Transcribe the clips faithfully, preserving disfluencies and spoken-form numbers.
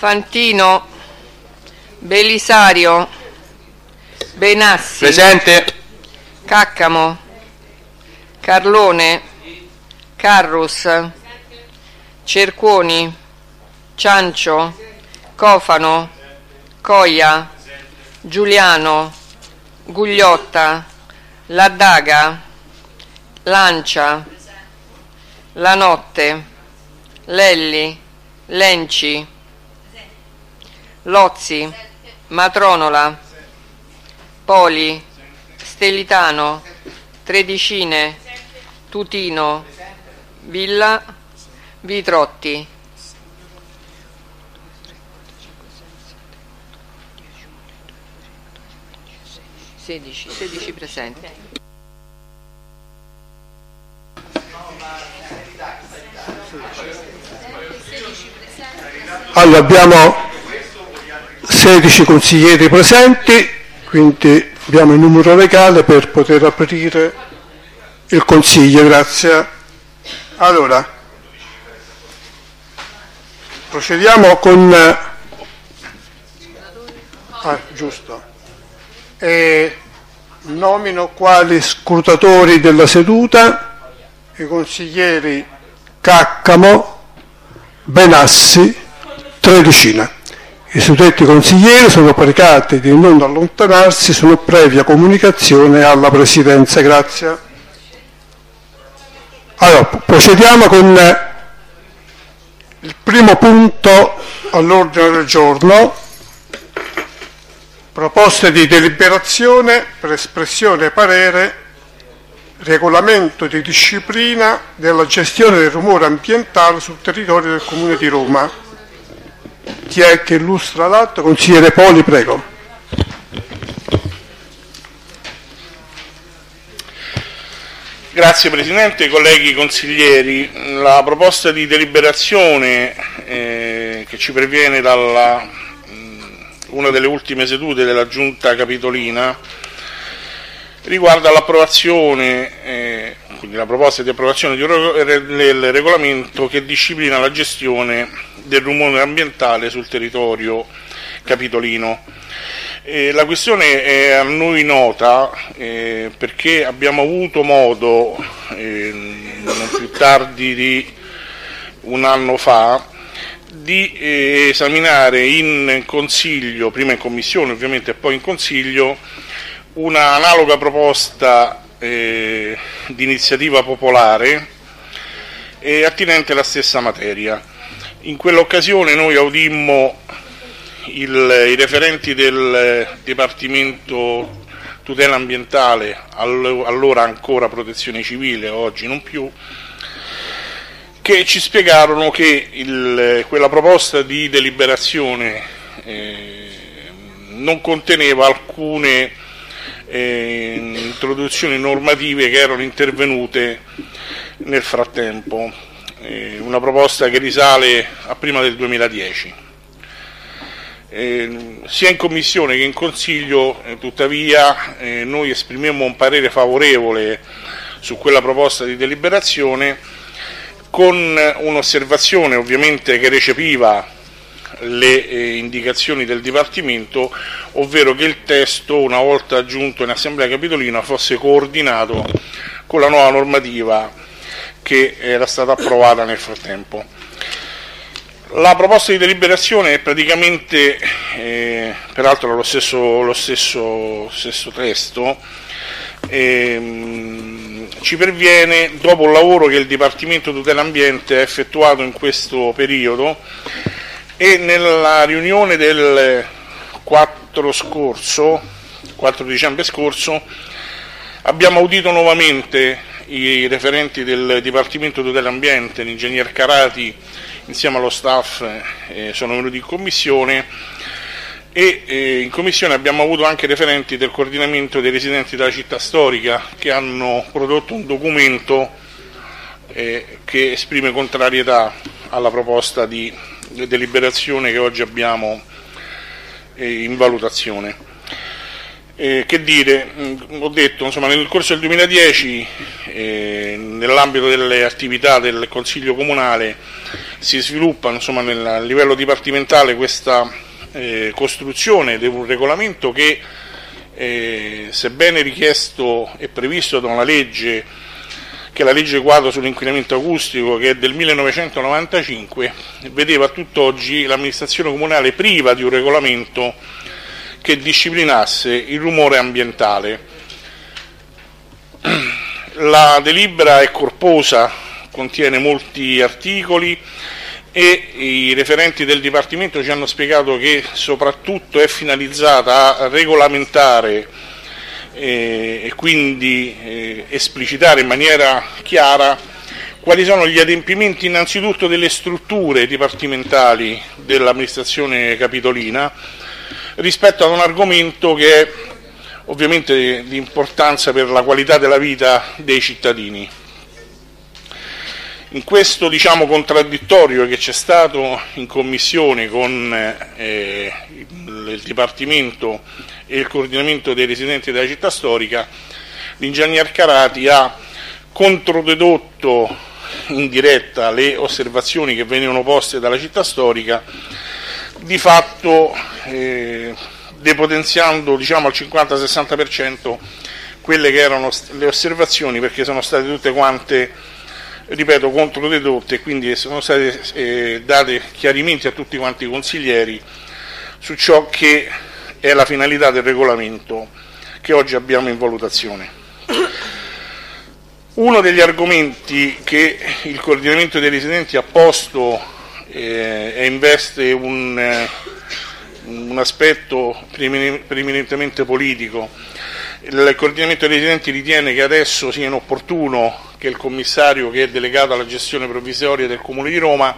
Fantino, Belisario, Benassi, presente. Caccamo, Carlone, Carrus, Cercuoni, Ciancio, Cofano, Coia, Giuliano, Gugliotta, Laddaga, Lancia, Lanotte, Lelli, Lenci, Lozzi, Matronola, Poli, Stelitano, Tredicine, Tutino, Villa, Vitrotti. sedici, sedici presenti. Allora, abbiamo sedici consiglieri presenti, quindi abbiamo il numero legale per poter aprire il consiglio. Grazie. Allora, procediamo con ah, giusto e nomino quali scrutatori della seduta i consiglieri Caccamo, Benassi, Tredicina. I suddetti consiglieri sono pregati di non allontanarsi su previa comunicazione alla Presidenza. Grazie. Allora, procediamo con il primo punto all'ordine del giorno, proposte di deliberazione per espressione parere, regolamento di disciplina della gestione del rumore ambientale sul territorio del Comune di Roma. Chi è che illustra l'atto? Consigliere Poli, prego. Grazie Presidente, colleghi consiglieri. La proposta di deliberazione eh, che ci perviene dalla mh, una delle ultime sedute della Giunta Capitolina riguarda l'approvazione, eh, quindi la proposta di approvazione di un, del regolamento che disciplina la gestione del rumore ambientale sul territorio capitolino. Eh, la questione è a noi nota eh, perché abbiamo avuto modo, eh, non più tardi di un anno fa, di eh, esaminare in Consiglio, prima in Commissione ovviamente e poi in Consiglio, una analoga proposta eh, di iniziativa popolare eh, attinente alla stessa materia. In quell'occasione noi audimmo il, i referenti del Dipartimento Tutela Ambientale, allora ancora Protezione Civile, oggi non più, che ci spiegarono che il, quella proposta di deliberazione eh, non conteneva alcune eh, introduzioni normative che erano intervenute nel frattempo, eh, una proposta che risale a prima del duemiladieci. Eh, sia in Commissione che in Consiglio, eh, tuttavia, eh, noi esprimemmo un parere favorevole su quella proposta di deliberazione, con un'osservazione ovviamente che recepiva le eh, indicazioni del Dipartimento, ovvero che il testo, una volta giunto in Assemblea Capitolina, fosse coordinato con la nuova normativa che era stata approvata nel frattempo. La proposta di deliberazione è praticamente, eh, peraltro lo stesso, lo stesso, stesso testo, ehm, ci perviene dopo un lavoro che il Dipartimento Tutela Ambiente ha effettuato in questo periodo, e nella riunione del quattro scorso, quattro dicembre scorso, abbiamo audito nuovamente i referenti del Dipartimento Tutela Ambiente, l'ingegner Carati insieme allo staff eh, sono venuti in commissione, e eh, in commissione abbiamo avuto anche referenti del coordinamento dei residenti della città storica, che hanno prodotto un documento eh, che esprime contrarietà alla proposta di deliberazione che oggi abbiamo eh, in valutazione. Eh, che dire, mh, ho detto, insomma, nel corso del duemiladieci, eh, nell'ambito delle attività del Consiglio Comunale, si sviluppa insomma, nel, a livello dipartimentale questa eh, costruzione di un regolamento che, eh, sebbene richiesto e previsto da una legge, che è la legge quadro sull'inquinamento acustico, che è del millenovecentonovantacinque, vedeva a tutt'oggi l'amministrazione comunale priva di un regolamento che disciplinasse il rumore ambientale. La delibera è corposa, contiene molti articoli e i referenti del Dipartimento ci hanno spiegato che soprattutto è finalizzata a regolamentare eh, e quindi eh, esplicitare in maniera chiara quali sono gli adempimenti innanzitutto delle strutture dipartimentali dell'amministrazione capitolina rispetto ad un argomento che è ovviamente di importanza per la qualità della vita dei cittadini. In questo diciamo contraddittorio che c'è stato in commissione con eh, il Dipartimento e il coordinamento dei residenti della città storica, l'ingegner Carati ha controdedotto in diretta le osservazioni che venivano poste dalla città storica, di fatto eh, depotenziando diciamo al cinquanta sessanta per cento quelle che erano le osservazioni, perché sono state tutte quante, ripeto, controdedotte, e quindi sono state eh, date chiarimenti a tutti quanti i consiglieri su ciò che è la finalità del regolamento che oggi abbiamo in valutazione. Uno degli argomenti che il coordinamento dei residenti ha posto eh, e investe un, eh, un aspetto preeminentemente politico. Il coordinamento dei residenti ritiene che adesso sia inopportuno che il commissario che è delegato alla gestione provvisoria del Comune di Roma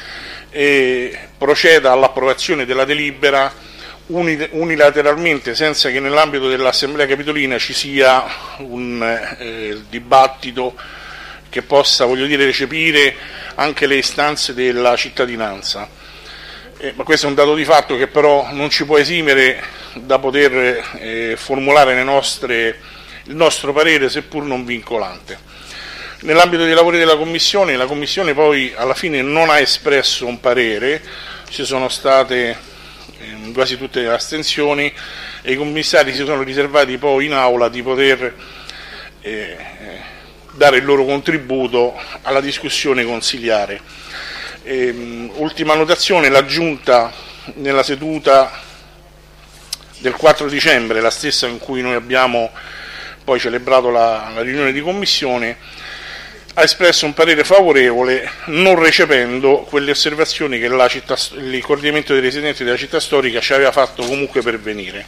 eh, proceda all'approvazione della delibera unilateralmente, senza che nell'ambito dell'Assemblea Capitolina ci sia un eh, dibattito che possa, voglio dire, recepire anche le istanze della cittadinanza. Eh, ma questo è un dato di fatto che però non ci può esimere da poter eh, formulare le nostre, il nostro parere, seppur non vincolante. Nell'ambito dei lavori della Commissione, la Commissione poi alla fine non ha espresso un parere, ci sono state eh, quasi tutte le astensioni e i commissari si sono riservati poi in aula di poter eh, dare il loro contributo alla discussione consiliare. Eh, ultima notazione, la Giunta nella seduta del quattro dicembre, la stessa in cui noi abbiamo poi celebrato la, la riunione di commissione, ha espresso un parere favorevole non recependo quelle osservazioni che la città, il coordinamento dei residenti della città storica ci aveva fatto comunque pervenire.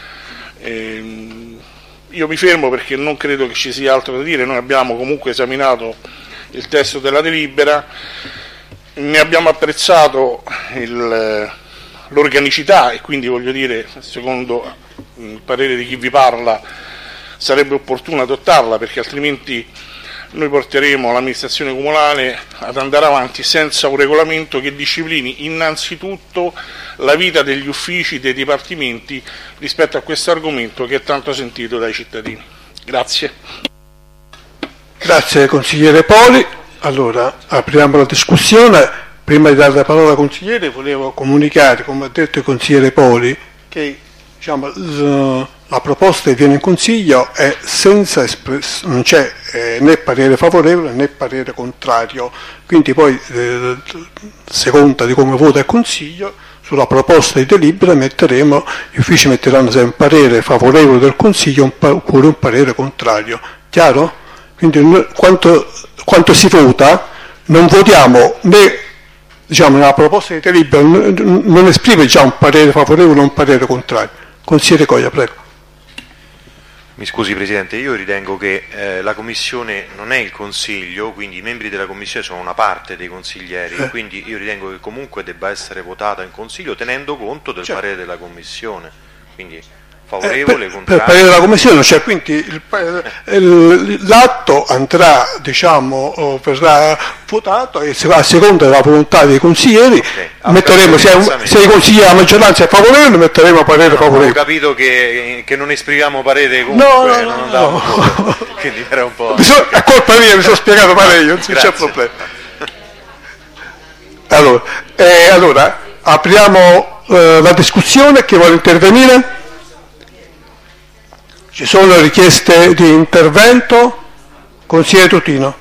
Eh, io mi fermo perché non credo che ci sia altro da dire, noi abbiamo comunque esaminato il testo della delibera, ne abbiamo apprezzato il, l'organicità e quindi voglio dire, secondo il parere di chi vi parla, sarebbe opportuno adottarla, perché altrimenti noi porteremo l'amministrazione comunale ad andare avanti senza un regolamento che disciplini innanzitutto la vita degli uffici, dei dipartimenti rispetto a questo argomento che è tanto sentito dai cittadini. Grazie. Grazie consigliere Poli. Allora, apriamo la discussione. Prima di dare la parola al consigliere volevo comunicare, come ha detto il consigliere Poli, che diciamo, la proposta che viene in consiglio è senza espress- non c'è eh, né parere favorevole né parere contrario, quindi poi eh, seconda di come vota il consiglio, sulla proposta di delibera metteremo, gli uffici metteranno se un parere favorevole del consiglio un pa- oppure un parere contrario. Chiaro? Quindi noi, quanto, quanto si vota, non votiamo né, diciamo, nella proposta di delibera non esprime già un parere favorevole o un parere contrario. Consigliere Coia, prego. Mi scusi Presidente, io ritengo che eh, la Commissione non è il Consiglio, quindi i membri della Commissione sono una parte dei consiglieri, eh. quindi io ritengo che comunque debba essere votata in Consiglio tenendo conto del certo. parere della Commissione. Quindi favorevole, eh, per, contrario. Per parere della Commissione, cioè quindi il, il, l'atto andrà, diciamo, verrà votato e a seconda della volontà dei consiglieri, okay. metteremo, se, se i consiglieri della maggioranza è favorevole, metteremo parere no, favorevole. Ho capito che, che non esprimiamo parere comunque, no, no, non no, no. Quindi era un po'... È colpa mia, mi sono spiegato male io, non c'è problema. Allora, eh, allora apriamo eh, la discussione. Chi vuole intervenire? Ci sono richieste di intervento? Consigliere Tutino.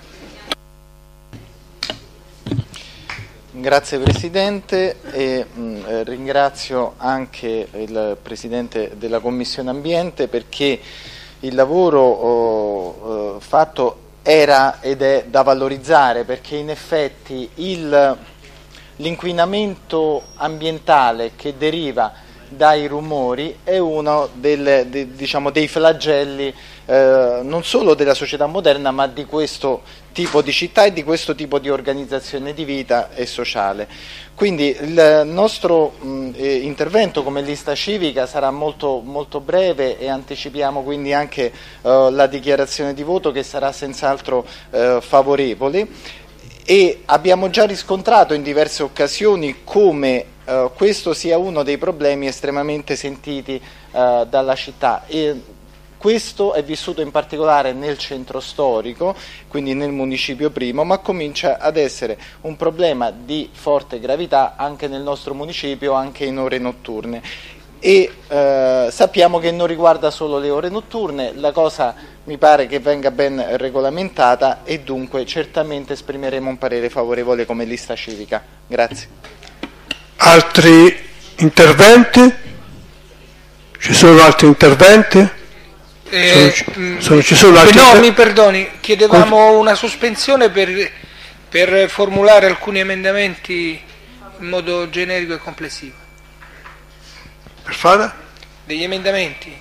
Grazie Presidente e mh, ringrazio anche il Presidente della Commissione Ambiente perché il lavoro oh, oh, fatto era ed è da valorizzare, perché in effetti il, l'inquinamento ambientale che deriva dai rumori è uno del, de, diciamo, dei flagelli eh, non solo della società moderna, ma di questo tipo di città e di questo tipo di organizzazione di vita e sociale. Quindi il nostro mh, eh, intervento come lista civica sarà molto, molto breve e anticipiamo quindi anche eh, la dichiarazione di voto, che sarà senz'altro eh, favorevole, e abbiamo già riscontrato in diverse occasioni come Uh, questo sia uno dei problemi estremamente sentiti uh, dalla città, e questo è vissuto in particolare nel centro storico, quindi nel municipio primo, ma comincia ad essere un problema di forte gravità anche nel nostro municipio, anche in ore notturne. E uh, sappiamo che non riguarda solo le ore notturne, la cosa mi pare che venga ben regolamentata e dunque certamente esprimeremo un parere favorevole come lista civica. Grazie. Altri interventi? Ci sono altri interventi? Eh, sono, sono, ci sono altri no, inter... mi perdoni, chiedevamo una sospensione per, per formulare alcuni emendamenti in modo generico e complessivo. Per fare? Degli emendamenti.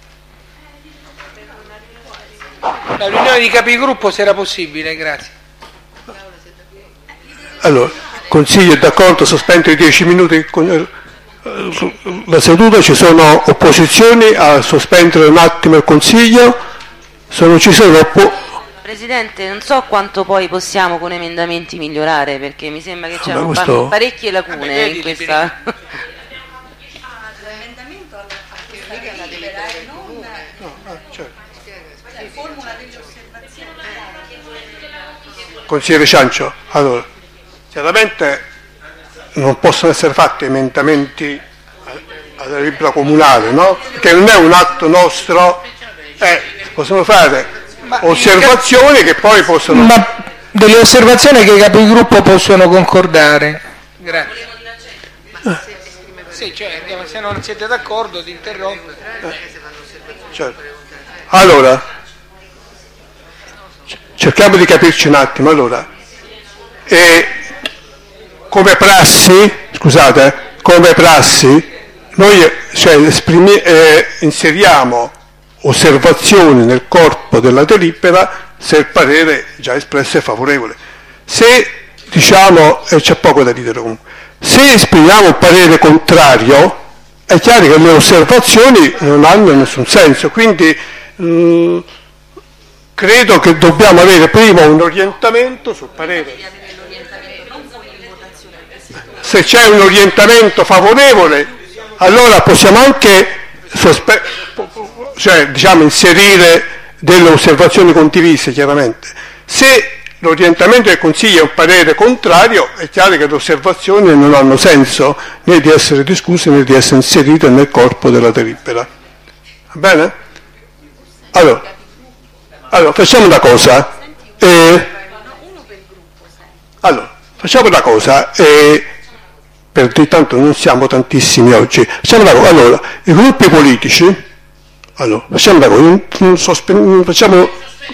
La riunione di capigruppo, se era possibile, grazie. Allora, Consiglio è d'accordo, sospendo i dieci minuti con la seduta. Ci sono opposizioni a sospendere un attimo il Consiglio? Se non ci sono oppo- Presidente, non so quanto poi possiamo con emendamenti migliorare, perché mi sembra che c'erano questo... parecchie lacune in questa... L'emendamento a questa delibera e non la formula delle osservazioni. Consigliere Ciancio, allora, chiaramente non possono essere fatti emendamenti alla delibera comunale, no? Che non è un atto nostro, eh, possono fare ma osservazioni cap- che poi possono... Ma delle osservazioni che i capigruppo possono concordare. Grazie. Eh. Sì, cioè, se non siete d'accordo di interrompere. Eh. Certo. Allora, cerchiamo di capirci un attimo. Allora, e come prassi, scusate, come prassi, noi cioè, esprimi, eh, inseriamo osservazioni nel corpo della delibera se il parere già espresso è favorevole. Se diciamo, e c'è poco da dire comunque, se esprimiamo un parere contrario, è chiaro che le osservazioni non hanno nessun senso, quindi mh, credo che dobbiamo avere prima un orientamento sul parere. Se c'è un orientamento favorevole, allora possiamo anche sospe- cioè, diciamo, inserire delle osservazioni condivise, chiaramente. Se l'orientamento del Consiglio è un parere contrario, è chiaro che le osservazioni non hanno senso né di essere discusse né di essere inserite nel corpo della delibera. Va bene? Allora, allora facciamo una cosa. Eh, allora, facciamo una cosa. Eh, perché tanto non siamo tantissimi oggi. Facciamo una cosa. Allora, i gruppi politici, allora, facciamo una cosa, sospen- facciamo,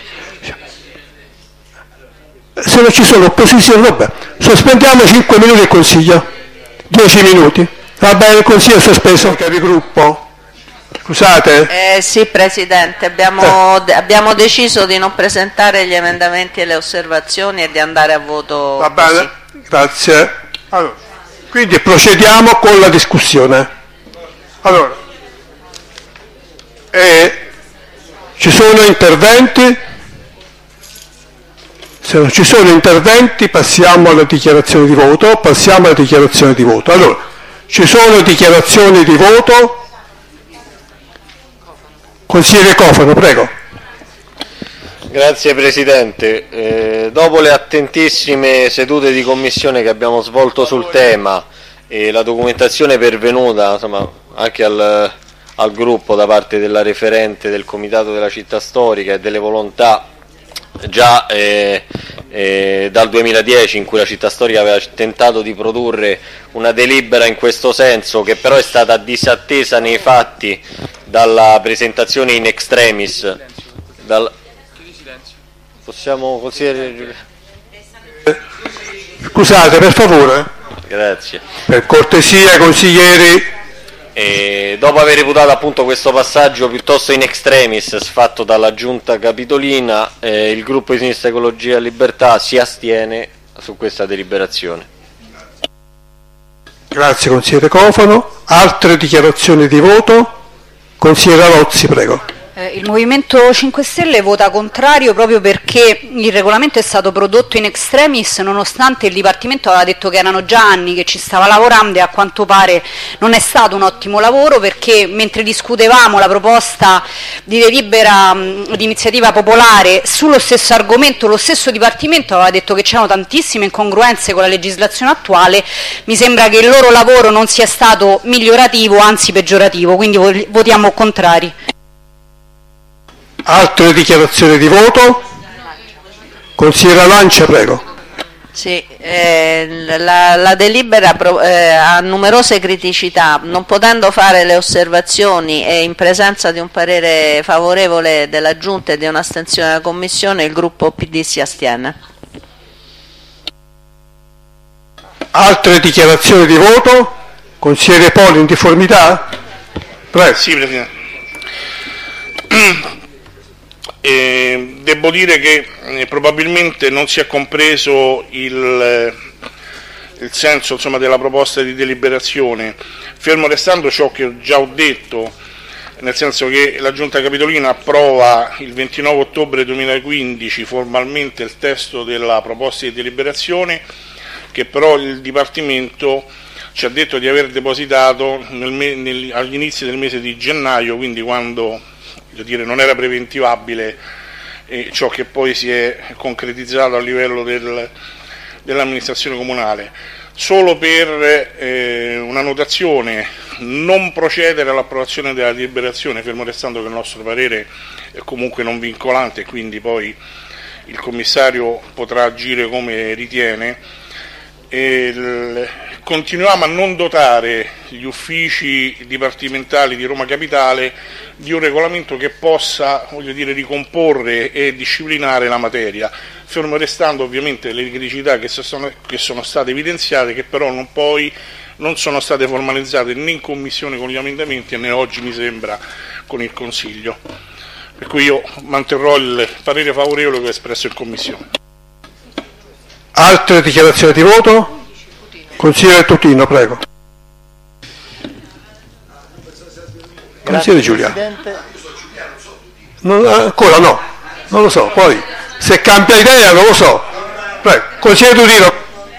se non ci sono opposizioni, vabbè, sospendiamo cinque minuti il Consiglio, dieci minuti, va bene, il Consiglio è sospeso, capigruppo, scusate. Eh, sì, Presidente, abbiamo, eh. abbiamo deciso di non presentare gli emendamenti e le osservazioni e di andare a voto. Va bene, così. Grazie. Allora. Quindi procediamo con la discussione. Allora, eh, ci sono interventi? Se non ci sono interventi passiamo alla dichiarazione di voto. Passiamo alla dichiarazione di voto. Allora, ci sono dichiarazioni di voto? Consigliere Cofano, prego. Grazie Presidente. Eh, dopo le attentissime sedute di commissione che abbiamo svolto sul tema e la documentazione pervenuta insomma, anche al, al gruppo da parte della referente del Comitato della Città Storica e delle volontà già eh, eh, dal duemiladieci in cui la Città Storica aveva tentato di produrre una delibera in questo senso, che però è stata disattesa nei fatti dalla presentazione in extremis dal... Possiamo consigliere Giulia? Scusate, per favore. Grazie. Per cortesia, consiglieri. E dopo aver reputato appunto questo passaggio piuttosto in extremis sfatto dalla Giunta Capitolina, eh, il gruppo di Sinistra Ecologia e Libertà si astiene su questa deliberazione. Grazie consigliere Cofano. Altre dichiarazioni di voto? Consigliere Rozzi, prego. Il Movimento cinque Stelle vota contrario proprio perché il regolamento è stato prodotto in extremis, nonostante il Dipartimento aveva detto che erano già anni che ci stava lavorando, e a quanto pare non è stato un ottimo lavoro, perché mentre discutevamo la proposta di delibera di iniziativa popolare sullo stesso argomento, lo stesso Dipartimento aveva detto che c'erano tantissime incongruenze con la legislazione attuale. Mi sembra che il loro lavoro non sia stato migliorativo, anzi peggiorativo, quindi votiamo contrari. Altre dichiarazioni di voto? Consigliera Lancia, prego. Sì, eh, la, la delibera pro, eh, ha numerose criticità, non potendo fare le osservazioni e in presenza di un parere favorevole della Giunta e di un'astensione della Commissione, il gruppo P D si astiene. Altre dichiarazioni di voto? Consigliere Poli, in difformità? Prego. Sì, Presidente. Eh, devo dire che eh, probabilmente non si è compreso il, eh, il senso insomma, della proposta di deliberazione, fermo restando ciò che già ho detto, nel senso che la Giunta Capitolina approva il ventinove ottobre duemilaquindici formalmente il testo della proposta di deliberazione, che però il Dipartimento ci ha detto di aver depositato nel me- nel, agli inizi del mese di gennaio, quindi quando voglio dire, non era preventivabile eh, ciò che poi si è concretizzato a livello del, dell'amministrazione comunale. Solo per eh, una notazione, non procedere all'approvazione della deliberazione, fermo restando che il nostro parere è comunque non vincolante e quindi poi il commissario potrà agire come ritiene. E il, continuiamo a non dotare gli uffici dipartimentali di Roma Capitale di un regolamento che possa, voglio dire, ricomporre e disciplinare la materia, fermo restando ovviamente le criticità che sono, che sono state evidenziate, che però non, poi non sono state formalizzate né in Commissione con gli emendamenti né oggi mi sembra con il Consiglio, per cui io manterrò il parere favorevole che ho espresso in Commissione. Altre dichiarazioni di voto? Consigliere Tutino, prego. Consigliere Giulia. Non, ancora no, non lo so, poi se cambia idea non lo so. Prego, consigliere Tutino.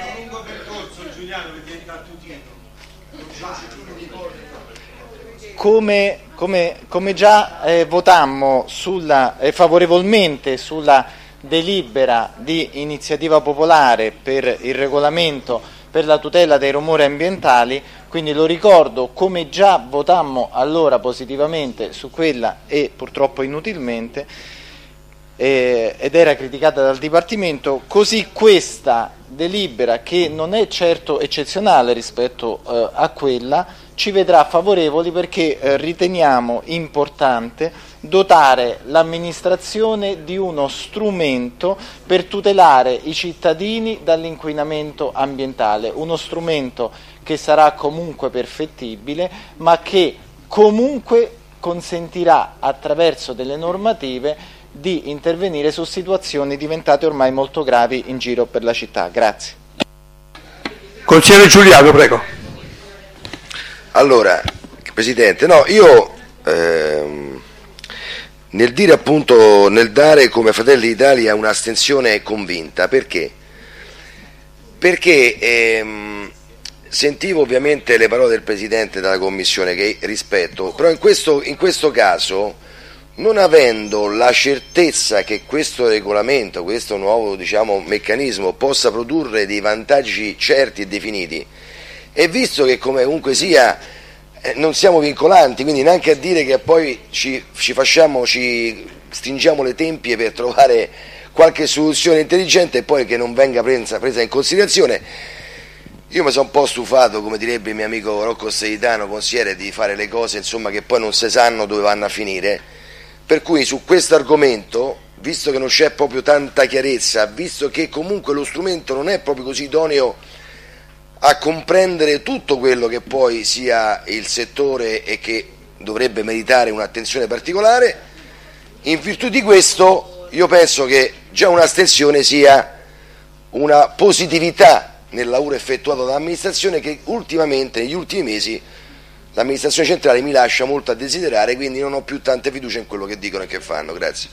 Come, come, come già eh, votammo sulla, eh, favorevolmente sulla delibera di iniziativa popolare per il regolamento per la tutela dei rumori ambientali, quindi lo ricordo, come già votammo allora positivamente su quella e purtroppo inutilmente eh, ed era criticata dal Dipartimento, così questa delibera, che non è certo eccezionale rispetto eh, a quella, ci vedrà favorevoli perché eh, riteniamo importante dotare l'amministrazione di uno strumento per tutelare i cittadini dall'inquinamento ambientale, uno strumento che sarà comunque perfettibile, ma che comunque consentirà attraverso delle normative di intervenire su situazioni diventate ormai molto gravi in giro per la città. Grazie. Consigliere Giuliano, prego. Allora, Presidente, no, io ehm, nel dire appunto, nel dare come Fratelli d'Italia un'astensione convinta, perché? Perché ehm, sentivo ovviamente le parole del Presidente della Commissione che rispetto, però in questo, in questo caso non avendo la certezza che questo regolamento, questo nuovo diciamo, meccanismo possa produrre dei vantaggi certi e definiti, e visto che comunque sia eh, non siamo vincolanti, quindi neanche a dire che poi ci, ci facciamo, ci stringiamo le tempie per trovare qualche soluzione intelligente e poi che non venga presa, presa in considerazione. Io mi sono un po' stufato, come direbbe il mio amico Rocco Steitano, consigliere, di fare le cose insomma, che poi non si sanno dove vanno a finire, per cui su questo argomento, visto che non c'è proprio tanta chiarezza, visto che comunque lo strumento non è proprio così idoneo a comprendere tutto quello che poi sia il settore e che dovrebbe meritare un'attenzione particolare, in virtù di questo io penso che già un'astensione sia una positività nel lavoro effettuato dall'amministrazione, che ultimamente, negli ultimi mesi, l'amministrazione centrale mi lascia molto a desiderare, quindi non ho più tanta fiducia in quello che dicono e che fanno. Grazie.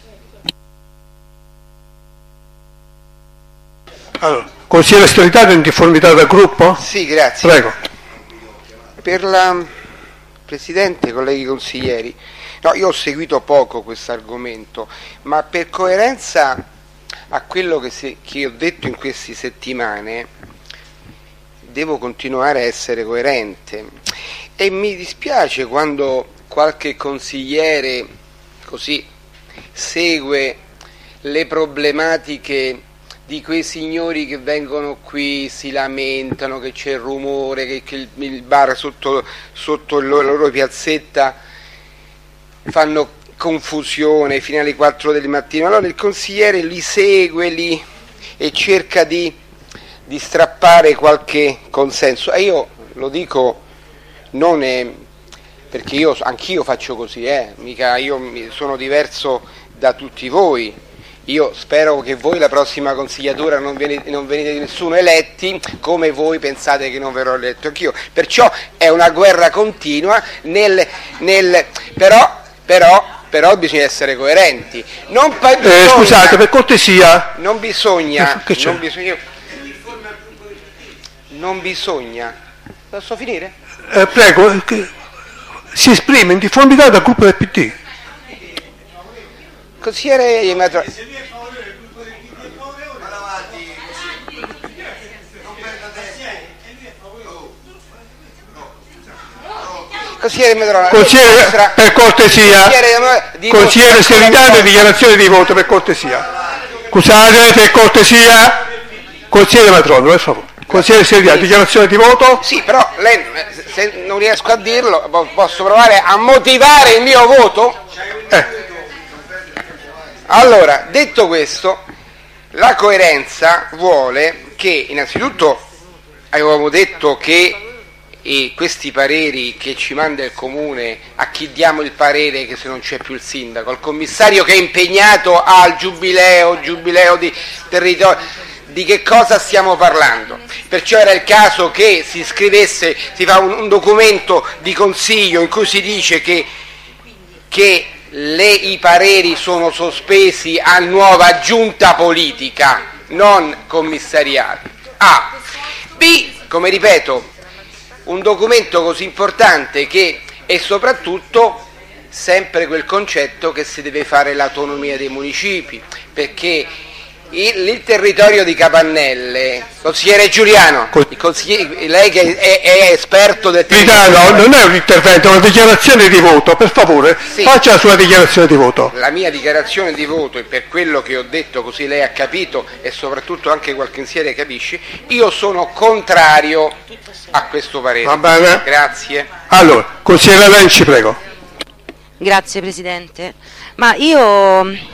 Allora, consigliere Stelitano, in difformità dal gruppo? Sì, grazie. Prego. Per la Presidente, colleghi consiglieri, no, io ho seguito poco questo argomento, ma per coerenza a quello che, se, che ho detto in queste settimane, devo continuare a essere coerente e mi dispiace quando qualche consigliere così segue le problematiche di quei signori che vengono qui, si lamentano che c'è il rumore, che, che il, il bar sotto, sotto la loro piazzetta fanno confusione fino alle quattro del mattino. Allora il consigliere li segue li, e cerca di di strappare qualche consenso, e io lo dico non è perché io anch'io faccio così, eh, mica io sono diverso da tutti voi. Io spero che voi la prossima consigliatura non venite, non venite di nessuno eletti come voi pensate che non verrò eletto anch'io, perciò è una guerra continua nel, nel però però però bisogna essere coerenti, non bisogna, eh, scusate, per cortesia, non bisogna che c'è? non bisogna Non bisogna. Posso finire? Eh, prego, si esprime in difformità dal gruppo del P D. Consigliere Matro... Consigliere Metrola, consigliere, per cortesia, consigliere Stelitano, dichiarazione di voto, per cortesia. Scusate, per cortesia, consigliere Matrono, per favore. Consigliere Stelitano, dichiarazione di voto? Sì, però lei, se non riesco a dirlo, posso provare a motivare il mio voto? Eh. Allora, detto questo, la coerenza vuole che, innanzitutto, avevamo detto che e questi pareri che ci manda il comune, a chi diamo il parere che se non c'è più il sindaco, al commissario che è impegnato al giubileo, giubileo di territorio, di che cosa stiamo parlando? Perciò era il caso che si scrivesse, si fa un, un documento di consiglio in cui si dice che, che le, i pareri sono sospesi a nuova giunta politica, non commissariale. A. B, come ripeto, un documento così importante che è soprattutto sempre quel concetto che si deve fare l'autonomia dei municipi, perché il, il territorio di Capannelle, consigliere Giuliano, il consigliere, lei che è, è esperto del territorio... No, non è un intervento, è una dichiarazione di voto, per favore, sì, faccia la sua dichiarazione di voto. La mia dichiarazione di voto, e per quello che ho detto, così lei ha capito e soprattutto anche qualche consigliere capisce, io sono contrario a questo parere. Va bene. Grazie. Allora, consigliere Lenci, prego. Grazie Presidente. Ma io...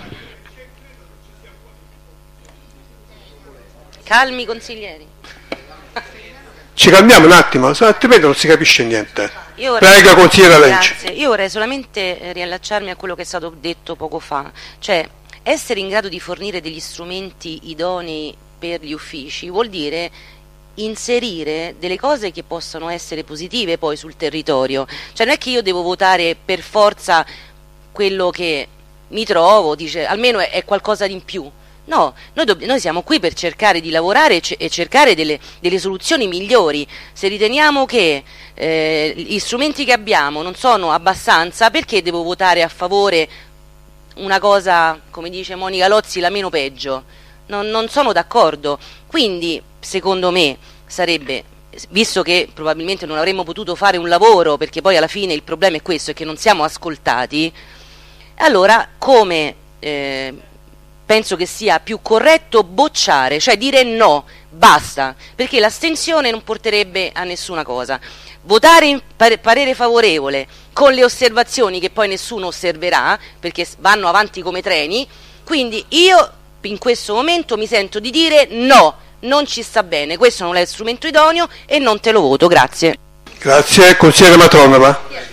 Calmi consiglieri. Ci calmiamo un attimo, altrimenti non si capisce niente. Io Prego, vorrei, consigliere Lenci. Grazie. Io vorrei solamente riallacciarmi a quello che è stato detto poco fa, cioè essere in grado di fornire degli strumenti idonei per gli uffici vuol dire inserire delle cose che possano essere positive poi sul territorio, cioè non è che io devo votare per forza quello che mi trovo, dice almeno è, è qualcosa di in più. No, noi, noi siamo qui per cercare di lavorare e, c- e cercare delle, delle soluzioni migliori. Se riteniamo che eh, gli strumenti che abbiamo non sono abbastanza, perché devo votare a favore una cosa, come dice Monica Lozzi, la meno peggio. Non, non sono d'accordo. Quindi, secondo me, sarebbe, visto che probabilmente non avremmo potuto fare un lavoro, perché poi alla fine il problema è questo, è che non siamo ascoltati, allora come eh, penso che sia più corretto bocciare, cioè dire no, basta, perché l'astensione non porterebbe a nessuna cosa. Votare in parere favorevole con le osservazioni che poi nessuno osserverà, perché vanno avanti come treni, quindi io in questo momento mi sento di dire no, non ci sta bene, questo non è lo strumento idoneo e non te lo voto. Grazie. Grazie. Consigliere Matronova.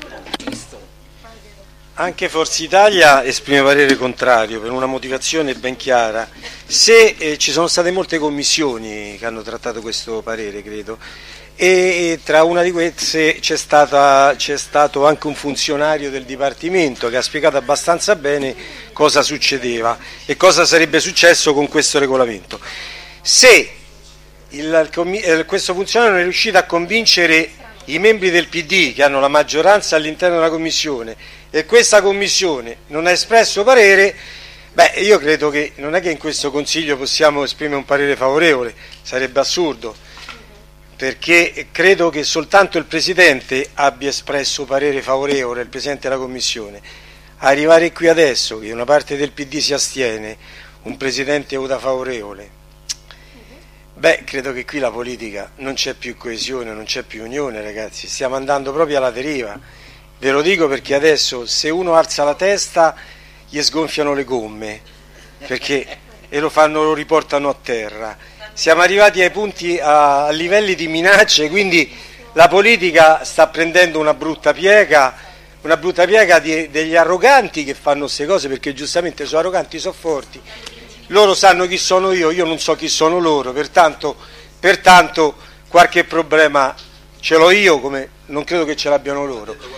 Anche Forza Italia esprime parere contrario per una motivazione ben chiara. Se eh, ci sono state molte commissioni che hanno trattato questo parere, credo, e, e tra una di queste c'è, stata, c'è stato anche un funzionario del Dipartimento che ha spiegato abbastanza bene cosa succedeva e cosa sarebbe successo con questo regolamento. Se il, il, questo funzionario non è riuscito a convincere i membri del P D che hanno la maggioranza all'interno della Commissione e questa Commissione non ha espresso parere, beh, io credo che non è che in questo Consiglio possiamo esprimere un parere favorevole, sarebbe assurdo, perché credo che soltanto il Presidente abbia espresso parere favorevole, il Presidente della Commissione. Arrivare qui adesso, che una parte del P D si astiene, un Presidente vota favorevole, beh, credo che qui la politica non c'è più coesione, non c'è più unione, ragazzi, stiamo andando proprio alla deriva. Ve lo dico perché adesso se uno alza la testa gli sgonfiano le gomme perché, e lo fanno, lo riportano a terra. Siamo arrivati ai punti, a, a livelli di minacce, quindi la politica sta prendendo una brutta piega, una brutta piega di, degli arroganti che fanno queste cose, perché giustamente sono arroganti, sono forti. Loro sanno chi sono io, io non so chi sono loro, pertanto, pertanto qualche problema ce l'ho io, come non credo che ce l'abbiano loro.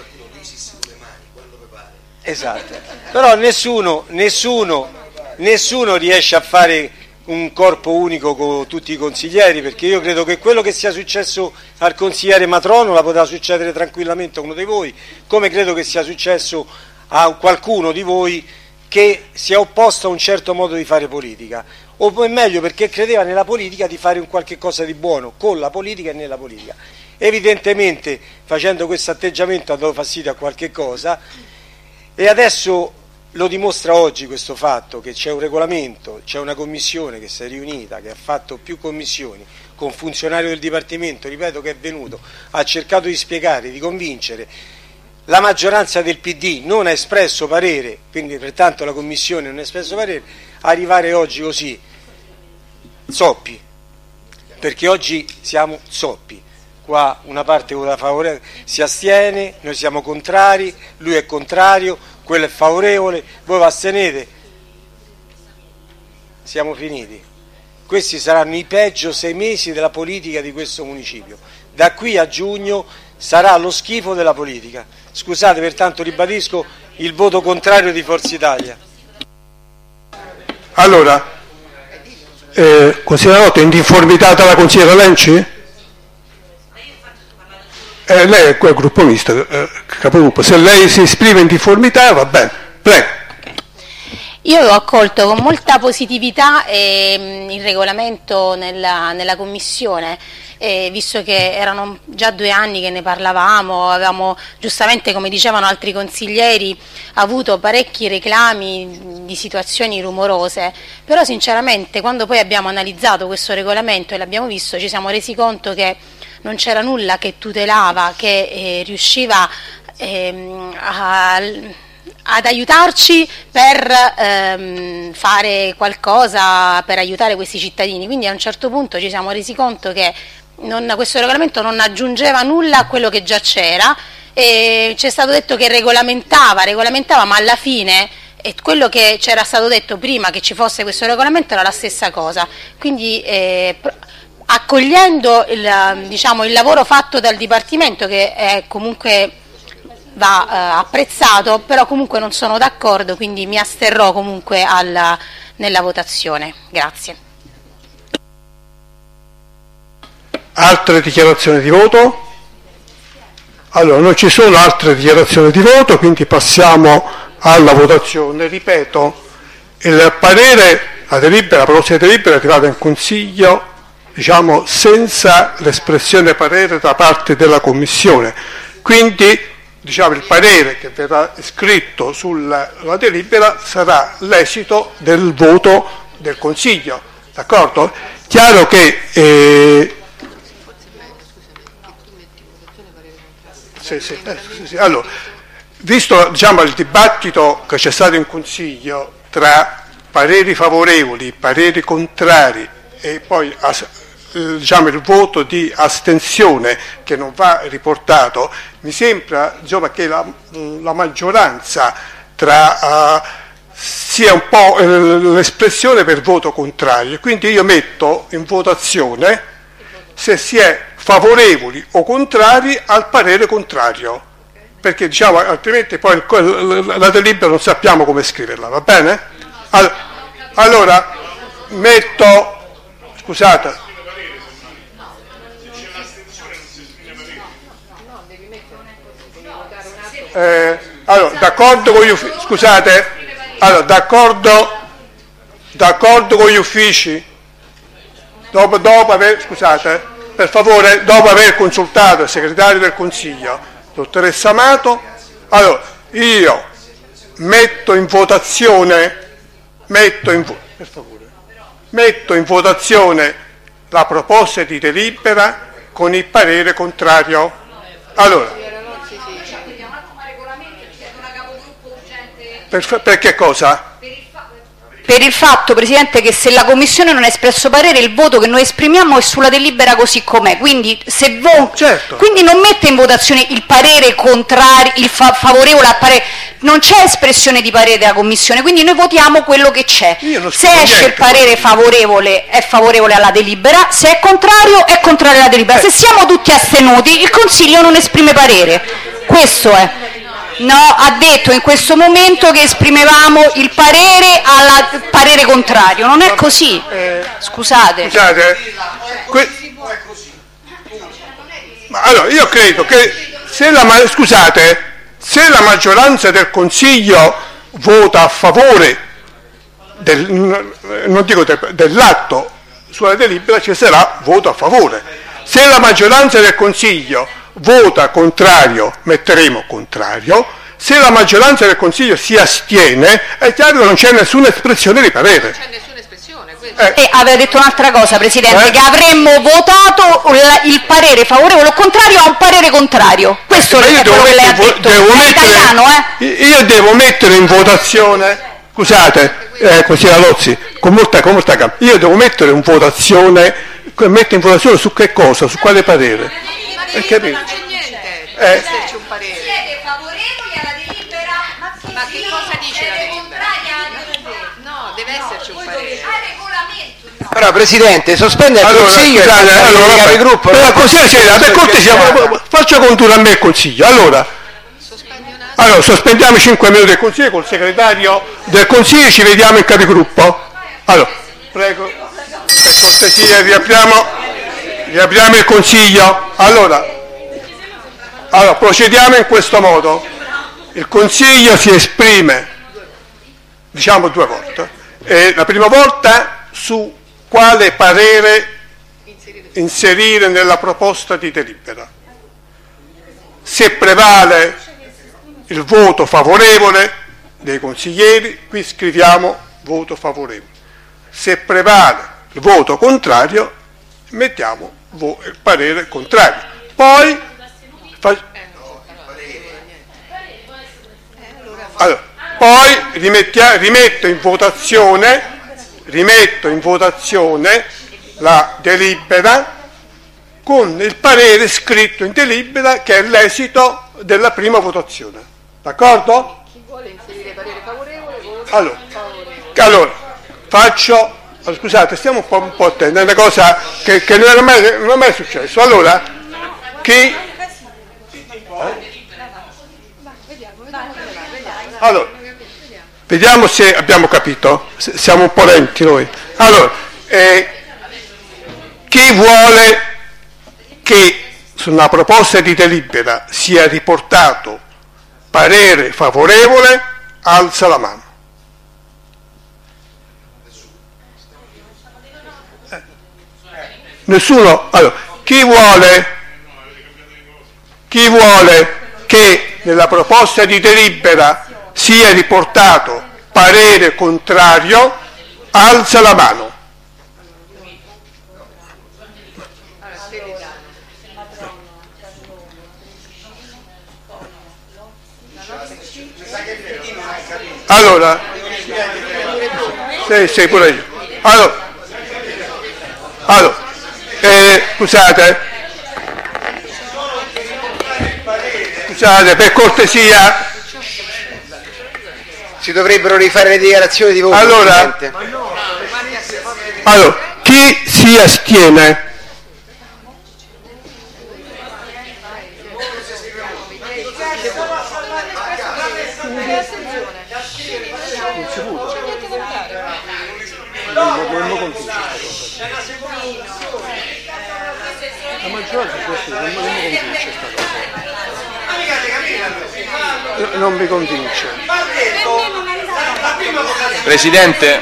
Esatto, però nessuno, nessuno, nessuno riesce a fare un corpo unico con tutti i consiglieri, perché io credo che quello che sia successo al consigliere Matronola poteva succedere tranquillamente a uno di voi, come credo che sia successo a qualcuno di voi che si è opposto a un certo modo di fare politica, o è meglio perché credeva nella politica di fare un qualche cosa di buono con la politica e nella politica. Evidentemente facendo questo atteggiamento ha dato fastidio a qualche cosa. E adesso lo dimostra oggi questo fatto, che c'è un regolamento, c'è una commissione che si è riunita, che ha fatto più commissioni, con funzionario del Dipartimento, ripeto, che è venuto, ha cercato di spiegare, di convincere, la maggioranza del P D non ha espresso parere, quindi pertanto la commissione non ha espresso parere, arrivare oggi così, zoppi, perché oggi siamo zoppi. Qua una parte vota favorevole, si astiene, noi siamo contrari, lui è contrario, quello è favorevole, voi vi astenete, siamo finiti. Questi saranno i peggio sei mesi della politica di questo municipio. Da qui a giugno sarà lo schifo della politica. Scusate, pertanto ribadisco il voto contrario di Forza Italia. Allora, eh, considerato in difformità dalla consigliera Lenci? Eh, lei è quel gruppo misto, eh, capogruppo. Se lei si esprime in difformità va bene, prego. Io ho accolto con molta positività eh, il regolamento nella, nella commissione, eh, visto che erano già due anni che ne parlavamo, avevamo giustamente, come dicevano altri consiglieri, avuto parecchi reclami di situazioni rumorose, però sinceramente quando poi abbiamo analizzato questo regolamento e l'abbiamo visto ci siamo resi conto che non c'era nulla che tutelava, che eh, riusciva ehm, a, ad aiutarci per ehm, fare qualcosa per aiutare questi cittadini. Quindi a un certo punto ci siamo resi conto che non, questo regolamento non aggiungeva nulla a quello che già c'era, e ci è stato detto che regolamentava, regolamentava, ma alla fine e quello che c'era stato detto prima che ci fosse questo regolamento era la stessa cosa. Quindi eh, accogliendo il, diciamo, il lavoro fatto dal Dipartimento, che è comunque va eh, apprezzato, però comunque non sono d'accordo, quindi mi asterrò comunque alla, nella votazione. Grazie. Altre dichiarazioni di voto? Allora, non ci sono altre dichiarazioni di voto, quindi passiamo alla votazione, ripeto, il parere, la delibera, la proposta di delibera è arrivata in Consiglio, diciamo, senza l'espressione parere da parte della Commissione, quindi diciamo, il parere che verrà scritto sulla delibera sarà l'esito del voto del Consiglio, d'accordo? Chiaro che eh, sì, sì, eh, sì, sì. Allora, visto diciamo, il dibattito che c'è stato in Consiglio tra pareri favorevoli, pareri contrari e poi as, diciamo, il voto di astensione che non va riportato, mi sembra insomma, che la, la maggioranza tra, uh, sia un po' eh, l'espressione per voto contrario, quindi io metto in votazione se si è favorevoli o contrari al parere contrario, perché diciamo, altrimenti poi la delibera non sappiamo come scriverla, va bene? Allora metto, scusate, eh, allora d'accordo con gli uffici, scusate, allora d'accordo, d'accordo con gli uffici, dopo, dopo aver, scusate, per favore, dopo aver consultato il segretario del Consiglio, dottoressa Amato, allora io metto in votazione. Metto in, vo- per favore, metto in votazione la proposta di delibera con il parere contrario. Allora, per, per che cosa? Per il fatto, Presidente, che se la Commissione non ha espresso parere, il voto che noi esprimiamo è sulla delibera così com'è, quindi, se vo- certo. quindi non mette in votazione il parere contrario, il fa- favorevole al parere, non c'è espressione di parere della Commissione, quindi noi votiamo quello che c'è. Se esce niente, il parere favorevole è favorevole alla delibera, se è contrario è contrario alla delibera. Se siamo tutti astenuti, il Consiglio non esprime parere. Questo è. No, ha detto in questo momento che esprimevamo il parere al parere contrario, non è così. Scusate. Scusate, que- ma allora io credo che se la ma- scusate, se la maggioranza del Consiglio vota a favore del, non dico de- dell'atto sulla delibera, ci sarà voto a favore. Se la maggioranza del Consiglio vota contrario, metteremo contrario. Se la maggioranza del Consiglio si astiene, è chiaro che non c'è nessuna espressione di parere. Non c'è nessuna espressione. Eh. E aveva detto un'altra cosa, Presidente, eh? che avremmo votato il parere favorevole o contrario a un parere contrario. Questo eh, è quello che lei ha detto. Devo è mettere, italiano, eh? Io devo mettere in votazione, scusate, eh, così la Lozzi, con molta, con molta calma, io devo mettere in votazione, mettere in votazione su che cosa, su quale parere? Ma non c'è niente, deve eh. esserci un parere. Siete favorevoli alla delibera? Ma che, ma che cosa dice la delibera? No, deve esserci un parere. Però Presidente, sospende il allora, Consiglio scusate, e allora, il gruppo. Per la consigliere, per cortesia, faccia condurre a me il Consiglio. Allora, allora sospendiamo cinque minuti del Consiglio col segretario del Consiglio, ci vediamo in capigruppo. Allora, prego, per cortesia, riapriamo, riapriamo il Consiglio. Allora, allora, procediamo in questo modo. Il Consiglio si esprime, diciamo, due volte. E la prima volta su quale parere inserire nella proposta di delibera. Se prevale il voto favorevole dei consiglieri, qui scriviamo voto favorevole. Se prevale il voto contrario, mettiamo il parere contrario. Poi fa... allora, poi rimettia... rimetto in votazione rimetto in votazione la delibera con il parere scritto in delibera che è l'esito della prima votazione. D'accordo? Chi vuole inserire parere favorevole vota allora, favorevole. Allora, faccio... Allora, scusate, stiamo un po', un po' attenti, è una cosa che, che non, è mai, non è mai successo. Allora, chi... Eh? Allora, vediamo se abbiamo capito, se siamo un po' lenti noi. Allora, eh, chi vuole che su una proposta di delibera sia riportato parere favorevole, alza la mano. Eh. Nessuno? Allora, chi vuole, chi vuole che nella proposta di delibera sia riportato parere contrario, alza la mano. Allora, sì, sì, pure io. Allora, allora eh, scusate, scusate, per cortesia. Si dovrebbero rifare le dichiarazioni di voto. Allora, allora chi si astiene? Dovremmo convincere la maggioranza dovremmo convincere questa cosa. Non mi convince. Presidente,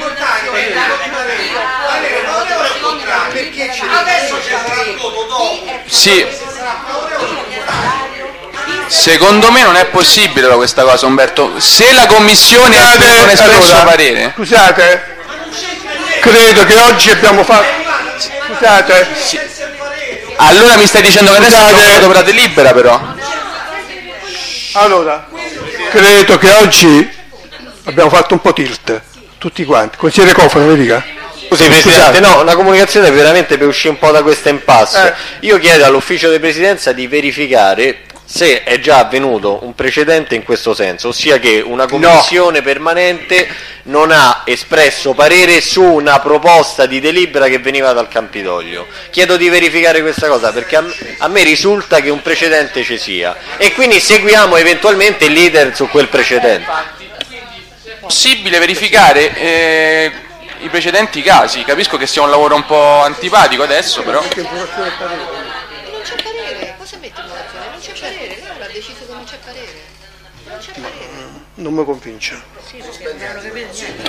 sì, secondo me non è possibile questa cosa, Umberto. Se la Commissione ha espresso allora, parere, scusate, credo che oggi abbiamo fatto, scusate, sì. Allora mi stai dicendo che adesso abbiamo votato per la delibera, però? Allora, credo che oggi abbiamo fatto un po' tilt, tutti quanti. Consigliere Cofano, mi dica. Scusi Presidente, no, una comunicazione veramente per uscire un po' da questa impasse. Eh. Io chiedo all'ufficio di Presidenza di verificare se è già avvenuto un precedente in questo senso, ossia che una commissione no. permanente non ha espresso parere su una proposta di delibera che veniva dal Campidoglio. Chiedo di verificare questa cosa perché a, a me risulta che un precedente ci sia e quindi seguiamo eventualmente il leader su quel precedente. È possibile verificare eh, i precedenti casi, capisco che sia un lavoro un po' antipatico adesso, però... Non c'è parere, cosa mette in votazione? Non c'è parere, l'Aula ha deciso che non c'è parere. Non c'è parere. Non mi convince. Sì, perché non devono capire niente.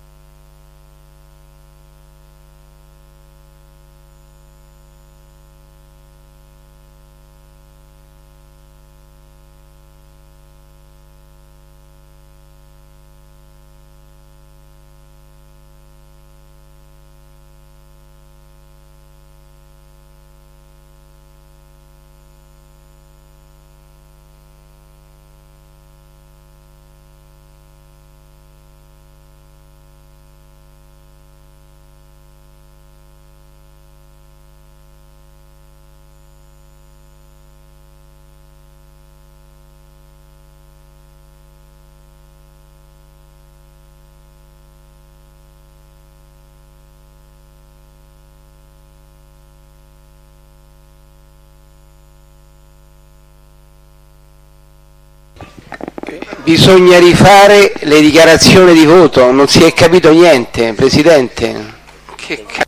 Bisogna rifare le dichiarazioni di voto, non si è capito niente, Presidente. Che c***o.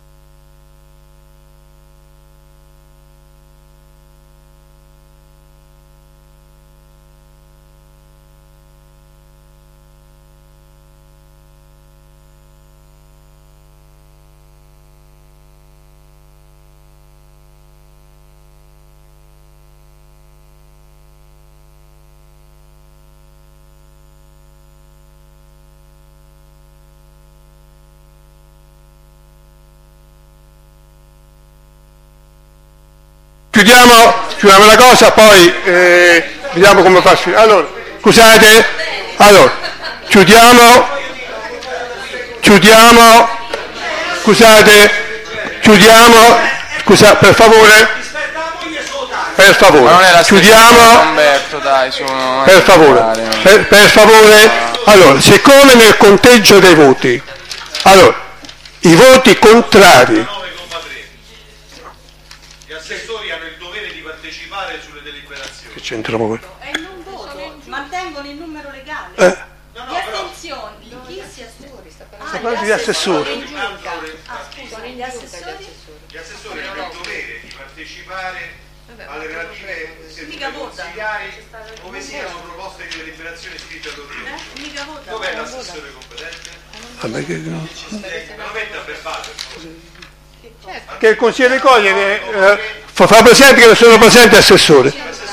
Chiudiamo, chiudiamo la cosa, poi eh, vediamo come farsi. Allora, scusate, allora, chiudiamo, chiudiamo, scusate, chiudiamo, scusa, per favore, per favore, chiudiamo, Umberto, dai, sono... per favore, per, per favore, allora, siccome nel conteggio dei voti, allora, i voti contrari, che c'entriamo qui? E non voto, mantengono il numero legale. Eh. Di astensioni, di chi si astiene? Sta parlando di assessori. Ah, scusa, gli assessori? Gli assessori hanno il dovere di partecipare alle relative sedute consigliari dove siano proposte di deliberazione scritte all'ordine. Dov'è l'assessore competente? Vabbè, che... Me lo metta per base. Che il consigliere Cogliere eh, fa, fa presente che sono presenti assessore.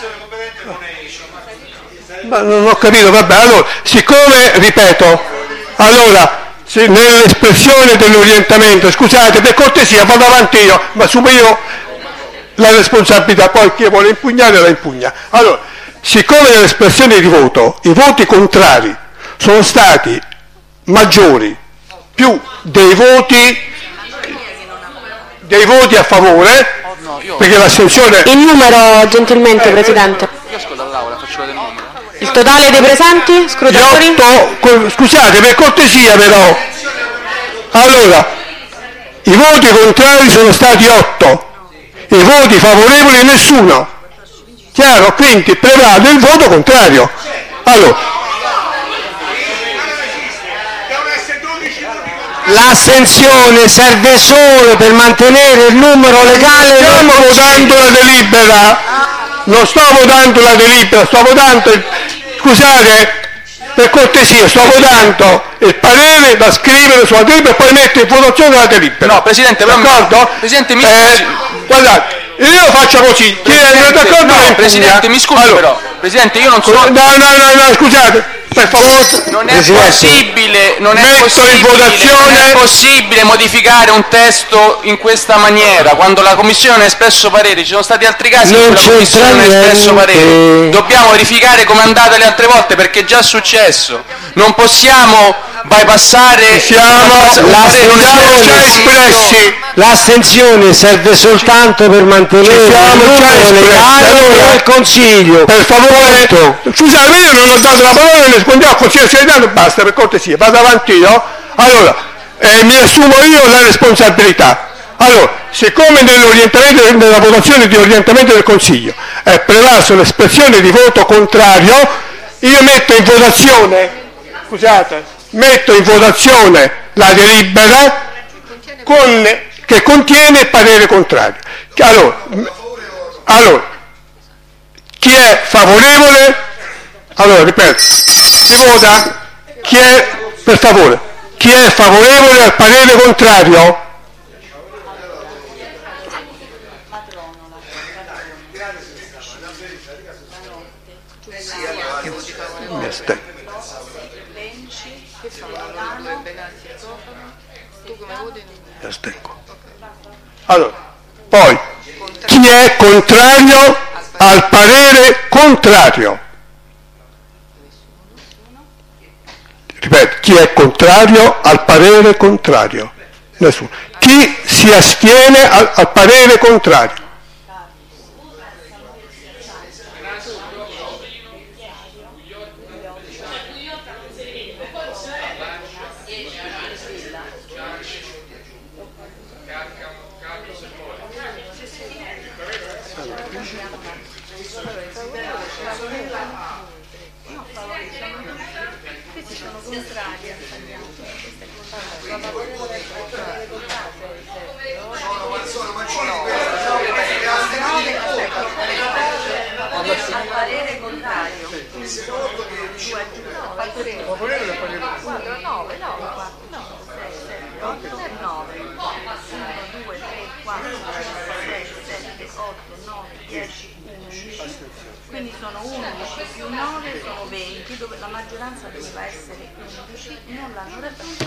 Ma non ho capito, vabbè, allora, siccome, ripeto, allora, se nell'espressione dell'orientamento, scusate, per cortesia, vado avanti io, ma assumo io la responsabilità, poi chi vuole impugnare la impugna. Allora, siccome nell'espressione di voto i voti contrari sono stati maggiori più dei voti dei voti a favore, perché l'astensione... Il numero, gentilmente, eh, Presidente. Io ascolto all'aula, faccio vedere il numero. Il totale dei presenti? Scrutatori? otto, scusate, per cortesia però. Allora, i voti contrari sono stati otto, i voti favorevoli nessuno. Chiaro? Quindi prevale il voto contrario. Allora, l'astensione serve solo per mantenere il numero legale. Stiamo votando la delibera, non sto votando la delibera, sto votando il, scusate, per cortesia, sto votando il parere da scrivere sulla delibera e poi metto in votazione la delibera. No, Presidente, d'accordo? Presidente, mi eh, guardate, io faccio così, chi è d'accordo? No, Presidente, mi scusi allora, però. Presidente, io non sono... No, no, no, no, scusate. Per favore, non è possibile, non è possibile, non è possibile modificare un testo in questa maniera. Quando la Commissione ha espresso parere, ci sono stati altri casi in cui la Commissione non ha espresso parere. Dobbiamo verificare come è andata le altre volte perché è già successo. Non possiamo bypassare l'astensione serve soltanto per mantenere il numero legale del Consiglio. Per favore, scusate, io non ho dato la parola e rispondiamo così, se dato basta, per cortesia, vado avanti io. Allora, eh, mi assumo io la responsabilità. Allora, siccome nell'orientamento, nella votazione di orientamento del Consiglio è prevalso l'espressione di voto contrario, io metto in votazione, scusate, metto in votazione la delibera con, che contiene il parere contrario. Allora, allora, chi è favorevole? Allora, ripeto, si vota, chi è, per favore, chi è favorevole al parere contrario? Mi astengo. Mi astengo. Allora, poi, chi è contrario al parere contrario? Ripeto, chi è contrario al parere contrario? Nessuno. Chi si astiene al, al parere contrario? Quindi sono undici più nove sono venti, dove la maggioranza doveva essere undici, non l'hanno raggiunto,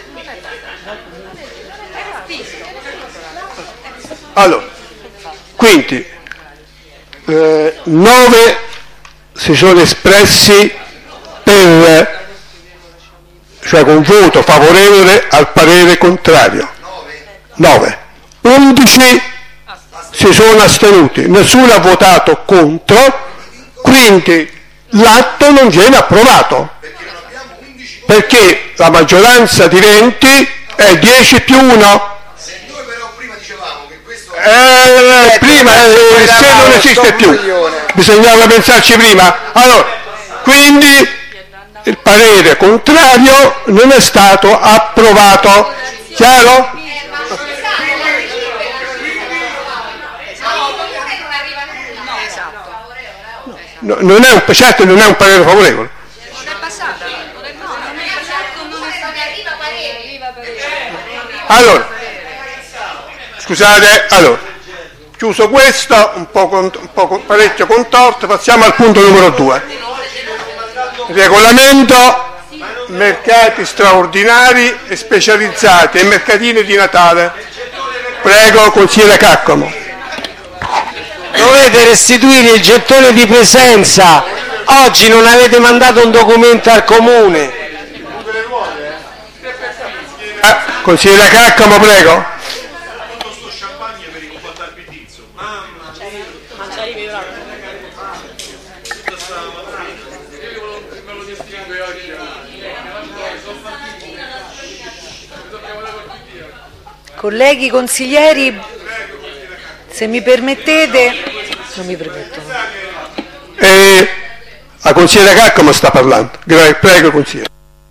l'altro allora, quindi eh, nove si sono espressi per, cioè con voto favorevole al parere contrario, nove, undici si sono astenuti, nessuno ha votato contro, quindi l'atto non viene approvato perché la maggioranza di venti è dieci più uno. Eh, prima eh, se non esiste più, bisognava pensarci prima. Allora, quindi il parere contrario non è stato approvato. Chiaro? no, non è un, certo non è un parere favorevole. Non è passata. Non è passato, non è stata arriva parere. Allora, scusate, allora, chiuso questo, un po', un po' parecchio contorto, passiamo al punto numero due. Regolamento mercati straordinari e specializzati e mercatini di Natale. Prego, consigliere Caccomo. Dovete restituire il gettone di presenza. Oggi non avete mandato un documento al comune. Eh, consigliere Caccomo, prego. Colleghi consiglieri, se mi permettete, non mi permetto. Eh, la consigliera Caccomo sta parlando. Prego, consigliere.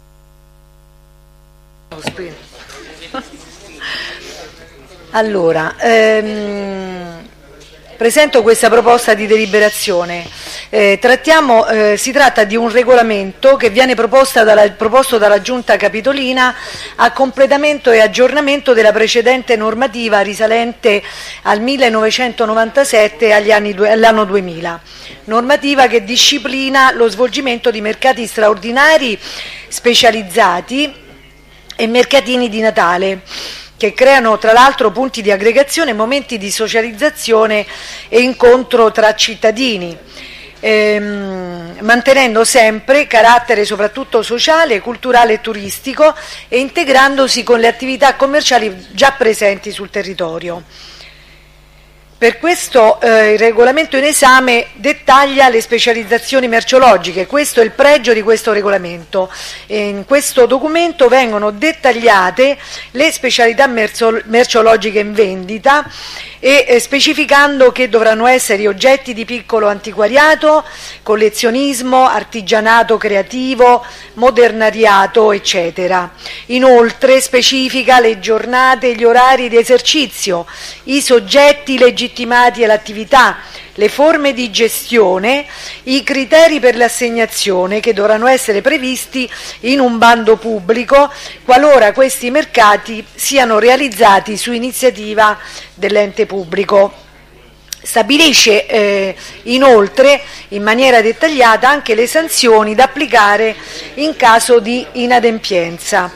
Allora, ehm, presento questa proposta di deliberazione. Eh, trattiamo, eh, si tratta di un regolamento che viene proposta dalla, proposto dalla Giunta Capitolina a completamento e aggiornamento della precedente normativa risalente al millenovecentonovantasette e agli anni, all'anno duemila. Normativa che disciplina lo svolgimento di mercati straordinari specializzati e mercatini di Natale, che creano tra l'altro punti di aggregazione, momenti di socializzazione e incontro tra cittadini, ehm, mantenendo sempre carattere soprattutto sociale, culturale e turistico e integrandosi con le attività commerciali già presenti sul territorio. Per questo eh, il regolamento in esame dettaglia le specializzazioni merceologiche. Questo è il pregio di questo regolamento. E in questo documento vengono dettagliate le specialità merceologiche in vendita e eh, specificando che dovranno essere oggetti di piccolo antiquariato, collezionismo, artigianato creativo, modernariato, eccetera. Inoltre specifica le giornate e gli orari di esercizio, i soggetti legittimati all'attività, le forme di gestione, i criteri per l'assegnazione che dovranno essere previsti in un bando pubblico qualora questi mercati siano realizzati su iniziativa dell'ente pubblico. Stabilisce eh, inoltre in maniera dettagliata anche le sanzioni da applicare in caso di inadempienza.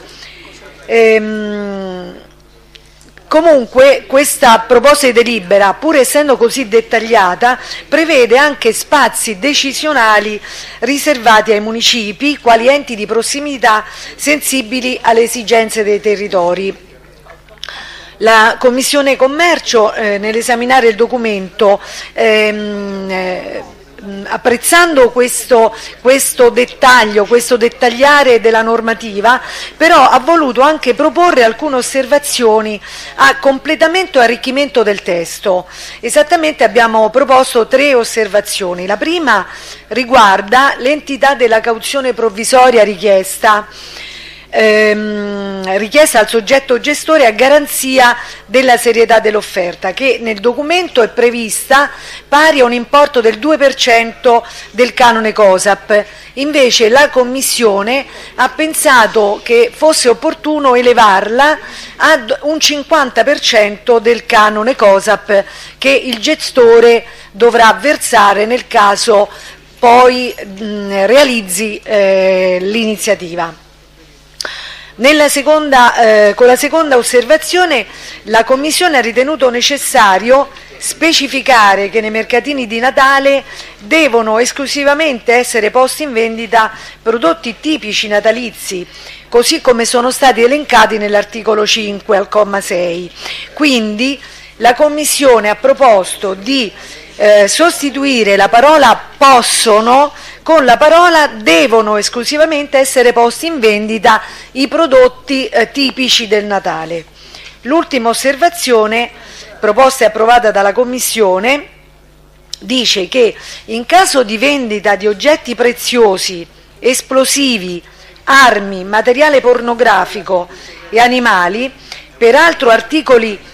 Ehm, Comunque questa proposta di delibera, pur essendo così dettagliata, prevede anche spazi decisionali riservati ai municipi, quali enti di prossimità sensibili alle esigenze dei territori. La Commissione Commercio, eh, nell'esaminare il documento, ehm, eh, apprezzando questo, questo dettaglio, questo dettagliare della normativa, però ha voluto anche proporre alcune osservazioni a completamento e arricchimento del testo. Esattamente abbiamo proposto tre osservazioni. La prima riguarda l'entità della cauzione provvisoria richiesta. Ehm, richiesta al soggetto gestore a garanzia della serietà dell'offerta, che nel documento è prevista pari a un importo del due per cento del canone COSAP. Invece la Commissione ha pensato che fosse opportuno elevarla ad un cinquanta per cento del canone COSAP che il gestore dovrà versare nel caso poi mh, realizzi eh, l'iniziativa. Nella seconda, eh, con la seconda osservazione, la Commissione ha ritenuto necessario specificare che nei mercatini di Natale devono esclusivamente essere posti in vendita prodotti tipici natalizi, così come sono stati elencati nell'articolo cinque al comma sei. Quindi la Commissione ha proposto di eh, sostituire la parola possono con la parola devono esclusivamente essere posti in vendita i prodotti eh, tipici del Natale. L'ultima osservazione, proposta e approvata dalla Commissione, dice che in caso di vendita di oggetti preziosi, esplosivi, armi, materiale pornografico e animali, peraltro articoli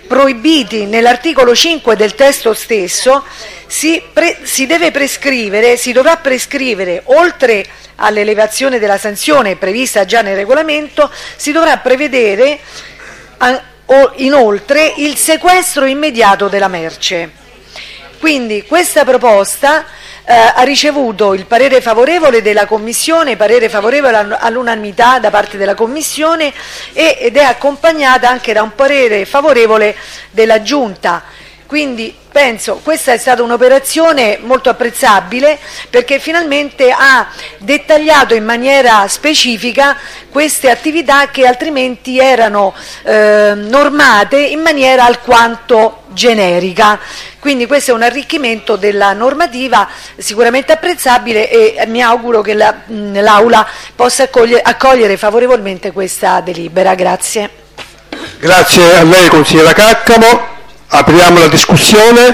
proibiti nell'articolo cinque del testo stesso, si, pre, si deve prescrivere, si dovrà prescrivere, oltre all'elevazione della sanzione prevista già nel regolamento, si dovrà prevedere a, o, inoltre il sequestro immediato della merce. Quindi questa proposta eh, ha ricevuto il parere favorevole della Commissione, parere favorevole all'unanimità da parte della Commissione e, ed è accompagnata anche da un parere favorevole della Giunta. Quindi penso questa è stata un'operazione molto apprezzabile, perché finalmente ha dettagliato in maniera specifica queste attività che altrimenti erano eh, normate in maniera alquanto generica. Quindi questo è un arricchimento della normativa sicuramente apprezzabile e mi auguro che la, l'Aula possa accogliere, accogliere favorevolmente questa delibera. Grazie. Grazie a lei, consigliera Caccamo. Apriamo la discussione.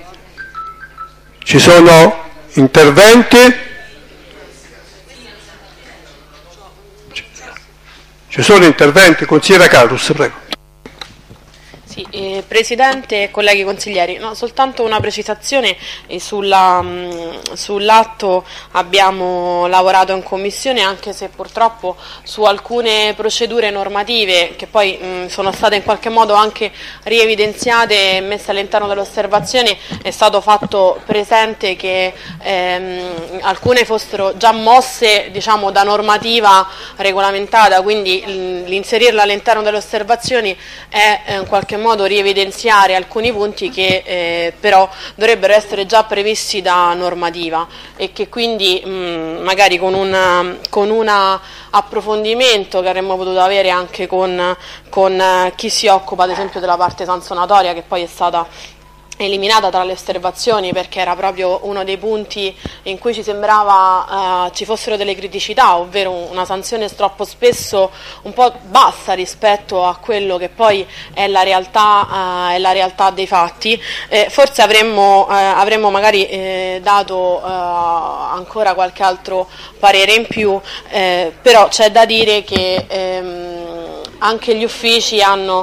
Ci sono interventi? Ci sono interventi? Consigliera Carus, prego. Sì, eh, Presidente e colleghi consiglieri, no, soltanto una precisazione eh, sulla, mh, sull'atto abbiamo lavorato in Commissione, anche se purtroppo su alcune procedure normative che poi mh, sono state in qualche modo anche rievidenziate e messe all'interno delle osservazioni, è stato fatto presente che ehm, alcune fossero già mosse, diciamo, da normativa regolamentata, quindi l- l'inserirla all'interno delle osservazioni è eh, in qualche modo modo rievidenziare alcuni punti che eh, però dovrebbero essere già previsti da normativa e che quindi mh, magari con un con una approfondimento che avremmo potuto avere anche con, con chi si occupa ad esempio della parte sanzionatoria, che poi è stata eliminata tra le osservazioni perché era proprio uno dei punti in cui ci sembrava eh, ci fossero delle criticità, ovvero una sanzione troppo spesso un po' bassa rispetto a quello che poi è la realtà, eh, è la realtà dei fatti. Eh, forse avremmo, eh, avremmo magari eh, dato eh, ancora qualche altro parere in più, eh, però c'è da dire che ehm, anche gli uffici hanno,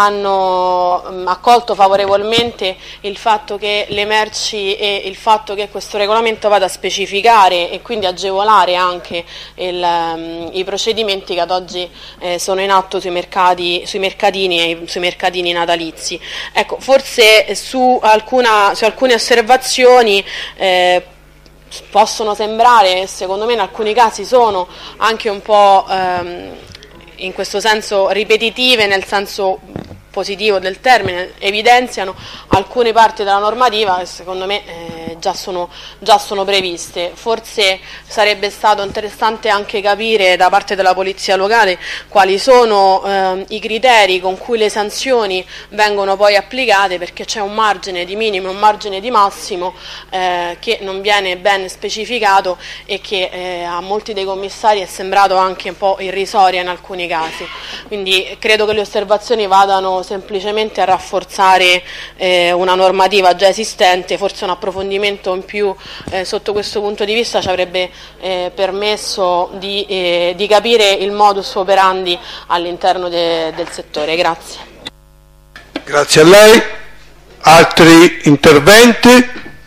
hanno mh, accolto favorevolmente il fatto che le merci e il fatto che questo regolamento vada a specificare e quindi agevolare anche il, um, i procedimenti che ad oggi eh, sono in atto sui mercati, sui mercatini e sui mercatini natalizi. Ecco, forse su, alcuna, su alcune osservazioni eh, possono sembrare, secondo me in alcuni casi sono anche un po' ehm, in questo senso ripetitive, nel senso positivo del termine, evidenziano alcune parti della normativa che secondo me eh, già, sono, già sono previste. Forse sarebbe stato interessante anche capire da parte della polizia locale quali sono eh, i criteri con cui le sanzioni vengono poi applicate, perché c'è un margine di minimo e un margine di massimo eh, che non viene ben specificato e che eh, a molti dei commissari è sembrato anche un po' irrisoria in alcuni casi. Quindi credo che le osservazioni vadano semplicemente a rafforzare eh, una normativa già esistente. Forse un approfondimento in più eh, sotto questo punto di vista ci avrebbe eh, permesso di, eh, di capire il modus operandi all'interno de, del settore. Grazie. Grazie a lei. Altri interventi?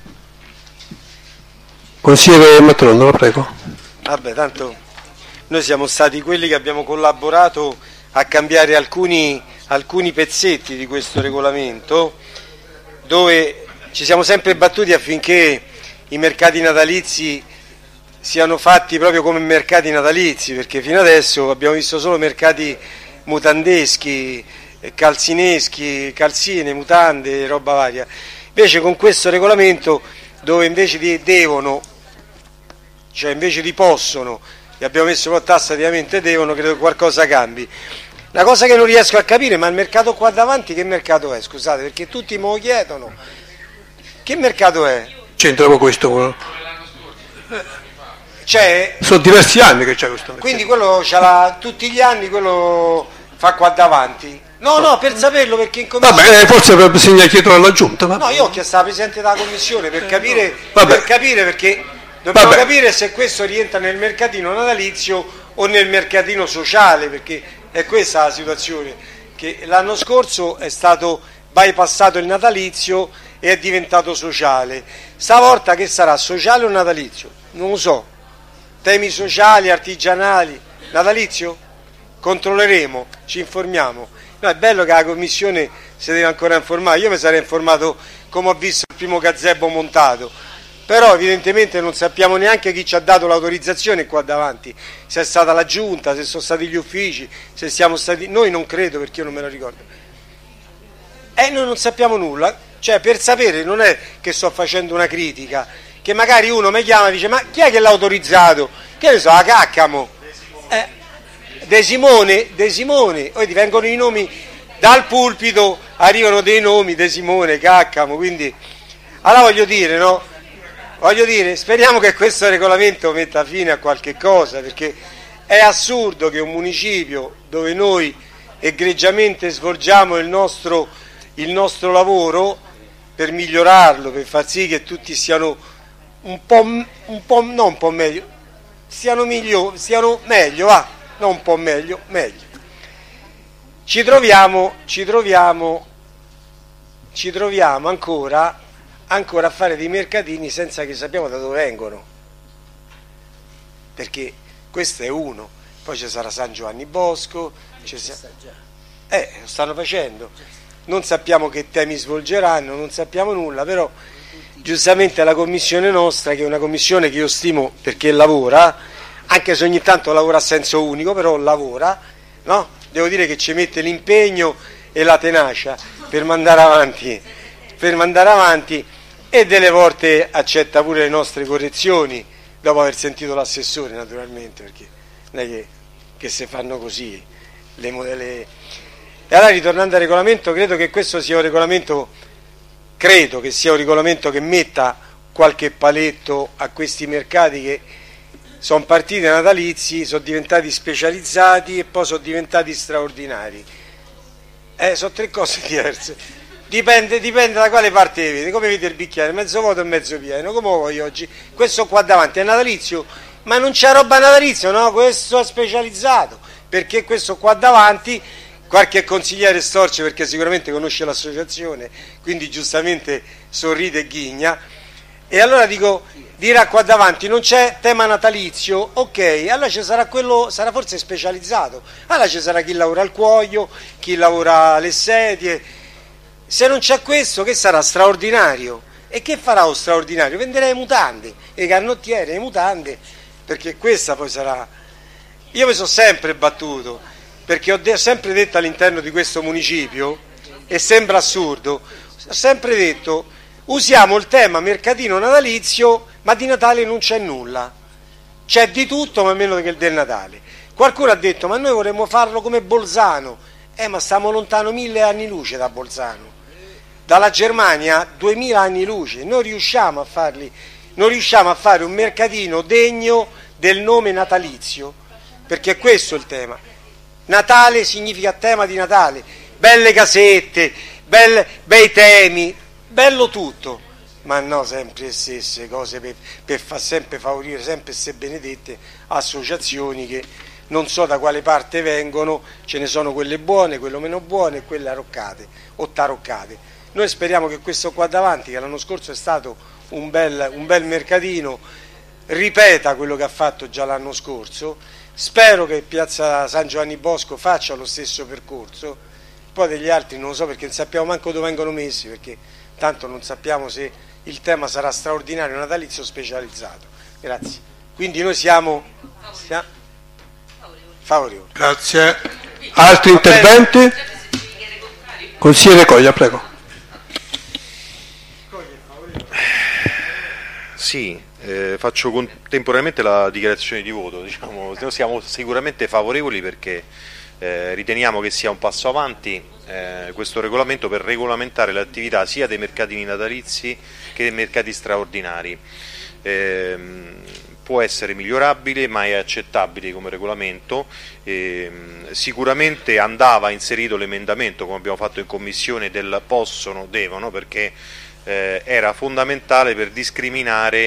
Consigliere Matrono, la prego. Vabbè, tanto noi siamo stati quelli che abbiamo collaborato a cambiare alcuni, alcuni pezzetti di questo regolamento, dove ci siamo sempre battuti affinché i mercati natalizi siano fatti proprio come mercati natalizi, perché fino adesso abbiamo visto solo mercati mutandeschi, calzineschi, calzine, mutande, roba varia. Invece con questo regolamento, dove invece di devono, cioè invece di possono, e abbiamo messo però tassativamente devono, credo che qualcosa cambi. La cosa che non riesco a capire, ma il mercato qua davanti che mercato è? Scusate, perché tutti me lo chiedono. Che mercato è? C'entra con questo? C'è? Sono diversi anni che c'è questo mercato. Quindi quello c'ha la, tutti gli anni, quello fa qua davanti? No, no, per saperlo, perché in commissione... Vabbè, forse bisogna chiedere alla Giunta. Vabbè. No, io ho chiesto alla Presidente della Commissione per capire, Vabbè. per capire perché dobbiamo Vabbè. capire se questo rientra nel mercatino natalizio o nel mercatino sociale, perché è questa la situazione, che l'anno scorso è stato bypassato il natalizio e è diventato sociale. Stavolta che sarà, sociale o natalizio? Non lo so. Temi sociali, artigianali, natalizio? Controlleremo, ci informiamo. No, è bello che la commissione si deve ancora informare. Io mi sarei informato come ho visto il primo gazebo montato, però evidentemente non sappiamo neanche chi ci ha dato l'autorizzazione qua davanti, se è stata la giunta, se sono stati gli uffici, se siamo stati noi, non credo, perché io non me lo ricordo. E noi non sappiamo nulla, cioè per sapere non è che sto facendo una critica, che magari uno mi chiama e dice ma chi è che l'ha autorizzato? Che ne so, a Caccamo, eh, De Simone, De Simone, poi ti vengono i nomi dal pulpito, arrivano dei nomi, De Simone, Caccamo, quindi allora voglio dire, no? Voglio dire, speriamo che questo regolamento metta fine a qualche cosa, perché è assurdo che un municipio dove noi egregiamente svolgiamo il nostro, il nostro lavoro per migliorarlo, per far sì che tutti siano un po', un po' non un po' meglio, siano migliori, siano meglio, va, non un po' meglio, meglio. Ci troviamo, ci troviamo, ci troviamo ancora, ancora a fare dei mercatini senza che sappiamo da dove vengono, perché questo è uno, poi ci sarà San Giovanni Bosco, ci sa... eh, lo stanno facendo, non sappiamo che temi svolgeranno, non sappiamo nulla, però giustamente la commissione nostra, che è una commissione che io stimo perché lavora, anche se ogni tanto lavora a senso unico, però lavora, no? Devo dire che ci mette l'impegno e la tenacia per mandare avanti, per mandare avanti e delle volte accetta pure le nostre correzioni, dopo aver sentito l'assessore naturalmente, perché non è che, che se fanno così le modelle. E allora, ritornando al regolamento, credo che questo sia un regolamento, credo che sia un regolamento che metta qualche paletto a questi mercati che sono partiti natalizi, sono diventati specializzati e poi sono diventati straordinari. Eh, sono tre cose diverse. Dipende, dipende da quale parte vedi, come vedi il bicchiere, mezzo vuoto e mezzo pieno, come lo voglio oggi. Questo qua davanti è natalizio, ma non c'è roba natalizio, no? Questo è specializzato, perché questo qua davanti, qualche consigliere storce perché sicuramente conosce l'associazione, quindi giustamente sorride e ghigna, e allora dico, dirà qua davanti non c'è tema natalizio, ok, allora ci sarà quello, sarà forse specializzato, allora ci sarà chi lavora al cuoio, chi lavora alle sedie. Se non c'è questo, che sarà? Straordinario. E che farà lo straordinario? Venderà le mutande, le canottiere, le mutande, perché questa poi sarà. Io mi sono sempre battuto, perché ho de- sempre detto all'interno di questo municipio, e sembra assurdo, ho sempre detto, usiamo il tema mercatino natalizio, ma di Natale non c'è nulla. C'è di tutto, ma meno che del Natale. Qualcuno ha detto, ma noi vorremmo farlo come Bolzano. Eh, ma stiamo lontano mille anni luce da Bolzano. Dalla Germania duemila anni luce, non riusciamo a farli, non riusciamo a fare un mercatino degno del nome natalizio, perché questo è il tema. Natale significa tema di Natale, belle casette, belle, bei temi, bello tutto, ma no sempre le stesse cose per, per far sempre favorire sempre queste benedette associazioni che non so da quale parte vengono, ce ne sono quelle buone, quelle meno buone e quelle arroccate o taroccate. Noi speriamo che questo qua davanti, che l'anno scorso è stato un bel, un bel mercatino, ripeta quello che ha fatto già l'anno scorso. Spero che Piazza San Giovanni Bosco faccia lo stesso percorso, poi degli altri non lo so perché non sappiamo manco dove vengono messi, perché tanto non sappiamo se il tema sarà straordinario, natalizio o specializzato. Grazie. Quindi noi siamo, siamo favorevoli. Grazie. Altri interventi? Consigliere Coglia, prego. Sì, eh, faccio contemporaneamente la dichiarazione di voto. Diciamo, noi siamo sicuramente favorevoli perché eh, riteniamo che sia un passo avanti eh, questo regolamento per regolamentare l'attività sia dei mercatini natalizi che dei mercati straordinari. Eh, può essere migliorabile, ma è accettabile come regolamento. Eh, sicuramente andava inserito l'emendamento, come abbiamo fatto in commissione, del possono, devono, perché eh, era fondamentale per discriminare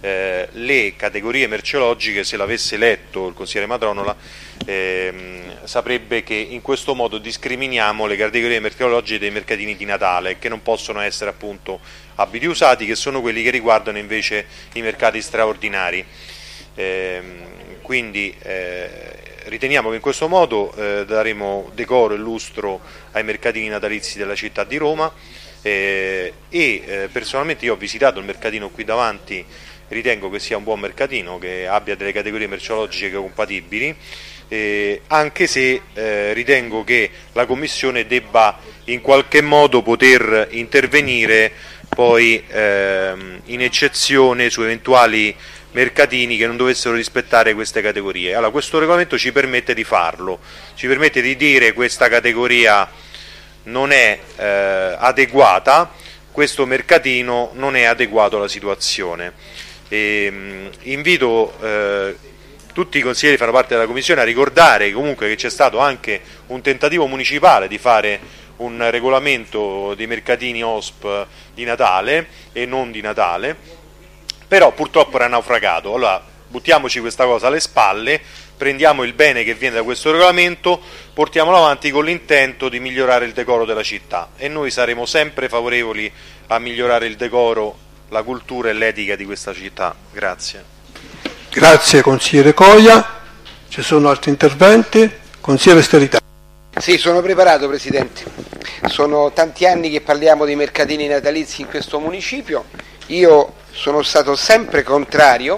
eh, le categorie merceologiche, se l'avesse letto il consigliere Madronola, ehm, saprebbe che in questo modo discriminiamo le categorie merceologiche dei mercatini di Natale, che non possono essere appunto abiti usati, che sono quelli che riguardano invece i mercati straordinari. Ehm, quindi eh, riteniamo che in questo modo eh, daremo decoro e lustro ai mercatini natalizi della città di Roma. Eh, e eh, personalmente io ho visitato il mercatino qui davanti, ritengo che sia un buon mercatino, che abbia delle categorie merceologiche compatibili, eh, anche se eh, ritengo che la Commissione debba in qualche modo poter intervenire poi ehm, in eccezione su eventuali mercatini che non dovessero rispettare queste categorie. Allora, questo regolamento ci permette di farlo, ci permette di dire questa categoria non è eh, adeguata, questo mercatino non è adeguato alla situazione. E, mh, invito eh, tutti i consiglieri che fanno parte della Commissione a ricordare comunque che c'è stato anche un tentativo municipale di fare un regolamento dei mercatini O S P di Natale e non di Natale, però purtroppo era naufragato. Allora buttiamoci questa cosa alle spalle, prendiamo il bene che viene da questo regolamento, portiamolo avanti con l'intento di migliorare il decoro della città, e noi saremo sempre favorevoli a migliorare il decoro, la cultura e l'etica di questa città. Grazie. Grazie consigliere Coia. Ci sono altri interventi? Consigliere Sterità. Sì, sono preparato Presidente. Sono tanti anni che parliamo di mercatini natalizi in questo municipio. Io sono stato sempre contrario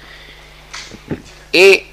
e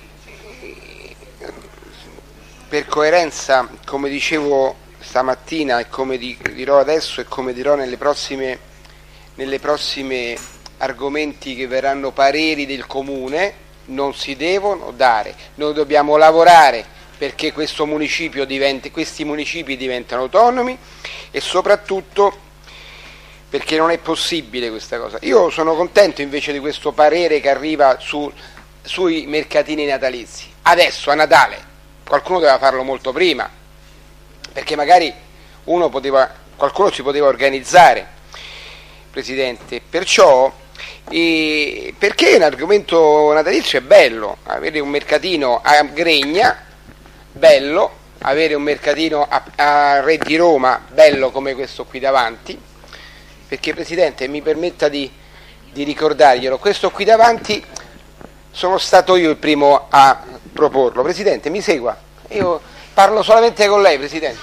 per coerenza, come dicevo stamattina e come dirò adesso e come dirò nelle prossime, nelle prossime argomenti che verranno pareri del Comune, non si devono dare. Noi dobbiamo lavorare perché questo municipio diventi, questi municipi diventano autonomi, e soprattutto perché non è possibile questa cosa. Io sono contento invece di questo parere che arriva su, sui mercatini natalizi. Adesso a Natale qualcuno doveva farlo molto prima, perché magari uno poteva, qualcuno si poteva organizzare, Presidente. Perciò, e perché un argomento natalizio è bello, avere un mercatino a Gregna, bello, avere un mercatino a, a Re di Roma, bello come questo qui davanti, perché Presidente mi permetta di, di ricordarglielo, questo qui davanti sono stato io il primo a proporlo. Presidente, mi segua, io parlo solamente con lei, Presidente.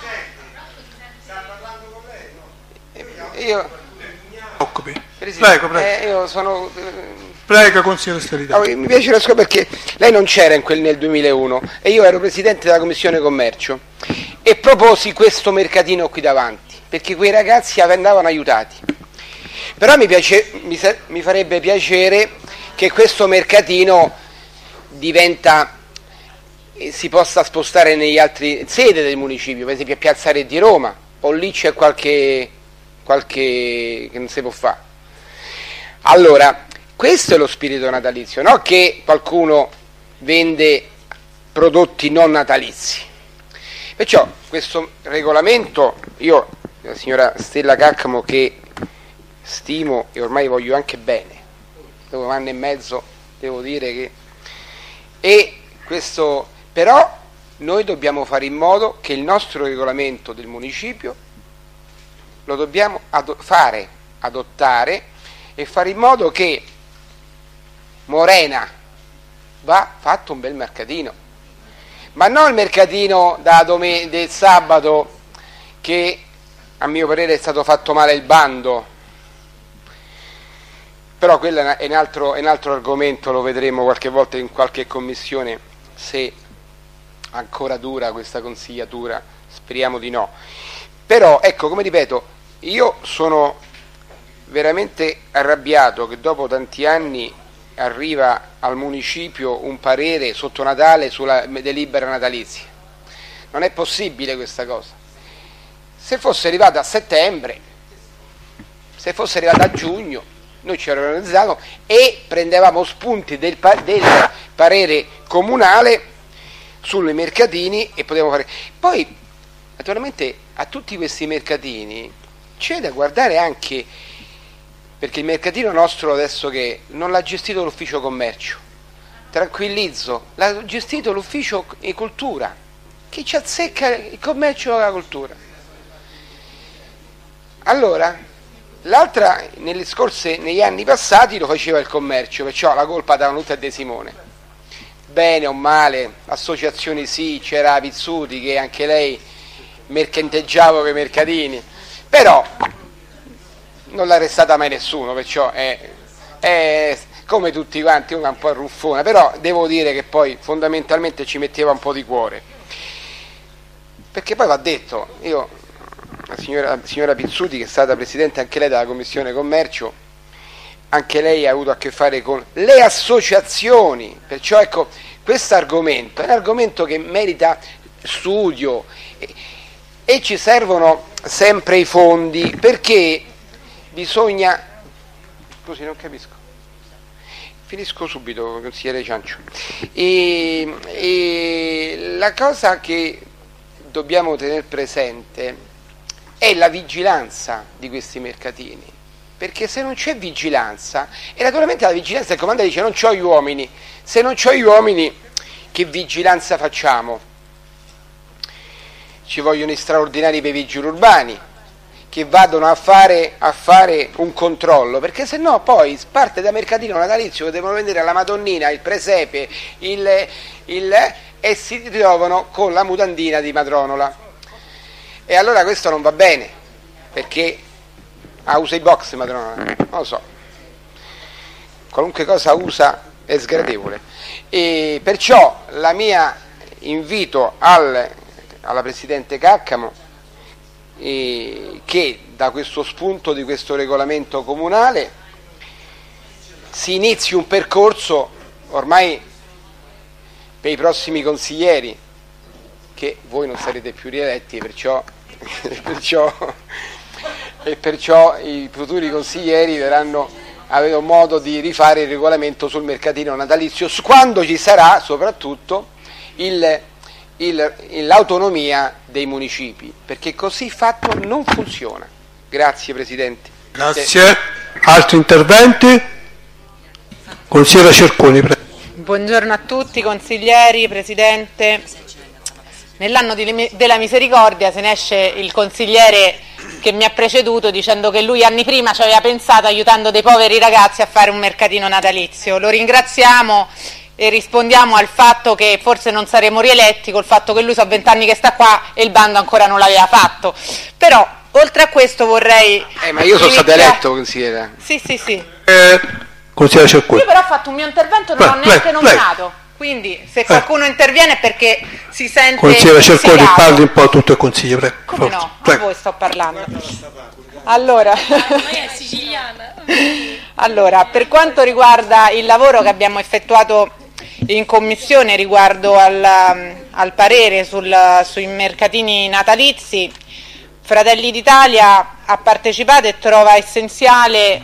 Io, Prego, prego. Eh, io sono... Prego, consigliere Sterità. Oh, mi piace la scuola perché lei non c'era in quel, nel duemilauno e io ero Presidente della Commissione Commercio e proposi questo mercatino qui davanti, perché quei ragazzi andavano aiutati. Però mi, piace, mi, mi farebbe piacere che questo mercatino diventa, si possa spostare negli altri sedi del municipio, per esempio a Piazza Re di Roma, o lì c'è qualche, qualche che non si può fare. Allora, questo è lo spirito natalizio, no? Che qualcuno vende prodotti non natalizi. Perciò questo regolamento, io, la signora Stella Caccamo, che stimo e ormai voglio anche bene, dopo un anno e mezzo devo dire che, e questo, però noi dobbiamo fare in modo che il nostro regolamento del municipio lo dobbiamo ado- fare, adottare e fare in modo che Morena va fatto un bel mercatino, ma non il mercatino da domen- del sabato, che a mio parere è stato fatto male il bando. Però quello è un altro, è un altro argomento, lo vedremo qualche volta in qualche commissione, se ancora dura questa consigliatura, speriamo di no. Però, ecco, come ripeto, io sono veramente arrabbiato che dopo tanti anni arriva al municipio un parere sotto Natale sulla delibera natalizia. Non è possibile questa cosa. Se fosse arrivata a settembre, se fosse arrivata a giugno, noi ci eravamo organizzato e prendevamo spunti del, pa- del parere comunale sui mercatini e potevamo fare. Poi, naturalmente, a tutti questi mercatini c'è da guardare anche perché il mercatino nostro adesso che non l'ha gestito l'ufficio commercio, tranquillizzo, l'ha gestito l'ufficio e cultura, chi ci azzecca il commercio e la cultura. Allora, l'altra, nelle scorse, negli anni passati lo faceva il commercio, perciò la colpa davano tutta a De Simone. Bene o male, associazioni sì, c'era Pizzuti che anche lei mercanteggiava con i mercatini, però non l'ha arrestata mai nessuno, perciò è, è come tutti quanti, una un po' ruffona, però devo dire che poi fondamentalmente ci metteva un po' di cuore, perché poi va detto, io la signora, la signora Pizzuti, che è stata presidente anche lei della Commissione Commercio, anche lei ha avuto a che fare con le associazioni, perciò ecco, questo argomento è un argomento che merita studio e, e ci servono sempre i fondi, perché bisogna, scusi non capisco, finisco subito consigliere Ciancio, e, e la cosa che dobbiamo tenere presente è la vigilanza di questi mercatini, perché se non c'è vigilanza, e naturalmente la vigilanza, il comandante dice non c'ho gli uomini, se non c'ho gli uomini che vigilanza facciamo? Ci vogliono i straordinari per i vigili urbani che vadano a fare, a fare un controllo, perché se no poi parte da mercatino natalizio che devono vendere la Madonnina, il presepe, il, il, e si ritrovano con la mutandina di Madronola. E allora questo non va bene, perché ah, usa i box Madronola, non lo so, qualunque cosa usa è sgradevole, e perciò la mia invito al, alla Presidente Caccamo eh, che da questo spunto di questo regolamento comunale si inizi un percorso ormai per i prossimi consiglieri, che voi non sarete più rieletti, perciò E perciò, e perciò i futuri consiglieri verranno, avranno modo di rifare il regolamento sul mercatino natalizio quando ci sarà soprattutto il, il, l'autonomia dei municipi, perché così fatto non funziona. Grazie Presidente. Grazie. Altri interventi? Consigliere Cerconi, prego. Buongiorno a tutti, consiglieri, Presidente. Nell'anno di, della misericordia se ne esce il consigliere che mi ha preceduto dicendo che lui anni prima ci aveva pensato aiutando dei poveri ragazzi a fare un mercatino natalizio. Lo ringraziamo e rispondiamo al fatto che forse non saremo rieletti col fatto che lui sono vent'anni che sta qua e il bando ancora non l'aveva fatto. Però oltre a questo vorrei... Eh, ma io sono stato eletto consigliere. Sì, sì, sì. Eh, consigliere Cerconi. Io però ho fatto un mio intervento e non Beh, ho neanche lei, nominato. lei. Quindi se qualcuno eh. interviene è perché si sente consigliere Cerconi, insediato. parli un po' tutto il consiglio, prego. Come no? A voi sto parlando. Allora, è siciliana. allora, per quanto riguarda il lavoro che abbiamo effettuato in commissione riguardo al, al parere sul, sui mercatini natalizi, Fratelli d'Italia ha partecipato e trova essenziale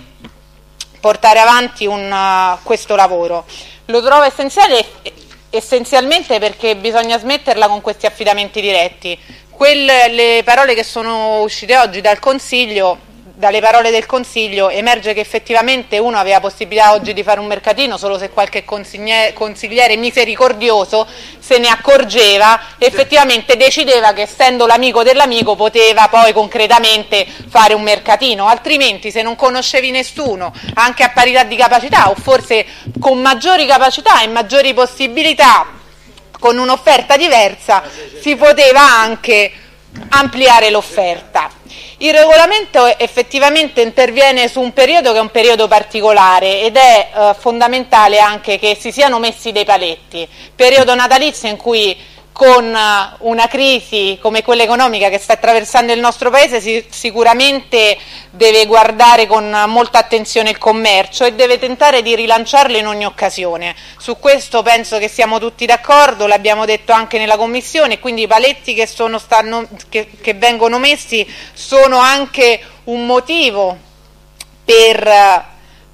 portare avanti un, uh, questo lavoro. Lo trovo essenziale essenzialmente perché bisogna smetterla con questi affidamenti diretti. Quelle, le parole che sono uscite oggi dal Consiglio, dalle parole del Consiglio emerge che effettivamente uno aveva possibilità oggi di fare un mercatino solo se qualche consigliere, consigliere misericordioso se ne accorgeva, effettivamente decideva che essendo l'amico dell'amico poteva poi concretamente fare un mercatino, altrimenti se non conoscevi nessuno anche a parità di capacità o forse con maggiori capacità e maggiori possibilità con un'offerta diversa si poteva anche ampliare l'offerta. Il regolamento effettivamente interviene su un periodo che è un periodo particolare ed è eh, fondamentale anche che si siano messi dei paletti. Periodo natalizio in cui con una crisi come quella economica che sta attraversando il nostro Paese si, sicuramente deve guardare con molta attenzione il commercio e deve tentare di rilanciarlo in ogni occasione. Su questo penso che siamo tutti d'accordo, l'abbiamo detto anche nella Commissione, quindi i paletti che, sono, stanno, che, che vengono messi sono anche un motivo per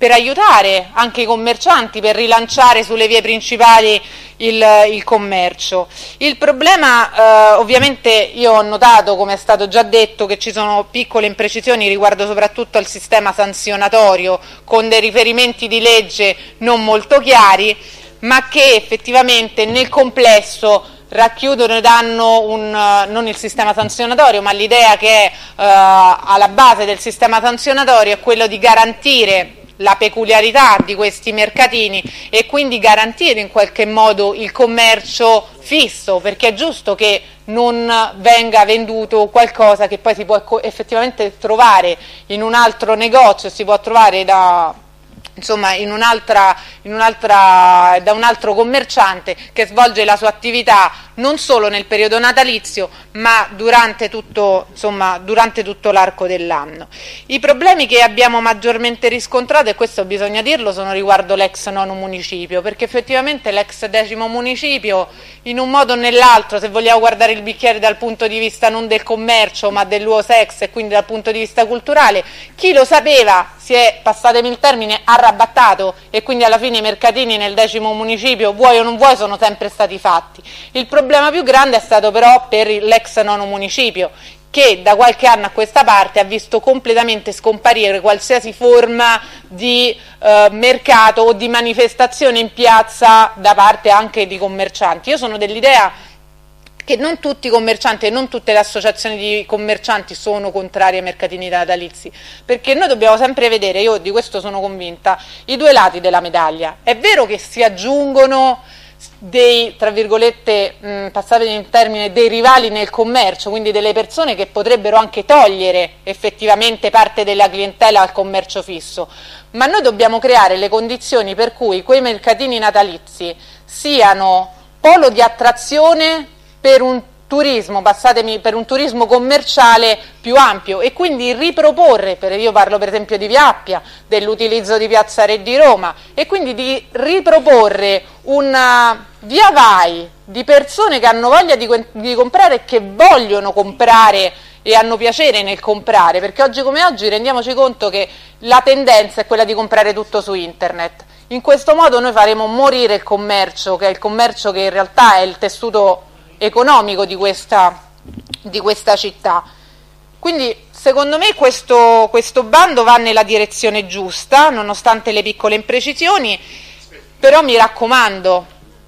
per aiutare anche i commercianti, per rilanciare sulle vie principali il, il commercio. Il problema, eh, ovviamente io ho notato, come è stato già detto, che ci sono piccole imprecisioni riguardo soprattutto al sistema sanzionatorio, con dei riferimenti di legge non molto chiari, ma che effettivamente nel complesso racchiudono e danno un, non il sistema sanzionatorio, ma l'idea che è uh, alla base del sistema sanzionatorio è quello di garantire la peculiarità di questi mercatini e quindi garantire in qualche modo il commercio fisso, perché è giusto che non venga venduto qualcosa che poi si può effettivamente trovare in un altro negozio, si può trovare da... insomma in un'altra, in un'altra, da un altro commerciante che svolge la sua attività non solo nel periodo natalizio ma durante tutto, insomma, durante tutto l'arco dell'anno. I problemi che abbiamo maggiormente riscontrato, e questo bisogna dirlo, sono riguardo l'ex nono municipio, perché effettivamente l'ex decimo municipio in un modo o nell'altro, se vogliamo guardare il bicchiere dal punto di vista non del commercio ma dell'uo sex e quindi dal punto di vista culturale, chi lo sapeva si è, passatemi il termine, arrabattato, e quindi alla fine i mercatini nel decimo municipio, vuoi o non vuoi, sono sempre stati fatti. Il problema più grande è stato però per l'ex nono municipio, che da qualche anno a questa parte ha visto completamente scomparire qualsiasi forma di eh, mercato o di manifestazione in piazza da parte anche di commercianti. Io sono dell'idea che non tutti i commercianti e non tutte le associazioni di commercianti sono contrarie ai mercatini natalizi, perché noi dobbiamo sempre vedere, io di questo sono convinta, i due lati della medaglia. È vero che si aggiungono dei, tra virgolette, mh, passatemi in termine, dei rivali nel commercio, quindi delle persone che potrebbero anche togliere effettivamente parte della clientela al commercio fisso, ma noi dobbiamo creare le condizioni per cui quei mercatini natalizi siano polo di attrazione per un turismo, passatemi, per un turismo commerciale più ampio, e quindi riproporre, per, io parlo per esempio di Via Appia, dell'utilizzo di Piazza Re di Roma, e quindi di riproporre una via vai di persone che hanno voglia di, di comprare e che vogliono comprare e hanno piacere nel comprare, perché oggi come oggi rendiamoci conto che la tendenza è quella di comprare tutto su internet. In questo modo noi faremo morire il commercio, che è il commercio che in realtà è il tessuto economico di questa, di questa città. Quindi secondo me questo, questo bando va nella direzione giusta, nonostante le piccole imprecisioni, però mi raccomando,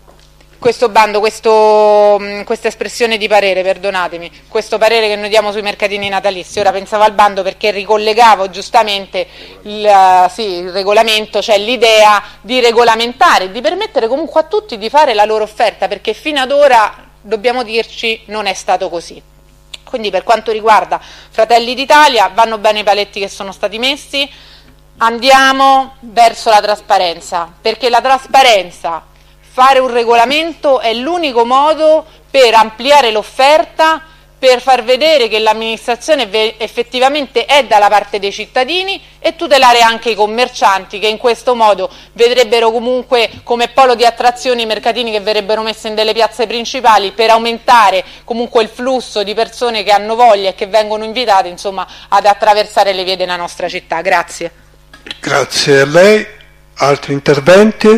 questo bando, questo, questa espressione di parere, perdonatemi, questo parere che noi diamo sui mercatini natalizi, ora pensavo al bando perché ricollegavo giustamente il, sì, il regolamento, cioè l'idea di regolamentare, di permettere comunque a tutti di fare la loro offerta, perché fino ad ora, dobbiamo dirci, non è stato così. Quindi per quanto riguarda Fratelli d'Italia vanno bene i paletti che sono stati messi, andiamo verso la trasparenza, perché la trasparenza, fare un regolamento è l'unico modo per ampliare l'offerta, per far vedere che l'amministrazione effettivamente è dalla parte dei cittadini e tutelare anche i commercianti, che in questo modo vedrebbero comunque come polo di attrazione i mercatini che verrebbero messi in delle piazze principali, per aumentare comunque il flusso di persone che hanno voglia e che vengono invitate, insomma, ad attraversare le vie della nostra città. Grazie. Grazie a lei. Altri interventi?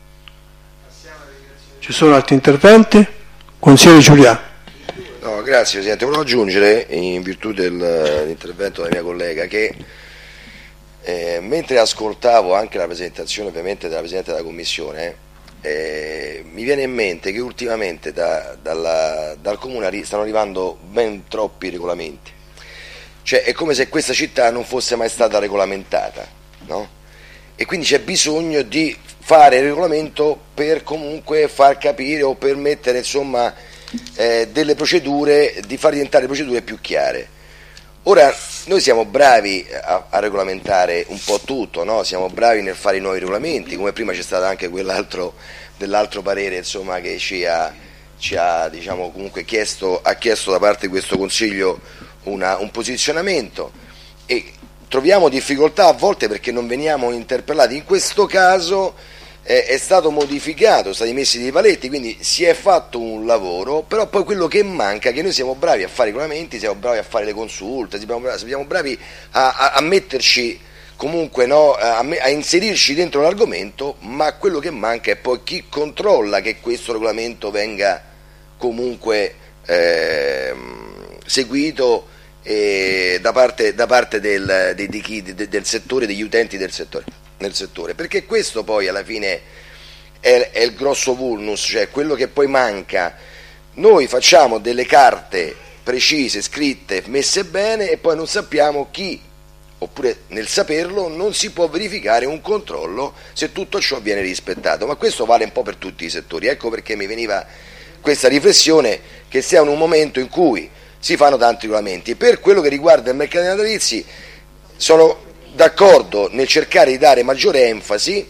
Ci sono altri interventi? Consigliere Giuliano. No, grazie Presidente. Volevo aggiungere, in virtù dell'intervento della mia collega, che eh, mentre ascoltavo anche la presentazione ovviamente della Presidente della Commissione, eh, mi viene in mente che ultimamente da, dalla, dal Comune arri- stanno arrivando ben troppi regolamenti. Cioè è come se questa città non fosse mai stata regolamentata, no? E quindi c'è bisogno di fare il regolamento per comunque far capire o per mettere, insomma, eh, delle procedure, di far diventare le procedure più chiare. Ora noi siamo bravi a, a regolamentare un po' tutto, no? Siamo bravi nel fare i nuovi regolamenti, come prima c'è stato anche quell'altro dell'altro parere, insomma, che ci ha, ci ha diciamo comunque chiesto, ha chiesto da parte di questo Consiglio una, un posizionamento, e troviamo difficoltà a volte perché non veniamo interpellati. In questo caso eh, è stato modificato, sono stati messi dei paletti, quindi si è fatto un lavoro, però poi quello che manca è che noi siamo bravi a fare i regolamenti, siamo bravi a fare le consulte, siamo bravi, siamo bravi a, a, a metterci comunque no, a, a inserirci dentro l'argomento, ma quello che manca è poi chi controlla che questo regolamento venga comunque eh, seguito eh, da parte, da parte del, di, di chi, de, del settore, degli utenti del settore, nel settore, perché questo poi alla fine è, è il grosso vulnus, cioè quello che poi manca. Noi facciamo delle carte precise, scritte, messe bene e poi non sappiamo chi, oppure nel saperlo non si può verificare un controllo se tutto ciò viene rispettato, ma questo vale un po' per tutti i settori. Ecco perché mi veniva questa riflessione che siamo in un momento in cui si fanno tanti regolamenti. Per quello che riguarda il mercato dei natalizi sono d'accordo nel cercare di dare maggiore enfasi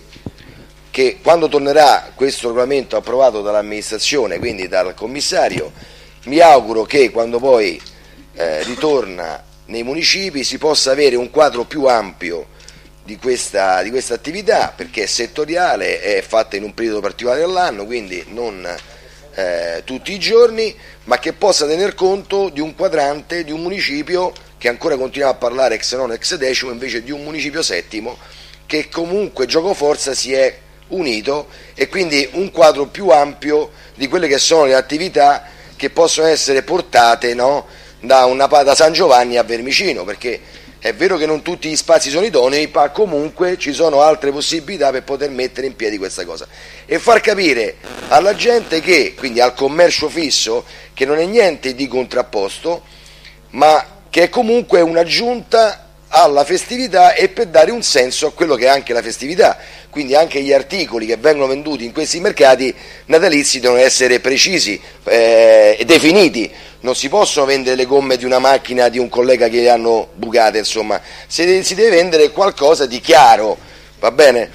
che quando tornerà questo regolamento approvato dall'amministrazione, quindi dal commissario, mi auguro che quando poi eh, ritorna nei municipi si possa avere un quadro più ampio di questa, di questa attività, perché è settoriale, è fatta in un periodo particolare dell'anno, quindi non eh, tutti i giorni, ma che possa tener conto di un quadrante, di un municipio che ancora continuiamo a parlare ex non ex decimo, invece di un municipio settimo che comunque giocoforza si è unito, e quindi un quadro più ampio di quelle che sono le attività che possono essere portate, no, da, una, da San Giovanni a Vermicino, perché è vero che non tutti gli spazi sono idonei, ma comunque ci sono altre possibilità per poter mettere in piedi questa cosa e far capire alla gente che, quindi al commercio fisso, che non è niente di contrapposto, ma che è comunque un'aggiunta alla festività e per dare un senso a quello che è anche la festività. Quindi anche gli articoli che vengono venduti in questi mercati natalizi devono essere precisi e eh, definiti. Non si possono vendere le gomme di una macchina di un collega che le hanno bucate, insomma, si deve, si deve vendere qualcosa di chiaro, va bene?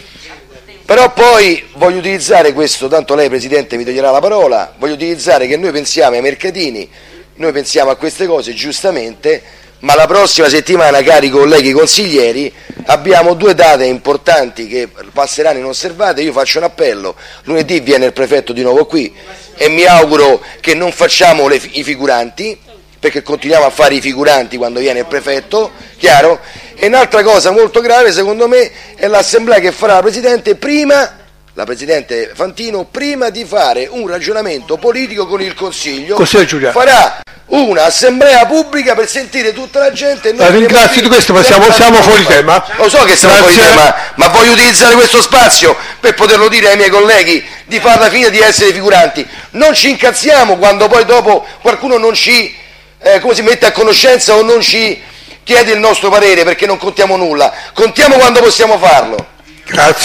Però poi voglio utilizzare questo, tanto lei Presidente mi toglierà la parola, voglio utilizzare che noi pensiamo ai mercatini, noi pensiamo a queste cose giustamente, ma la prossima settimana, cari colleghi consiglieri, abbiamo due date importanti che passeranno inosservate. Io faccio un appello: lunedì viene il prefetto di nuovo qui e mi auguro che non facciamo le, i figuranti, perché continuiamo a fare i figuranti quando viene il prefetto, chiaro? E un'altra cosa molto grave secondo me è l'assemblea che farà la Presidente prima, la Presidente Fantino, prima di fare un ragionamento politico con il Consiglio. Cos'è, Giulia? Farà una assemblea pubblica per sentire tutta la gente. E la ringrazio di questo, ma siamo, siamo fuori tema. Lo so che siamo Grazie. fuori tema, ma voglio utilizzare questo spazio per poterlo dire ai miei colleghi, di farla fine di essere figuranti. Non ci incazziamo quando poi dopo qualcuno non ci eh, come si mette a conoscenza o non ci chiede il nostro parere, perché non contiamo nulla. Contiamo quando possiamo farlo. Grazie.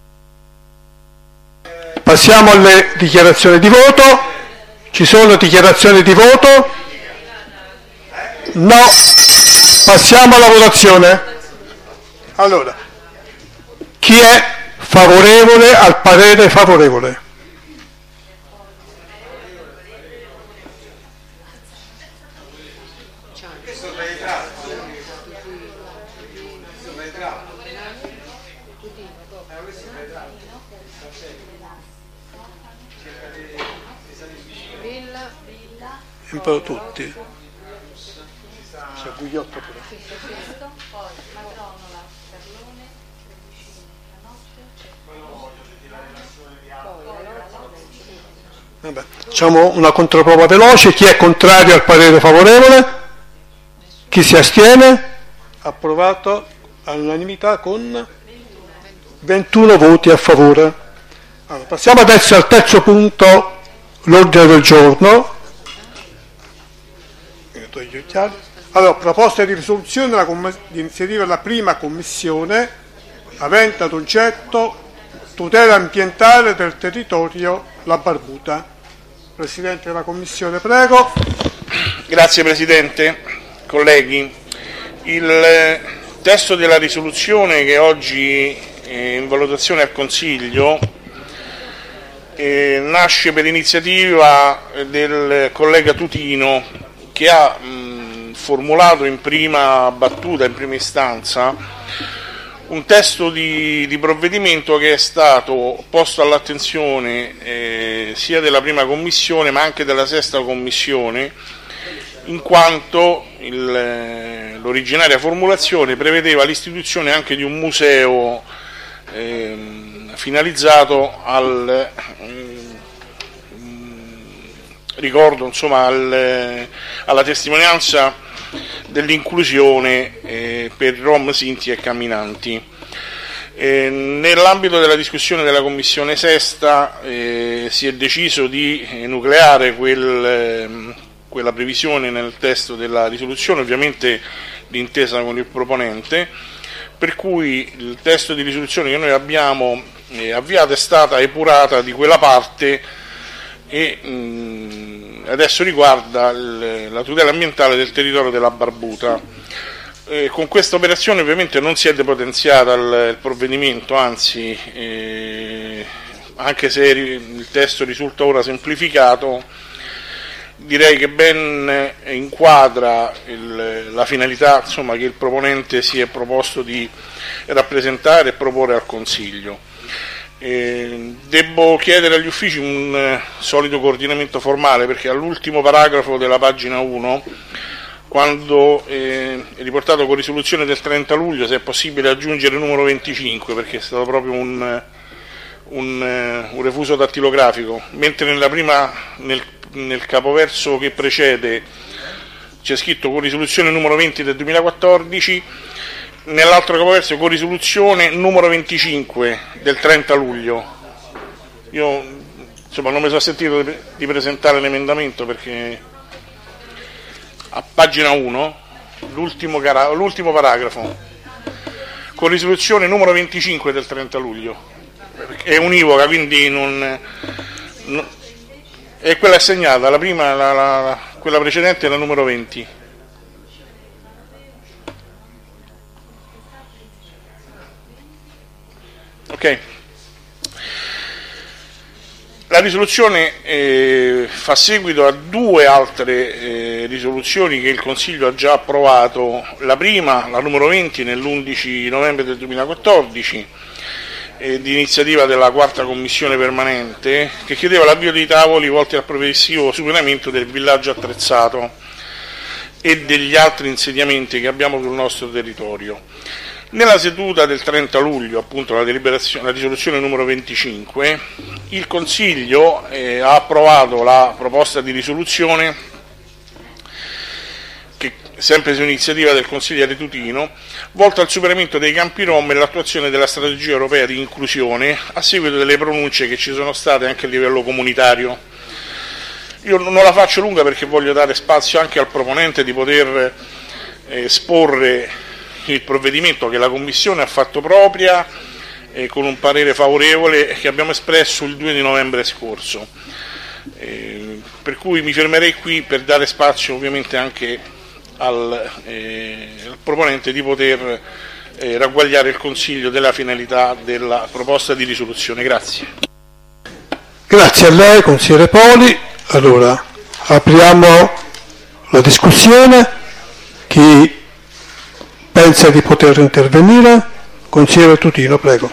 Passiamo alle dichiarazioni di voto. Ci sono dichiarazioni di voto? No. Passiamo alla votazione. Allora, chi è favorevole al parere favorevole? Un po' tutti. C'è Gugliotto pure. Vabbè, facciamo una controprova veloce. Chi è contrario al parere favorevole? Chi si astiene? Approvato all'unanimità con ventuno voti a favore. Allora, passiamo adesso al terzo punto, l'ordine del giorno. Allora, proposta di risoluzione della com- di iniziativa della prima commissione avente ad oggetto tutela ambientale del territorio La Barbuta. Presidente della commissione, prego. Grazie Presidente, colleghi. Il testo della risoluzione che oggi è in valutazione al Consiglio eh, nasce per iniziativa del collega Tutino, che ha mh, formulato in prima battuta, in prima istanza, un testo di, di provvedimento che è stato posto all'attenzione eh, sia della prima commissione ma anche della sesta commissione, in quanto il, l'originaria formulazione prevedeva l'istituzione anche di un museo eh, finalizzato al eh, ricordo, insomma, al, alla testimonianza dell'inclusione eh, per Rom, Sinti e camminanti. Eh, nell'ambito della discussione della Commissione Sesta eh, si è deciso di enucleare quel, eh, quella previsione nel testo della risoluzione, ovviamente d'intesa con il proponente, per cui il testo di risoluzione che noi abbiamo eh, avviato è stata epurata di quella parte e mh, adesso riguarda il, la tutela ambientale del territorio della Barbuta. Eh, con questa operazione ovviamente non si è depotenziata il, il provvedimento, anzi eh, anche se il testo risulta ora semplificato, direi che ben inquadra il, la finalità, insomma, che il proponente si è proposto di rappresentare e proporre al Consiglio. Eh, devo chiedere agli uffici un eh, solito coordinamento formale, perché all'ultimo paragrafo della pagina uno, quando eh, è riportato con risoluzione del trenta luglio, se è possibile aggiungere il numero venticinque, perché è stato proprio un, un, un refuso dattilografico, mentre nella prima, nel, nel capoverso che precede c'è scritto con risoluzione numero venti del duemilaquattordici, nell'altro capoverso con risoluzione numero venticinque del trenta luglio. Io, insomma, non mi sono sentito di presentare l'emendamento perché a pagina uno, l'ultimo, cara- l'ultimo paragrafo, con risoluzione numero venticinque del trenta luglio, è univoca, quindi non, non e quella è segnata, la prima, la, la, quella precedente è la numero venti. Ok. La risoluzione eh, fa seguito a due altre eh, risoluzioni che il Consiglio ha già approvato. La prima, la numero venti, nell'undici novembre del duemilaquattordici, eh, di iniziativa della quarta commissione permanente, che chiedeva l'avvio dei tavoli volti al progressivo superamento del villaggio attrezzato e degli altri insediamenti che abbiamo sul nostro territorio. Nella seduta del trenta luglio, appunto, la, deliberazione, la risoluzione numero venticinque, il Consiglio eh, ha approvato la proposta di risoluzione, che sempre su iniziativa del consigliere Tutino, volta al superamento dei campi rom e l'attuazione della strategia europea di inclusione a seguito delle pronunce che ci sono state anche a livello comunitario. Io non la faccio lunga perché voglio dare spazio anche al proponente di poter eh, esporre il provvedimento che la Commissione ha fatto propria eh, con un parere favorevole che abbiamo espresso il due di novembre scorso. Eh, per cui mi fermerei qui per dare spazio ovviamente anche al, eh, al proponente di poter eh, ragguagliare il Consiglio della finalità della proposta di risoluzione. Grazie. Grazie a lei, consigliere Poli. Allora, apriamo la discussione. Chi pensa di poter intervenire? Consigliere Tutino, prego.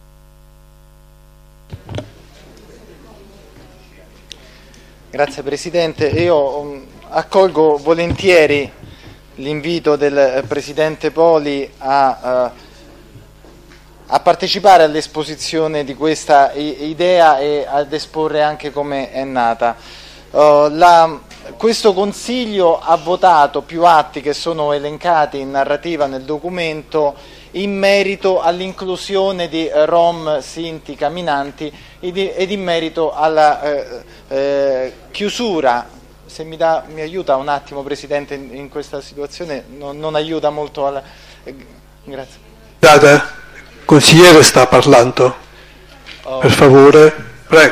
Grazie Presidente, io um, accolgo volentieri l'invito del Presidente Poli a, uh, a partecipare all'esposizione di questa i- idea e ad esporre anche come è nata. Uh, la, questo Consiglio ha votato più atti che sono elencati in narrativa nel documento in merito all'inclusione di Rom, Sinti, camminanti ed in merito alla eh, eh, chiusura. Se mi, dà, mi aiuta un attimo Presidente in, in questa situazione, non, non aiuta molto alla... eh, grazie. Scusate, il consigliere sta parlando, oh. Per favore, prego.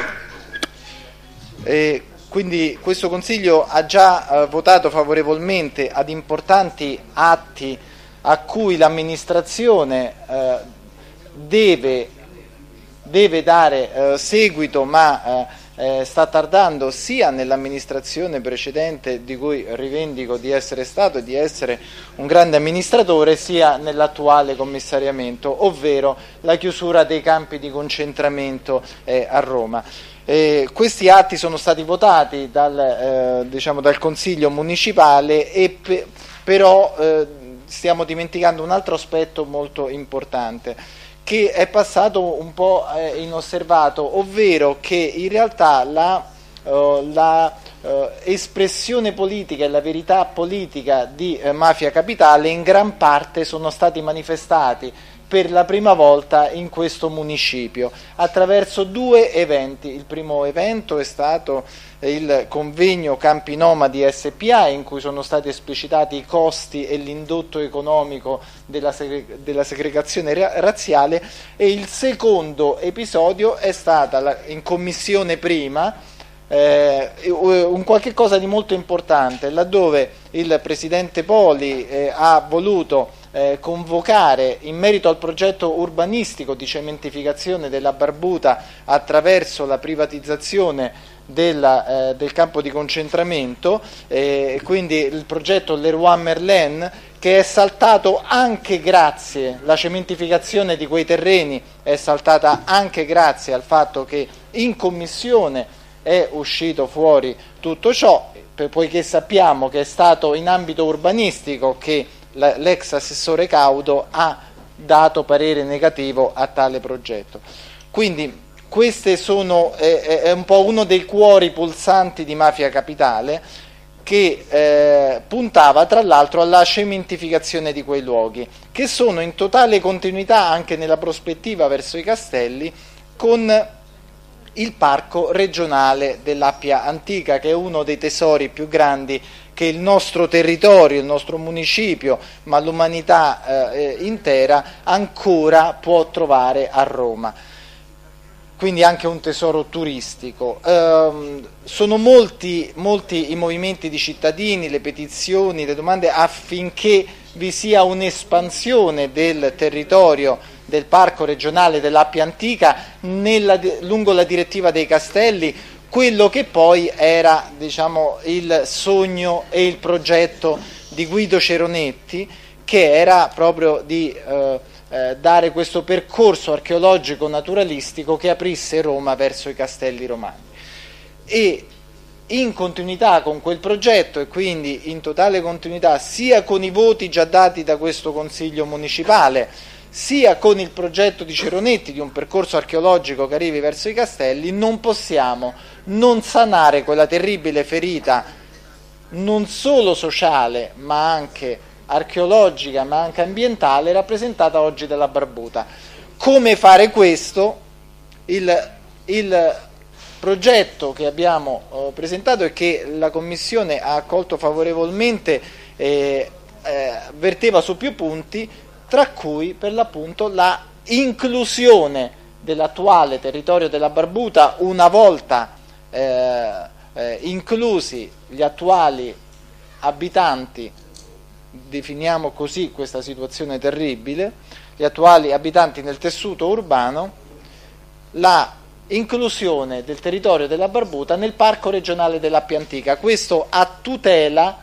E quindi questo Consiglio ha già eh, votato favorevolmente ad importanti atti a cui l'amministrazione eh, deve, deve dare eh, seguito, ma eh, eh, sta tardando sia nell'amministrazione precedente, di cui rivendico di essere stato e di essere un grande amministratore, sia nell'attuale commissariamento, ovvero la chiusura dei campi di concentramento eh, a Roma. Eh, questi atti sono stati votati dal, eh, diciamo, dal Consiglio Municipale e pe- però eh, stiamo dimenticando un altro aspetto molto importante che è passato un po' eh, inosservato, ovvero che in realtà la, uh, la uh, espressione politica e la verità politica di eh, Mafia Capitale in gran parte sono stati manifestati per la prima volta in questo municipio attraverso due eventi. Il primo evento è stato il convegno Campi Nomadi S P A, in cui sono stati esplicitati i costi e l'indotto economico della, segre- della segregazione ra- razziale, e il secondo episodio è stata la- in commissione prima Eh, un qualche cosa di molto importante, laddove il presidente Poli eh, ha voluto eh, convocare in merito al progetto urbanistico di cementificazione della Barbuta attraverso la privatizzazione della, eh, del campo di concentramento, eh, quindi il progetto Leroy Merlin, che è saltato anche grazie, la cementificazione di quei terreni è saltata anche grazie al fatto che in commissione è uscito fuori tutto ciò, poiché sappiamo che è stato in ambito urbanistico che l'ex assessore Caudo ha dato parere negativo a tale progetto. Quindi queste sono, è, è un po' uno dei cuori pulsanti di Mafia Capitale, che eh, puntava tra l'altro alla cementificazione di quei luoghi, che sono in totale continuità anche nella prospettiva verso i Castelli con il parco regionale dell'Appia Antica, che è uno dei tesori più grandi che il nostro territorio, il nostro municipio, ma l'umanità eh, intera ancora può trovare a Roma. Quindi anche un tesoro turistico. Ehm, sono molti, molti i movimenti di cittadini, le petizioni, le domande affinché vi sia un'espansione del territorio del parco regionale dell'Appia Antica nella, lungo la direttiva dei Castelli, quello che poi era, diciamo, il sogno e il progetto di Guido Ceronetti, che era proprio di eh, eh, dare questo percorso archeologico naturalistico che aprisse Roma verso i Castelli Romani. E in continuità con quel progetto, e quindi in totale continuità sia con i voti già dati da questo Consiglio Municipale, sia con il progetto di Ceronetti di un percorso archeologico che arrivi verso i Castelli, non possiamo non sanare quella terribile ferita non solo sociale ma anche archeologica, ma anche ambientale, rappresentata oggi dalla Barbuta. Come fare questo? Il, il progetto che abbiamo eh, presentato e che la Commissione ha accolto favorevolmente eh, eh, verteva su più punti, tra cui per l'appunto la inclusione dell'attuale territorio della Barbuta, una volta eh, eh, inclusi gli attuali abitanti, definiamo così questa situazione terribile, gli attuali abitanti nel tessuto urbano, la inclusione del territorio della Barbuta nel parco regionale dell'Appia Antica, questo a tutela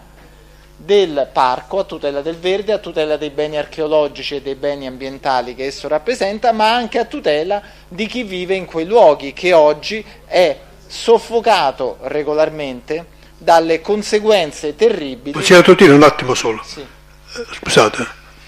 del parco, a tutela del verde, a tutela dei beni archeologici e dei beni ambientali che esso rappresenta, ma anche a tutela di chi vive in quei luoghi, che oggi è soffocato regolarmente dalle conseguenze terribili. Consigliere Totino, un attimo solo. Sì. Eh, scusate,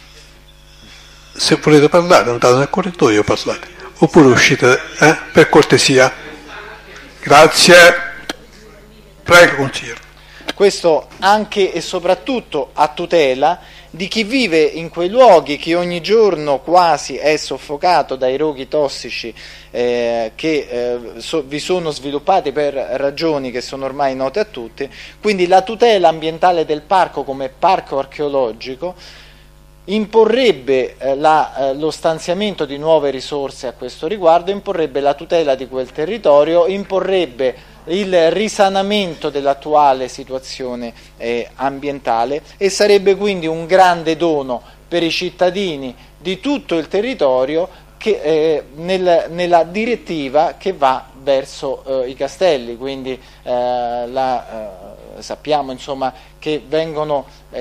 se volete parlare andate nel corridoio e parlate, oppure uscite eh, per cortesia. Grazie. Prego, consigliere. Questo anche e soprattutto a tutela di chi vive in quei luoghi, che ogni giorno quasi è soffocato dai roghi tossici eh, che eh, so, vi sono sviluppati per ragioni che sono ormai note a tutti. Quindi la tutela ambientale del parco come parco archeologico imporrebbe eh, la, eh, lo stanziamento di nuove risorse a questo riguardo, imporrebbe la tutela di quel territorio, imporrebbe il risanamento dell'attuale situazione eh, ambientale, e sarebbe quindi un grande dono per i cittadini di tutto il territorio che, eh, nel, nella direttiva che va verso eh, i Castelli. Quindi eh, la, eh, sappiamo insomma che vengono eh,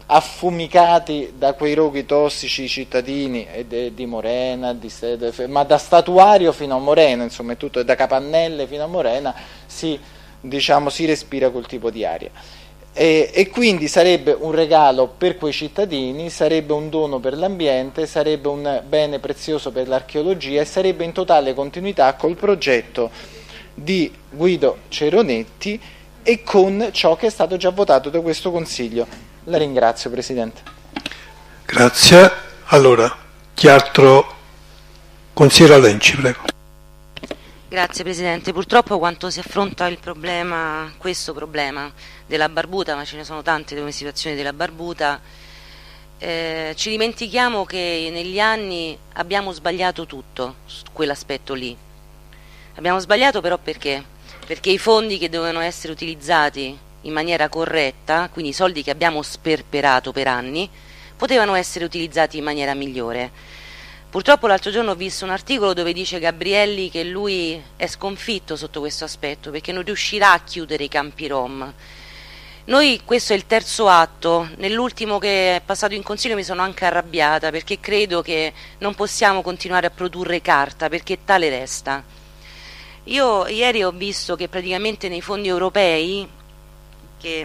affumicati da quei roghi tossici cittadini e de, di Morena, di, de, ma da Statuario fino a Morena, insomma, tutto, da Capannelle fino a Morena si, diciamo, si respira quel tipo di aria. E, e quindi sarebbe un regalo per quei cittadini, sarebbe un dono per l'ambiente, sarebbe un bene prezioso per l'archeologia e sarebbe in totale continuità col progetto di Guido Ceronetti e con ciò che è stato già votato da questo Consiglio. La ringrazio, Presidente. Grazie. Allora, chi altro? Consigliere Lenci, prego. Grazie Presidente, purtroppo quando si affronta il problema, questo problema della barbuta, ma ce ne sono tante come situazioni della barbuta, eh, ci dimentichiamo che negli anni abbiamo sbagliato tutto su quell'aspetto lì. Abbiamo sbagliato però perché? Perché i fondi che dovevano essere utilizzati in maniera corretta, quindi i soldi che abbiamo sperperato per anni, potevano essere utilizzati in maniera migliore. Purtroppo l'altro giorno ho visto un articolo dove dice Gabrielli che lui è sconfitto sotto questo aspetto perché non riuscirà a chiudere i campi Rom. Noi, questo è il terzo atto, nell'ultimo che è passato in Consiglio mi sono anche arrabbiata perché credo che non possiamo continuare a produrre carta perché tale resta. Io ieri ho visto che praticamente nei fondi europei che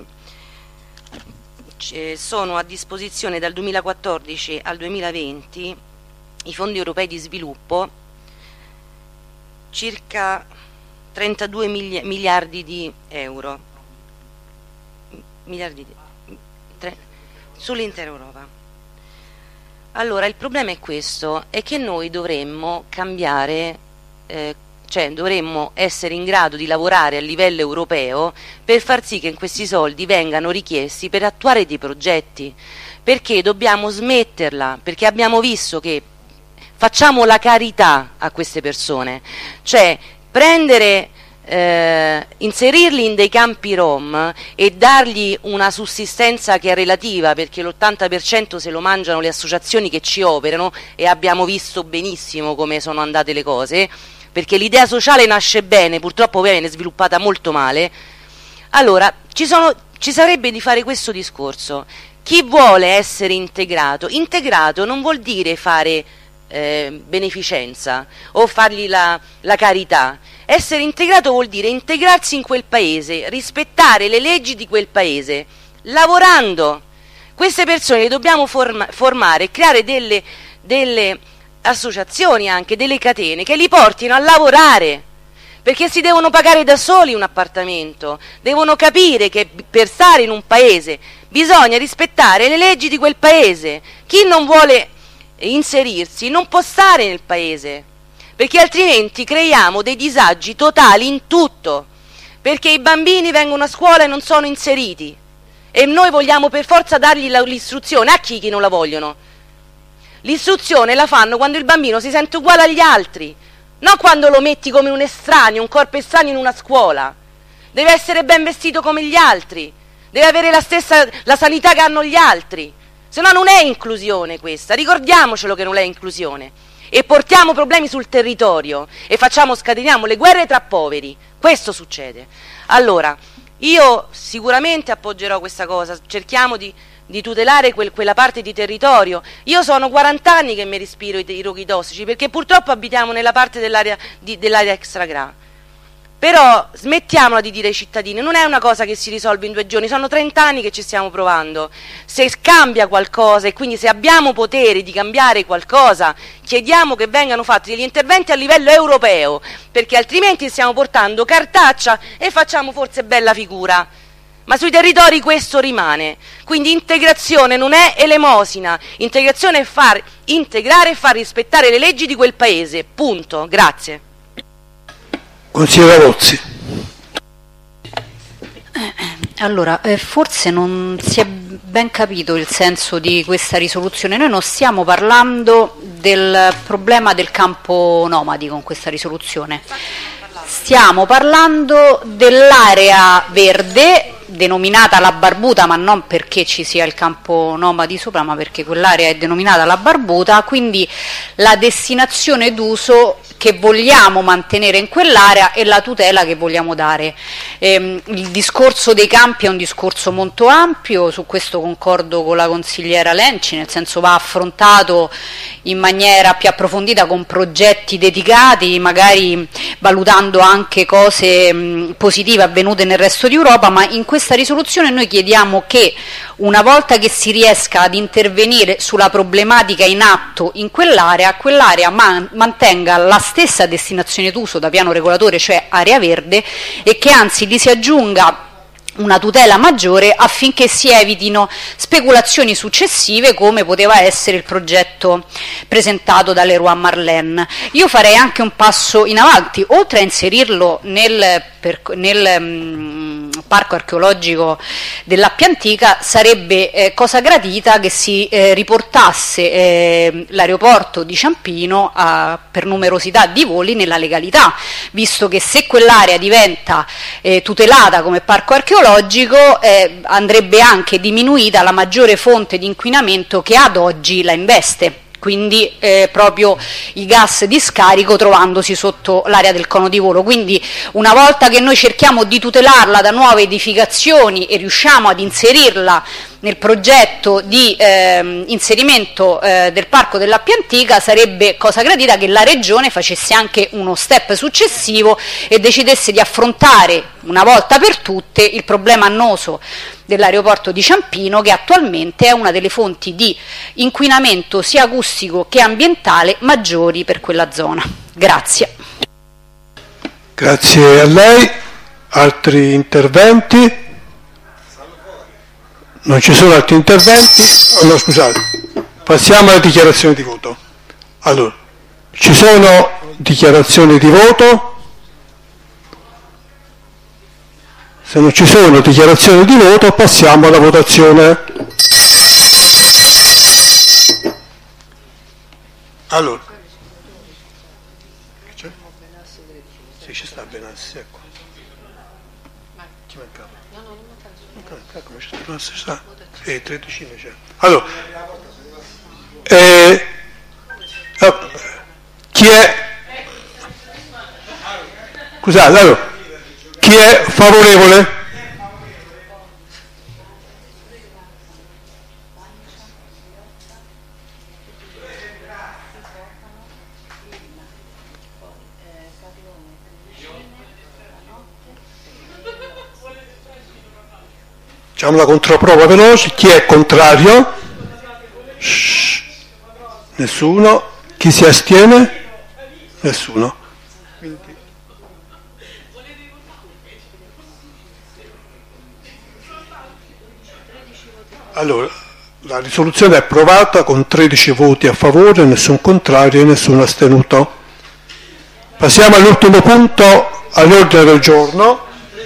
sono a disposizione dal duemilaquattordici al duemilaventi, i fondi europei di sviluppo, circa trentadue miliardi di euro miliardi di, tre, sull'intera Europa. Allora il problema è questo, è che noi dovremmo cambiare, eh, cioè dovremmo essere in grado di lavorare a livello europeo per far sì che questi soldi vengano richiesti per attuare dei progetti, perché dobbiamo smetterla, perché abbiamo visto che facciamo la carità a queste persone, cioè prendere, eh, inserirli in dei campi Rom e dargli una sussistenza che è relativa, perché l'ottanta per cento se lo mangiano le associazioni che ci operano e abbiamo visto benissimo come sono andate le cose, perché l'idea sociale nasce bene, purtroppo poi viene sviluppata molto male. Allora ci, sono, ci sarebbe di fare questo discorso. Chi vuole essere integrato, integrato non vuol dire fare Eh, beneficenza o fargli la, la carità. Essere integrato vuol dire integrarsi in quel paese, rispettare le leggi di quel paese, lavorando. Queste persone le dobbiamo forma, formare, creare delle, delle associazioni, anche delle catene che li portino a lavorare, perché si devono pagare da soli un appartamento, devono capire che per stare in un paese bisogna rispettare le leggi di quel paese. Chi non vuole inserirsi non può stare nel paese, perché altrimenti creiamo dei disagi totali in tutto, perché i bambini vengono a scuola e non sono inseriti e noi vogliamo per forza dargli l'istruzione. A chi, chi non la vogliono? L'istruzione la fanno quando il bambino si sente uguale agli altri, non quando lo metti come un estraneo, un corpo estraneo in una scuola. Deve essere ben vestito come gli altri, deve avere la stessa la sanità che hanno gli altri. Se no non è inclusione questa, ricordiamocelo che non è inclusione. E portiamo problemi sul territorio e facciamo, scateniamo le guerre tra poveri. Questo succede. Allora, io sicuramente appoggerò questa cosa, cerchiamo di, di tutelare quel, quella parte di territorio. Io sono quaranta anni che mi respiro i, i roghi tossici, perché purtroppo abitiamo nella parte dell'area, di, dell'area extragra. Però smettiamola di dire ai cittadini, non è una cosa che si risolve in due giorni, sono trenta anni che ci stiamo provando. Se cambia qualcosa e quindi se abbiamo potere di cambiare qualcosa, chiediamo che vengano fatti degli interventi a livello europeo, perché altrimenti stiamo portando cartaccia e facciamo forse bella figura. Ma sui territori questo rimane. Quindi integrazione non è elemosina, integrazione è far integrare e far rispettare le leggi di quel paese, punto. Grazie. Consigliere Rozzi. Allora, eh, forse non si è ben capito il senso di questa risoluzione. Noi non stiamo parlando del problema del campo nomadi con questa risoluzione. Stiamo parlando dell'area verde denominata la Barbuta, ma non perché ci sia il campo nomadi sopra, ma perché quell'area è denominata la Barbuta, quindi la destinazione d'uso che che vogliamo mantenere in quell'area e la tutela che vogliamo dare. Ehm, il discorso dei campi è un discorso molto ampio, su questo concordo con la consigliera Lenci, nel senso va affrontato in maniera più approfondita con progetti dedicati, magari valutando anche cose mh, positive avvenute nel resto di Europa, ma in questa risoluzione noi chiediamo che una volta che si riesca ad intervenire sulla problematica in atto in quell'area, quell'area man- mantenga la stessa destinazione d'uso da piano regolatore, cioè area verde, e che anzi gli si aggiunga una tutela maggiore affinché si evitino speculazioni successive come poteva essere il progetto presentato da Leroy Merlin. Io farei anche un passo in avanti, oltre a inserirlo nel, per, nel mh, parco archeologico dell'Appia Antica, sarebbe eh, cosa gradita che si eh, riportasse eh, l'aeroporto di Ciampino a, per numerosità di voli nella legalità, visto che se quell'area diventa eh, tutelata come parco archeologico eh, andrebbe anche diminuita la maggiore fonte di inquinamento che ad oggi la investe, quindi eh, proprio i gas di scarico trovandosi sotto l'area del cono di volo. Quindi una volta che noi cerchiamo di tutelarla da nuove edificazioni e riusciamo ad inserirla nel progetto di eh, inserimento eh, del parco dell'Appia Antica, sarebbe cosa gradita che la Regione facesse anche uno step successivo e decidesse di affrontare una volta per tutte il problema annoso dell'aeroporto di Ciampino, che attualmente è una delle fonti di inquinamento sia acustico che ambientale maggiori per quella zona. Grazie. Grazie a lei. Altri interventi? Non ci sono altri interventi? Oh, no, scusate. Passiamo alla dichiarazione di voto. Allora, ci sono dichiarazioni di voto? Se non ci sono dichiarazioni di voto, passiamo alla votazione. Allora, c'è? Sì, ci sta Benassi, ecco. Chi mancava? No, no, non mancava. Come c'è Benassi? Sta? Sì, tredici c'è. Allora, eh, oh, chi è? Scusate, allora. Chi è favorevole? Facciamo la controprova veloce. Chi è contrario? Shhh. Nessuno. Chi si astiene? Nessuno. Allora, la risoluzione è approvata con tredici voti a favore, nessun contrario e nessun astenuto. Passiamo all'ultimo punto all'ordine del giorno.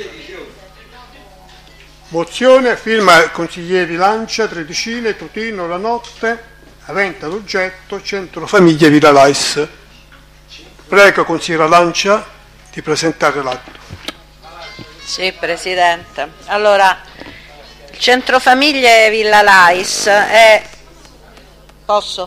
Mozione, firma consiglieri Lancia, Tredicine, Tutino, La Notte, avente ad oggetto Centro Famiglie Villa Lais. Prego, consigliera Lancia, di presentare l'atto. Sì, Presidente. Allora, il Centro Famiglie Villa Lais è... Posso?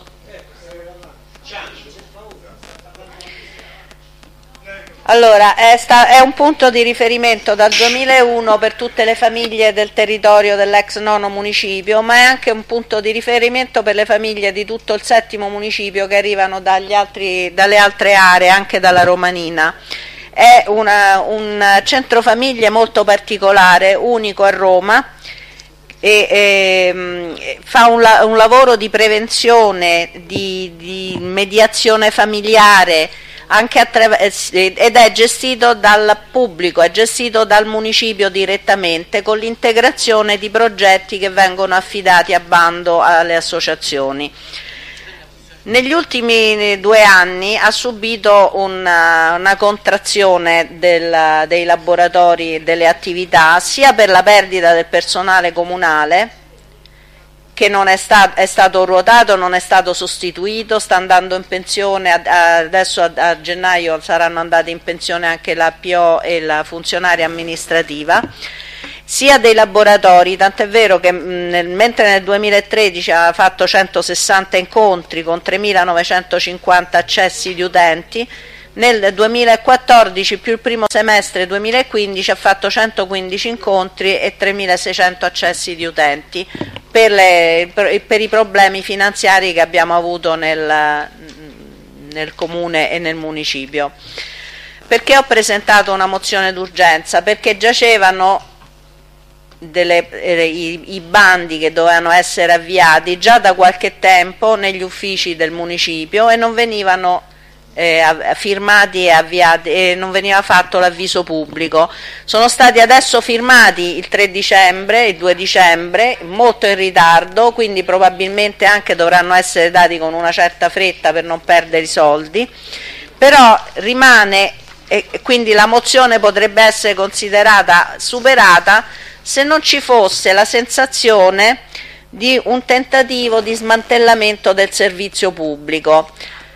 Allora, è, sta, è un punto di riferimento dal duemilauno per tutte le famiglie del territorio dell'ex nono municipio, ma è anche un punto di riferimento per le famiglie di tutto il settimo municipio che arrivano dagli altri, dalle altre aree, anche dalla Romanina. È una, un centro famiglie molto particolare, unico a Roma, e, e fa un, un lavoro di prevenzione, di, di mediazione familiare, anche attraverso, ed è gestito dal pubblico, è gestito dal municipio direttamente, con l'integrazione di progetti che vengono affidati a bando alle associazioni. Negli ultimi due anni ha subito una, una contrazione del, dei laboratori e delle attività, sia per la perdita del personale comunale, che non è, sta, è stato ruotato, non è stato sostituito, sta andando in pensione, a, a, adesso a, a gennaio saranno andate in pensione anche la P O e la funzionaria amministrativa, sia dei laboratori, tant'è vero che mh, mentre nel duemilatredici ha fatto centosessanta incontri con tremilanovecentocinquanta accessi di utenti, Nel duemilaquattordici più il primo semestre duemilaquindici ha fatto centoquindici incontri e tremilaseicento accessi di utenti per, le, per i problemi finanziari che abbiamo avuto nel, nel comune e nel municipio. Perché ho presentato una mozione d'urgenza? Perché giacevano delle, eh, i, i bandi che dovevano essere avviati già da qualche tempo negli uffici del municipio e non venivano Eh, firmati e avviati e non veniva fatto l'avviso pubblico. Sono stati adesso firmati il tre dicembre, il due dicembre, molto in ritardo, quindi probabilmente anche dovranno essere dati con una certa fretta per non perdere i soldi, però rimane, e quindi la mozione potrebbe essere considerata superata se non ci fosse la sensazione di un tentativo di smantellamento del servizio pubblico.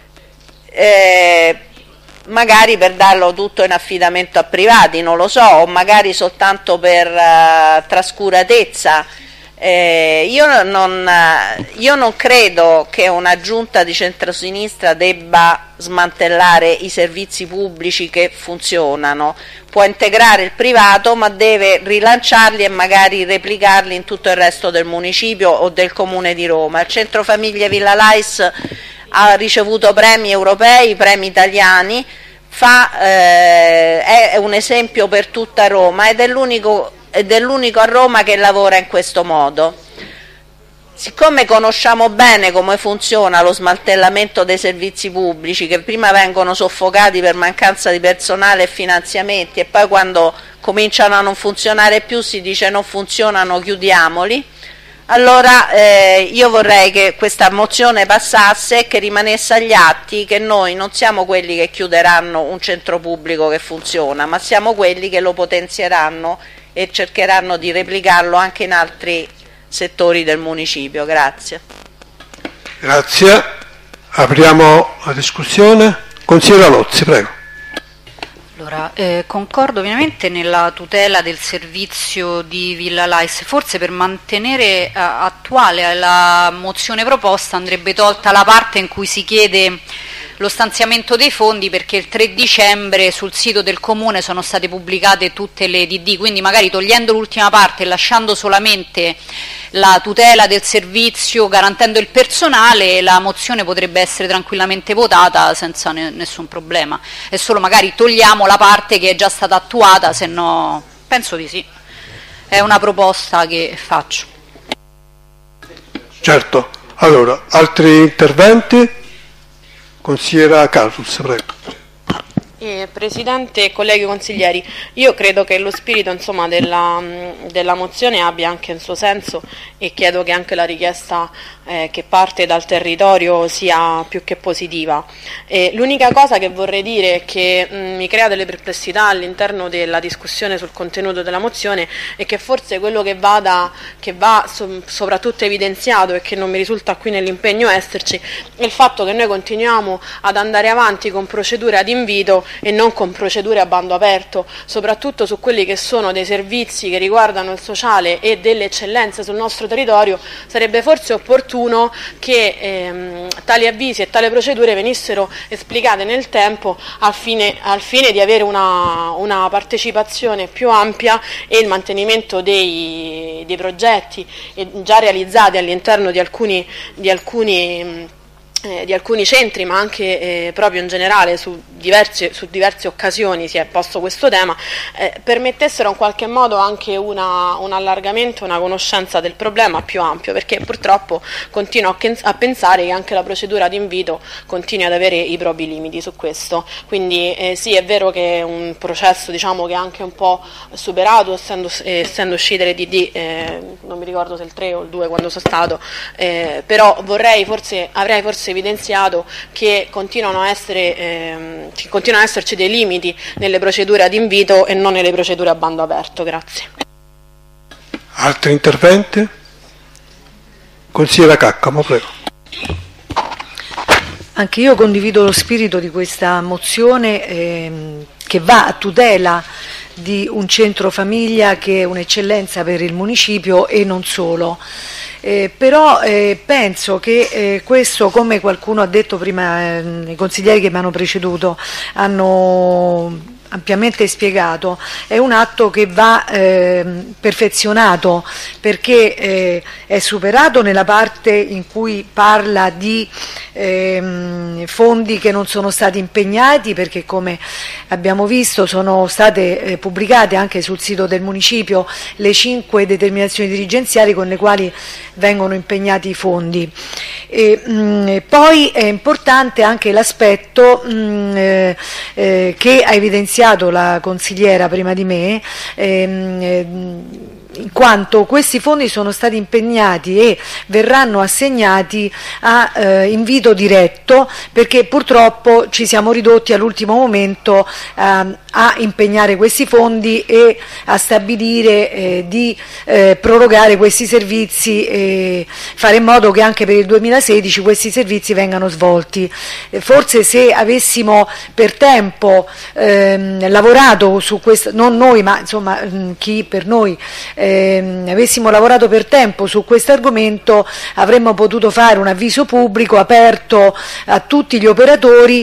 Eh, magari per darlo tutto in affidamento a privati, non lo so, o magari soltanto per uh, trascuratezza. Eh, io, non, io non credo che una giunta di centrosinistra debba smantellare i servizi pubblici che funzionano, può integrare il privato ma deve rilanciarli e magari replicarli in tutto il resto del municipio o del comune di Roma. Il centro famiglie Villa Lais ha ricevuto premi europei, premi italiani, fa, eh, è un esempio per tutta Roma ed è l'unico, ed è l'unico a Roma che lavora in questo modo. Siccome conosciamo bene come funziona lo smantellamento dei servizi pubblici, che prima vengono soffocati per mancanza di personale e finanziamenti e poi quando cominciano a non funzionare più si dice non funzionano, chiudiamoli, allora eh, io vorrei che questa mozione passasse e che rimanesse agli atti che noi non siamo quelli che chiuderanno un centro pubblico che funziona, ma siamo quelli che lo potenzieranno e cercheranno di replicarlo anche in altri settori del municipio. Grazie. Grazie. Apriamo la discussione. Consigliere Lozzi, prego. Allora, eh, concordo ovviamente nella tutela del servizio di Villa Lais, forse per mantenere eh, attuale la mozione proposta andrebbe tolta la parte in cui si chiede lo stanziamento dei fondi, perché il tre dicembre sul sito del comune sono state pubblicate tutte le D D, quindi magari togliendo l'ultima parte e lasciando solamente la tutela del servizio, garantendo il personale, la mozione potrebbe essere tranquillamente votata senza ne- nessun problema. E solo magari togliamo la parte che è già stata attuata, se no penso di sì. È una proposta che faccio. Certo. Allora, altri interventi? Consigliera Carus, prego. Eh, Presidente e colleghi consiglieri, io credo che lo spirito insomma, della, della mozione abbia anche il suo senso e chiedo che anche la richiesta eh, che parte dal territorio sia più che positiva. Eh, l'unica cosa che vorrei dire è che mh, mi crea delle perplessità all'interno della discussione sul contenuto della mozione e che forse quello che, vada, che va so, soprattutto evidenziato e che non mi risulta qui nell'impegno esserci è il fatto che noi continuiamo ad andare avanti con procedure ad invito e non con procedure a bando aperto, soprattutto su quelli che sono dei servizi che riguardano il sociale e delle eccellenze sul nostro territorio. Sarebbe forse opportuno che ehm, tali avvisi e tali procedure venissero esplicate nel tempo al fine, al fine di avere una, una partecipazione più ampia e il mantenimento dei, dei progetti già realizzati all'interno di alcuni, di alcuni Eh, di alcuni centri, ma anche eh, proprio in generale su diverse, su diverse occasioni si è posto questo tema, eh, permettessero in qualche modo anche una, un allargamento, una conoscenza del problema più ampio, perché purtroppo continuo a, a pensare che anche la procedura di invito continui ad avere i propri limiti su questo. Quindi eh, sì, è vero che è un processo diciamo che è anche un po' superato, essendo, eh, essendo uscite le D D, eh, non mi ricordo se il tre o il due quando sono stato, eh, però vorrei forse, avrei forse evidenziato che continuano a essere ehm, che continuano ad esserci dei limiti nelle procedure ad invito e non nelle procedure a bando aperto. Grazie. Altri interventi? Consigliera Caccamo, prego. Anche io condivido lo spirito di questa mozione ehm, che va a tutela di un centro famiglia che è un'eccellenza per il municipio e non solo. Eh, però eh, penso che eh, questo, come qualcuno ha detto prima, eh, i consiglieri che mi hanno preceduto hanno ampiamente spiegato, è un atto che va eh, perfezionato, perché eh, è superato nella parte in cui parla di eh, fondi che non sono stati impegnati, perché come abbiamo visto sono state eh, pubblicate anche sul sito del municipio le cinque determinazioni dirigenziali con le quali vengono impegnati i fondi. E, mh, poi è importante anche l'aspetto mh, eh, eh, che ha evidenziato la consigliera prima di me, ehm, ehm, in quanto questi fondi sono stati impegnati e verranno assegnati a eh, invito diretto, perché purtroppo ci siamo ridotti all'ultimo momento eh, a impegnare questi fondi e a stabilire eh, di eh, prorogare questi servizi e fare in modo che anche per il duemilasedici questi servizi vengano svolti. Eh, forse se avessimo per tempo ehm, lavorato su questo, non noi ma insomma mh, chi per noi ehm, avessimo lavorato per tempo su questo argomento, avremmo potuto fare un avviso pubblico aperto a tutti gli operatori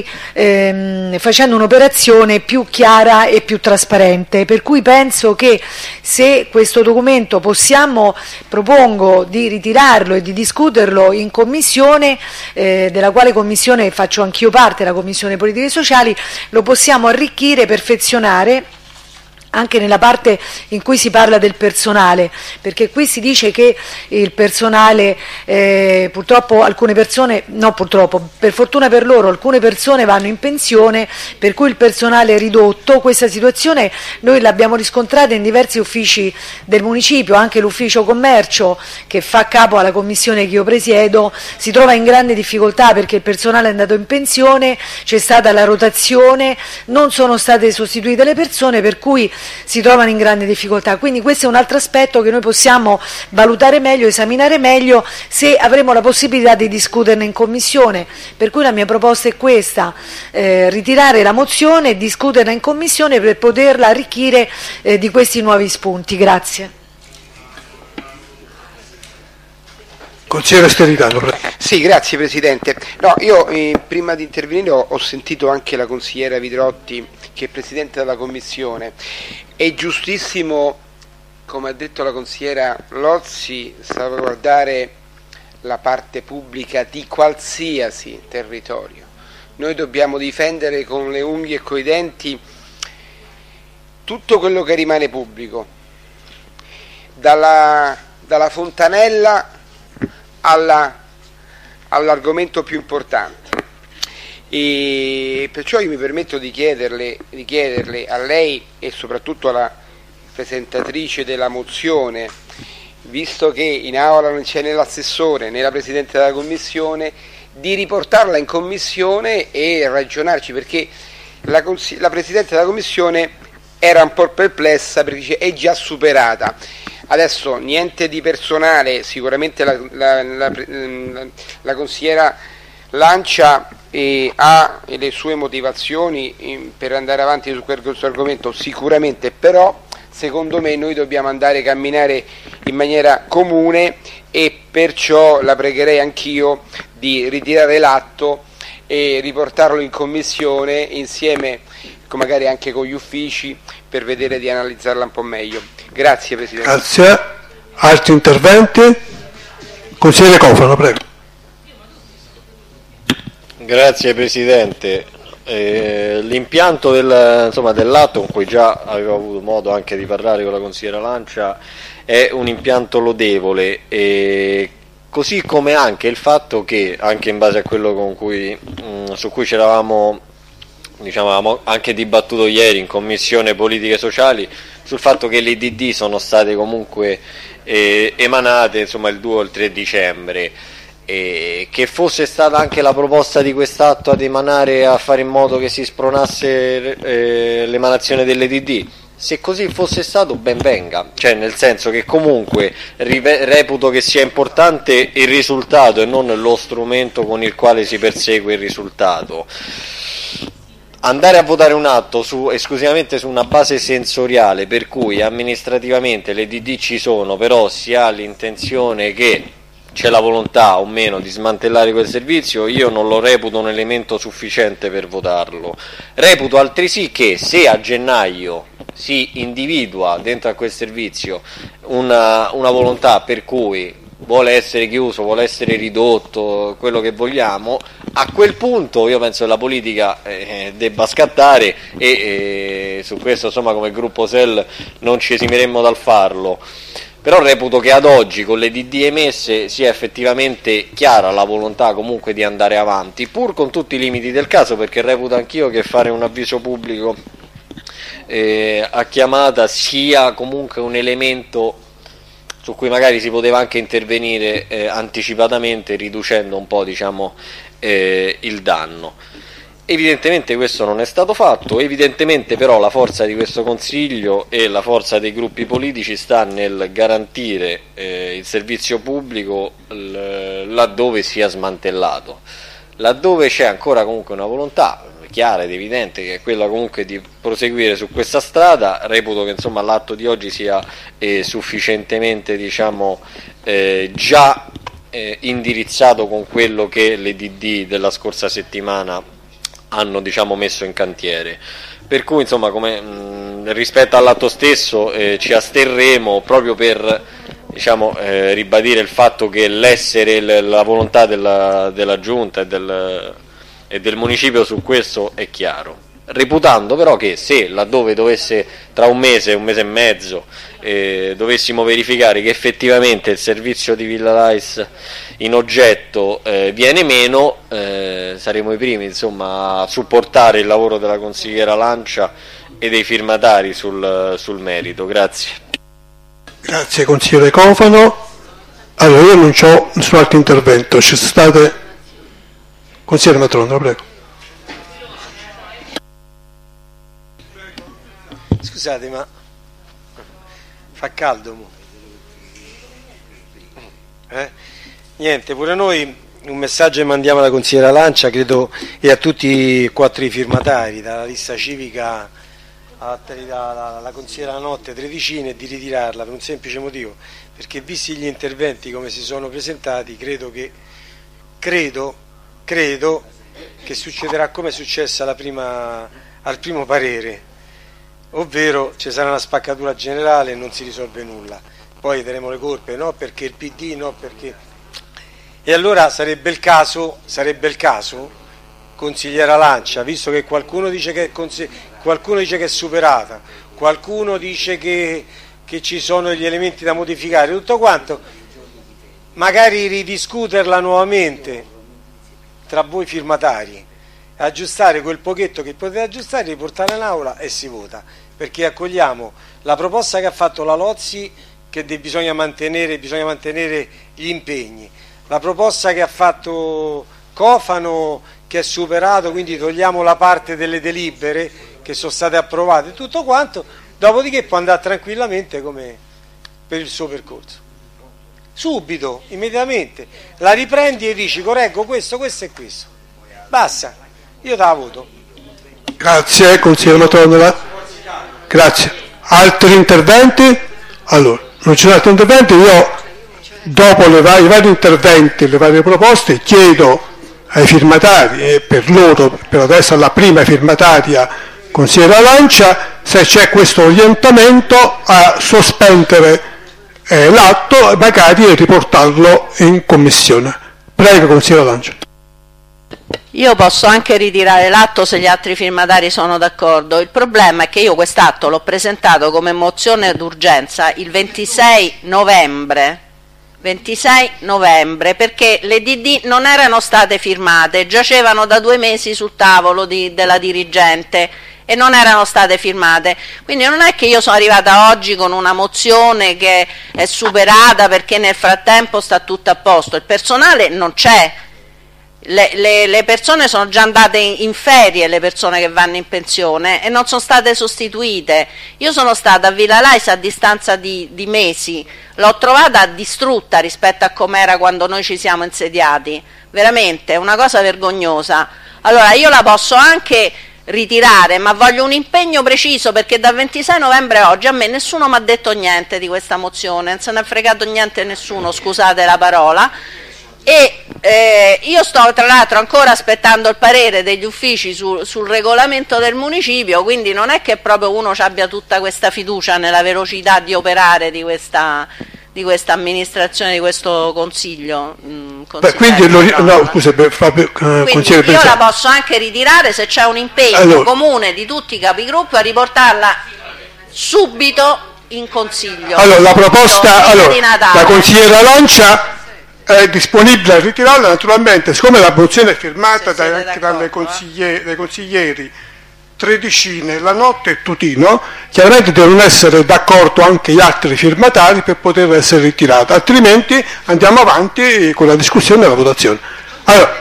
ehm, facendo un'operazione più chiara e più trasparente, per cui penso che se questo documento possiamo, propongo di ritirarlo e di discuterlo in commissione, eh, della quale commissione faccio anch'io parte, la Commissione Politiche Sociali, lo possiamo arricchire, perfezionare anche nella parte in cui si parla del personale, perché qui si dice che il personale, eh, purtroppo alcune persone, no purtroppo, per fortuna per loro, alcune persone vanno in pensione, per cui il personale è ridotto. Questa situazione noi l'abbiamo riscontrata in diversi uffici del municipio, anche l'ufficio commercio che fa capo alla commissione che io presiedo si trova in grande difficoltà perché il personale è andato in pensione, c'è stata la rotazione, non sono state sostituite le persone, per cui si trovano in grande difficoltà. Quindi questo è un altro aspetto che noi possiamo valutare meglio, esaminare meglio se avremo la possibilità di discuterne in commissione, per cui la mia proposta è questa, eh, ritirare la mozione e discuterla in commissione per poterla arricchire eh, di questi nuovi spunti. Grazie. Consigliere Steritano. Sì, grazie Presidente. No, io eh, prima di intervenire ho, ho sentito anche la consigliera Vidrotti, che è Presidente della Commissione. È giustissimo, come ha detto la consigliera Lozzi, salvaguardare la parte pubblica di qualsiasi territorio. Noi dobbiamo difendere con le unghie e coi denti tutto quello che rimane pubblico, dalla, dalla fontanella alla, all'argomento più importante. E perciò io mi permetto di chiederle, di chiederle a lei e soprattutto alla presentatrice della mozione, visto che in aula non c'è né l'assessore né la Presidente della Commissione, di riportarla in Commissione e ragionarci, perché la, la Presidente della Commissione era un po' perplessa perché dice è già superata. Adesso niente di personale, sicuramente la, la, la, la, la consigliera Lancia e ha le sue motivazioni per andare avanti su questo argomento sicuramente, però secondo me noi dobbiamo andare a camminare in maniera comune e perciò la pregherei anch'io di ritirare l'atto e riportarlo in commissione insieme magari anche con gli uffici per vedere di analizzarla un po' meglio. Grazie Presidente. Grazie. Altri interventi? Consigliere Cofano, prego. Grazie Presidente. Eh, l'impianto del, insomma, dell'atto, con cui già avevo avuto modo anche di parlare con la consigliera Lancia, è un impianto lodevole, e così come anche il fatto che, anche in base a quello con cui, mh, su cui ci eravamo, diciamo, avevamo anche dibattuto ieri in Commissione Politiche Sociali, sul fatto che le I D D sono state comunque eh, emanate insomma, il due o il tre dicembre. E che fosse stata anche la proposta di quest'atto ad emanare, a fare in modo che si spronasse eh, l'emanazione delle D D, se così fosse stato ben venga, cioè nel senso che comunque reputo che sia importante il risultato e non lo strumento con il quale si persegue il risultato. Andare a votare un atto su, esclusivamente su una base sensoriale, per cui amministrativamente le D D ci sono, però si ha l'intenzione che c'è la volontà o meno di smantellare quel servizio, io non lo reputo un elemento sufficiente per votarlo. Reputo altresì che se a gennaio si individua dentro a quel servizio una, una volontà per cui vuole essere chiuso, vuole essere ridotto, quello che vogliamo, a quel punto io penso che la politica eh, debba scattare e eh, su questo insomma come gruppo S E L non ci esimeremmo dal farlo. Però reputo che ad oggi con le D D emesse sia effettivamente chiara la volontà comunque di andare avanti, pur con tutti i limiti del caso, perché reputo anch'io che fare un avviso pubblico eh, a chiamata sia comunque un elemento su cui magari si poteva anche intervenire eh, anticipatamente, riducendo un po' diciamo, eh, il danno. Evidentemente questo non è stato fatto, evidentemente però la forza di questo Consiglio e la forza dei gruppi politici sta nel garantire eh, il servizio pubblico l- laddove sia smantellato. Laddove c'è ancora comunque una volontà chiara ed evidente, che è quella comunque di proseguire su questa strada, reputo che insomma l'atto di oggi sia eh, sufficientemente diciamo, eh, già eh, indirizzato con quello che le D D della scorsa settimana hanno diciamo, messo in cantiere. Per cui insomma come, mh, rispetto all'atto stesso eh, ci asterremo proprio per diciamo, eh, ribadire il fatto che l'essere la volontà della, della Giunta e del e del municipio su questo è chiaro, reputando però che se laddove dovesse tra un mese, un mese e mezzo eh, dovessimo verificare che effettivamente il servizio di Villa Lais in oggetto eh, viene meno, eh, saremo i primi insomma a supportare il lavoro della consigliera Lancia e dei firmatari sul, sul merito. Grazie. Grazie consigliere Cofano. Allora io non ho nessun altro intervento, c'è state. Consigliere Matrono, prego. Scusate, ma fa caldo mo. Eh? Niente, pure noi un messaggio che mandiamo alla consigliera Lancia, credo, e a tutti e quattro i firmatari, dalla lista civica alla, alla, alla consigliera Notte Tredicine, di ritirarla per un semplice motivo, perché visti gli interventi come si sono presentati, credo che credo Credo che succederà come è successo alla prima, al primo parere, ovvero ci sarà una spaccatura generale e non si risolve nulla. Poi daremo le colpe, no perché il P D, no perché... E allora sarebbe il caso, sarebbe il caso, consigliera Lancia, visto che qualcuno dice che è, consigli... qualcuno dice che è superata, qualcuno dice che, che ci sono gli elementi da modificare, tutto quanto, magari ridiscuterla nuovamente tra voi firmatari, aggiustare quel pochetto che potete aggiustare, riportare in aula e si vota, perché accogliamo la proposta che ha fatto la Lozzi, che de- bisogna mantenere, bisogna mantenere gli impegni, la proposta che ha fatto Cofano, che è superato, quindi togliamo la parte delle delibere che sono state approvate, tutto quanto, dopodiché può andare tranquillamente come per il suo percorso. Subito, immediatamente, la riprendi e dici correggo questo, questo e questo. Basta, io te la voto. Grazie, consigliere Matronola. Grazie. Altri interventi? Allora, non ci sono altri interventi, io dopo le vari, i vari interventi, le varie proposte, chiedo ai firmatari e per loro, per adesso alla prima firmataria, consigliera Lancia, se c'è questo orientamento a sospendere Eh, l'atto e magari riportarlo in commissione. Prego, consigliere Lancia. Io posso anche ritirare l'atto se gli altri firmatari sono d'accordo. Il problema è che io quest'atto l'ho presentato come mozione d'urgenza il ventisei novembre, ventisei novembre, perché le D D non erano state firmate, giacevano da due mesi sul tavolo di, della dirigente e non erano state firmate, quindi non è che io sono arrivata oggi con una mozione che è superata perché nel frattempo sta tutto a posto, il personale non c'è, le, le, le persone sono già andate in, in ferie, le persone che vanno in pensione e non sono state sostituite. Io sono stata a Villa Lais a distanza di, di mesi, l'ho trovata distrutta rispetto a com'era quando noi ci siamo insediati, veramente è una cosa vergognosa. Allora io la posso anche ritirare, ma voglio un impegno preciso, perché dal ventisei novembre a oggi a me nessuno mi ha detto niente di questa mozione, non se ne è fregato niente nessuno, scusate la parola, e eh, io sto tra l'altro ancora aspettando il parere degli uffici su, sul regolamento del municipio, quindi non è che proprio uno abbia tutta questa fiducia nella velocità di operare di questa, di questa amministrazione, di questo consiglio. Mh, Beh, quindi lo, no, scusa, Fabio, uh, quindi io pensa... la posso anche ritirare se c'è un impegno allora, comune di tutti i capigruppo a riportarla subito in consiglio. Allora, la proposta, allora, la consigliera Lancia è disponibile a ritirarla, naturalmente, siccome la mozione è firmata dai, anche dalle consiglieri, dai consiglieri Tredicine, Lanotte e Tutino, chiaramente devono essere d'accordo anche gli altri firmatari per poter essere ritirata, altrimenti andiamo avanti con la discussione e la votazione. Allora,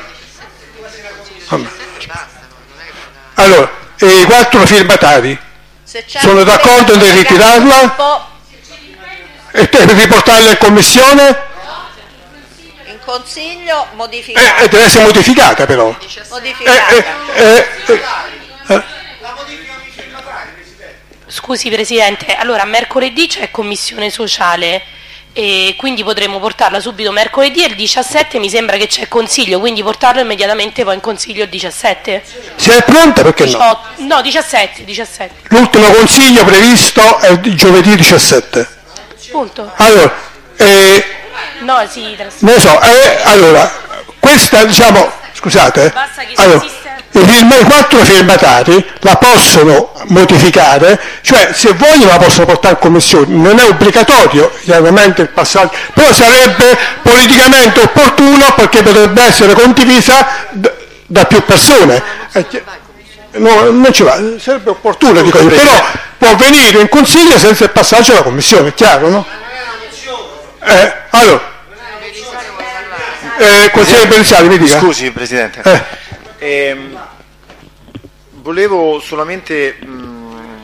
allora i quattro firmatari sono d'accordo nel ritirarla e per riportarla in commissione? Consiglio modificata. Eh, deve essere modificata però. Modificata. Eh, eh, eh, eh. Scusi Presidente, allora mercoledì c'è commissione sociale e quindi potremmo portarla subito mercoledì e il diciassette mi sembra che c'è consiglio, quindi portarlo immediatamente poi in consiglio il diciassette. Se è pronta perché no? No, diciassette, diciassette. L'ultimo consiglio previsto è il giovedì diciassette. Punto. Allora, eh, no, sì, ne so, eh, allora, questa diciamo, scusate, allora, i quattro firmatari la possono modificare, cioè se vogliono la possono portare in commissione, non è obbligatorio chiaramente il passaggio, però sarebbe politicamente opportuno perché potrebbe essere condivisa da, da più persone. No, non ci va, sarebbe opportuno, dico io, però può venire in consiglio senza il passaggio alla commissione, è chiaro, no? Eh, allora, eh, consigliere Belisario, mi dica. Scusi Presidente, eh. ehm, volevo solamente mh,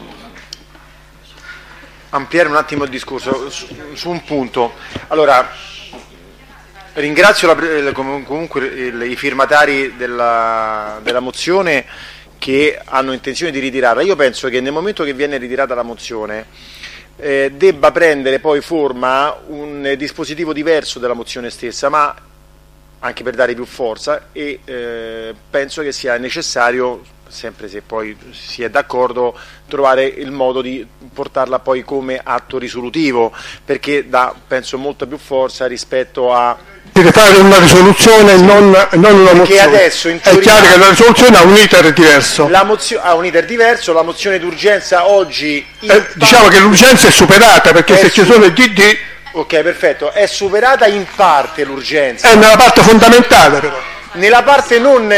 ampliare un attimo il discorso su, su un punto. Allora, ringrazio la, comunque i firmatari della, della mozione che hanno intenzione di ritirarla. Io penso che nel momento che viene ritirata la mozione eh, debba prendere poi forma un dispositivo diverso della mozione stessa, ma anche per dare più forza, e eh, penso che sia necessario, sempre se poi si è d'accordo, trovare il modo di portarla poi come atto risolutivo, perché dà, penso, molta più forza rispetto a... Deve fare una risoluzione, sì, non, non una mozione. Adesso, in teoria, è chiaro che la risoluzione ha un iter diverso. La mozio- ha un iter diverso, la mozione d'urgenza oggi... Eh, diciamo che l'urgenza è superata, perché se ci sono i D D... Ok, perfetto, è superata in parte l'urgenza. È nella parte fondamentale però. Nella parte non...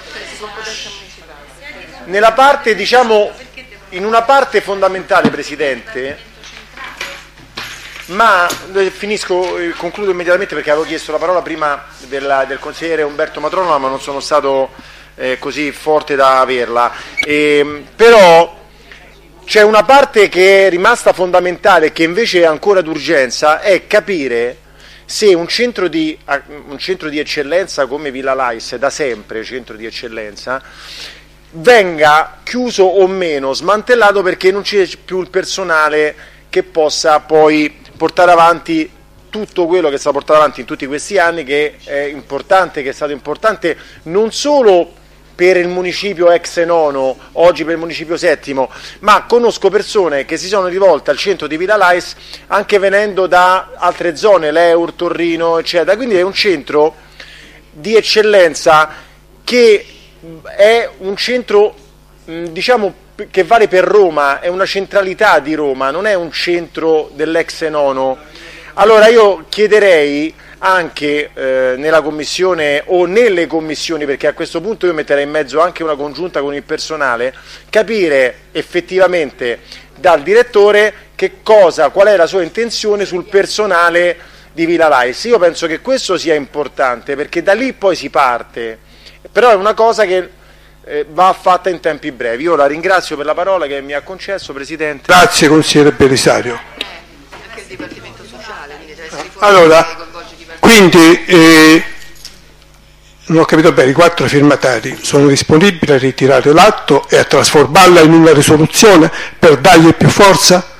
Nella parte, diciamo, in una parte fondamentale, Presidente, ma finisco, concludo immediatamente perché avevo chiesto la parola prima della, del consigliere Umberto Matrono, ma non sono stato eh, così forte da averla. E, però c'è una parte che è rimasta fondamentale, che invece è ancora d'urgenza, è capire se un centro di, un centro di eccellenza come Villa Lais, da sempre centro di eccellenza, venga chiuso o meno, smantellato, perché non c'è più il personale che possa poi portare avanti tutto quello che sta portando avanti in tutti questi anni, che è importante, che è stato importante non solo per il municipio ex nono, oggi per il municipio settimo, ma conosco persone che si sono rivolte al centro di Villa Lais anche venendo da altre zone, Leur, Torrino, eccetera. Quindi è un centro di eccellenza che è un centro, diciamo, che vale per Roma, è una centralità di Roma, non è un centro dell'ex nono. Allora io chiederei anche eh, nella commissione o nelle commissioni, perché a questo punto io metterei in mezzo anche una congiunta con il personale, capire effettivamente dal direttore che cosa, qual è la sua intenzione sul personale di Villa Lais. Io penso che questo sia importante, perché da lì poi si parte, però è una cosa che eh, va fatta in tempi brevi. Io la ringrazio per la parola che mi ha concesso, Presidente. Grazie consigliere Belisario. Allora, quindi eh, non ho capito bene, i quattro firmatari sono disponibili a ritirare l'atto e a trasformarla in una risoluzione per dargli più forza?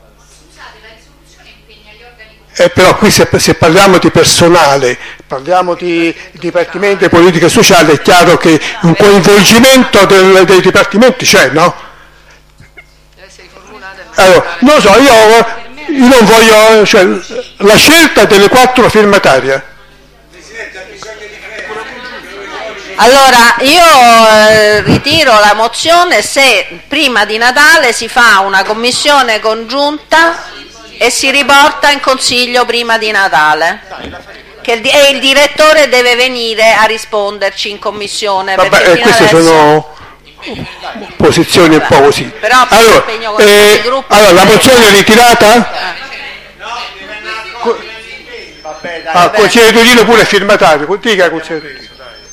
Eh, però qui se, se parliamo di personale, parliamo di dipartimenti di politica sociale, è chiaro che un coinvolgimento del, dei dipartimenti c'è, no? Allora, non so, io, io non voglio, cioè, la scelta delle quattro firmatarie. Allora, io eh, ritiro la mozione se prima di Natale si fa una commissione congiunta e si riporta in consiglio prima di Natale, che il, e il direttore deve venire a risponderci in commissione. Vabbè, eh, queste adesso... sono posizioni un po' così. Però allora, eh, allora la mozione è ritirata? Ah, consigliere Torino pure è firmatario, dica consigliere Torino.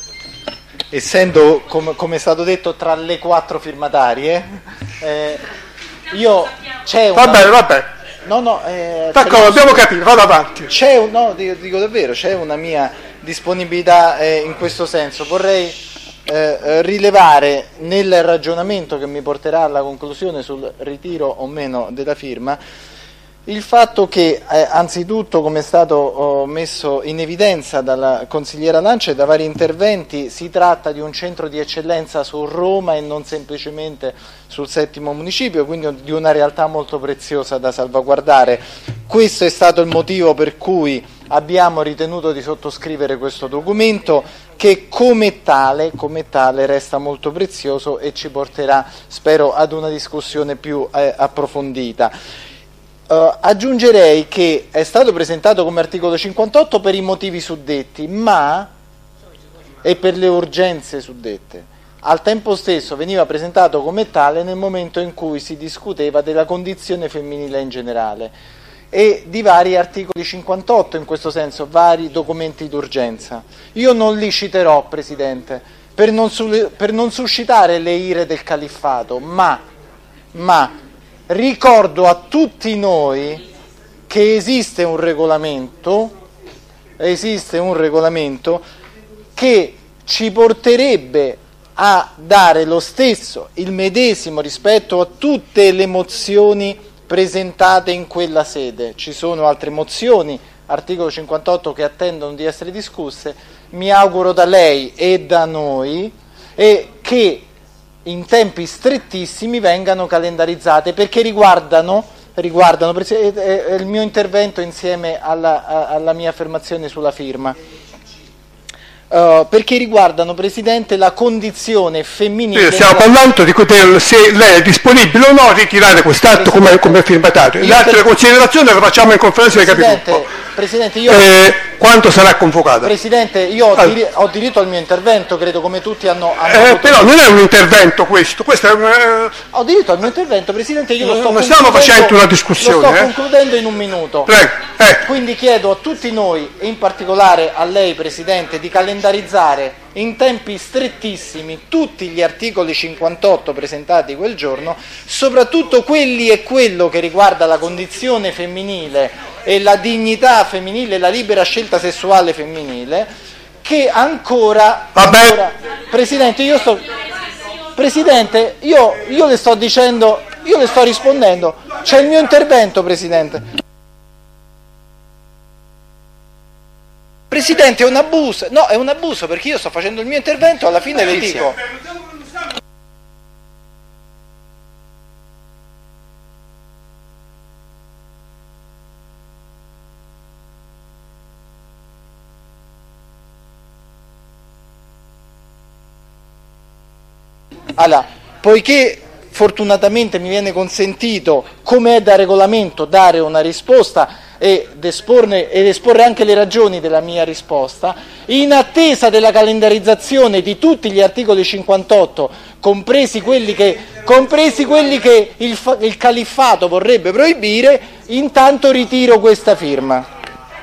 Essendo, com- come è stato detto, tra le quattro firmatarie, eh, io c'è una... Va bene, va bene. No, no, eh, d'accordo, abbiamo capito, vado avanti. C'è un, no, dico, dico davvero, c'è una mia disponibilità eh, in questo senso. Vorrei eh, rilevare nel ragionamento che mi porterà alla conclusione sul ritiro o meno della firma il fatto che, eh, anzitutto, come è stato oh, messo in evidenza dalla consigliera Lancia e da vari interventi, si tratta di un centro di eccellenza su Roma e non semplicemente sul settimo municipio, quindi di una realtà molto preziosa da salvaguardare. Questo è stato il motivo per cui abbiamo ritenuto di sottoscrivere questo documento, che come tale, come tale resta molto prezioso e ci porterà, spero, ad una discussione più eh, approfondita. Uh, aggiungerei che è stato presentato come articolo cinquantotto per i motivi suddetti, ma e per le urgenze suddette. Al tempo stesso veniva presentato come tale nel momento in cui si discuteva della condizione femminile in generale e di vari articoli cinquantotto, in questo senso vari documenti d'urgenza. Io non li citerò, Presidente, per non, su- per non suscitare le ire del califfato, ma, ma ricordo a tutti noi che esiste un regolamento, esiste un regolamento che ci porterebbe a dare lo stesso, il medesimo rispetto a tutte le mozioni presentate in quella sede. Ci sono altre mozioni, articolo cinquantotto, che attendono di essere discusse. Mi auguro da lei e da noi e che in tempi strettissimi vengano calendarizzate, perché riguardano, riguardano è il mio intervento insieme alla, alla mia affermazione sulla firma, uh, perché riguardano, Presidente, la condizione femminile. Sì, stiamo parlando di se lei è disponibile o no a ritirare quest'atto come, come firmatario. Le altre per... considerazioni le facciamo in conferenza dei capigruppo. Presidente, io... Eh, quando sarà convocata? Presidente, io ho, diri- ho diritto al mio intervento, credo, come tutti hanno... hanno eh, però non è un intervento questo, questo è un... Eh... Ho diritto al mio intervento, Presidente, io lo sto non stiamo facendo una discussione. Lo sto eh? concludendo in un minuto. Prego. Eh. Quindi chiedo a tutti noi, e in particolare a lei, Presidente, di calendarizzare in tempi strettissimi tutti gli articoli cinquantotto presentati quel giorno, soprattutto quelli e quello che riguarda la condizione femminile e la dignità femminile e la libera scelta sessuale femminile, che ancora, ancora Presidente, io sto Presidente, io, io le sto dicendo, io le sto rispondendo, c'è il mio intervento, Presidente. Presidente, è un abuso, no, è un abuso perché io sto facendo il mio intervento, alla fine le dico. Allora, poiché fortunatamente mi viene consentito, come è da regolamento, dare una risposta ed esporne, ed esporre anche le ragioni della mia risposta, in attesa della calendarizzazione di tutti gli articoli cinquantotto, compresi quelli che, compresi quelli che il, il califfato vorrebbe proibire, intanto ritiro questa firma.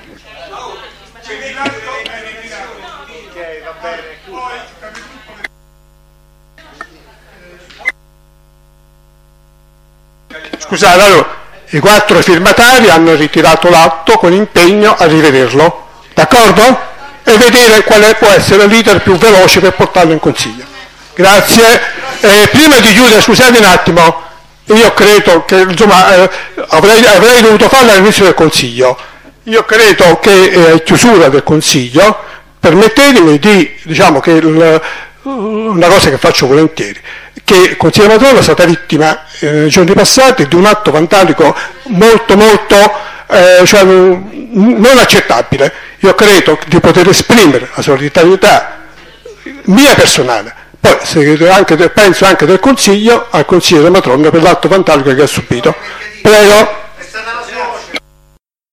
Scusate, allora, i quattro firmatari hanno ritirato l'atto con impegno a rivederlo, d'accordo? e vedere quale può essere l'iter più veloce per portarlo in Consiglio. Grazie. Eh, prima di chiudere, scusate un attimo, io credo che insomma, eh, avrei, avrei dovuto farlo all'inizio del Consiglio. Io credo che eh, chiusura del Consiglio, permettetemi di, diciamo che il, una cosa che faccio volentieri, che il consigliere Matrolla è stata vittima eh, nei giorni passati di un atto vandalico molto molto eh, cioè, non accettabile. Io credo di poter esprimere la solidarietà mia personale, poi anche, penso anche del Consiglio, al consigliere Matrolla per l'atto vandalico che ha subito. Prego.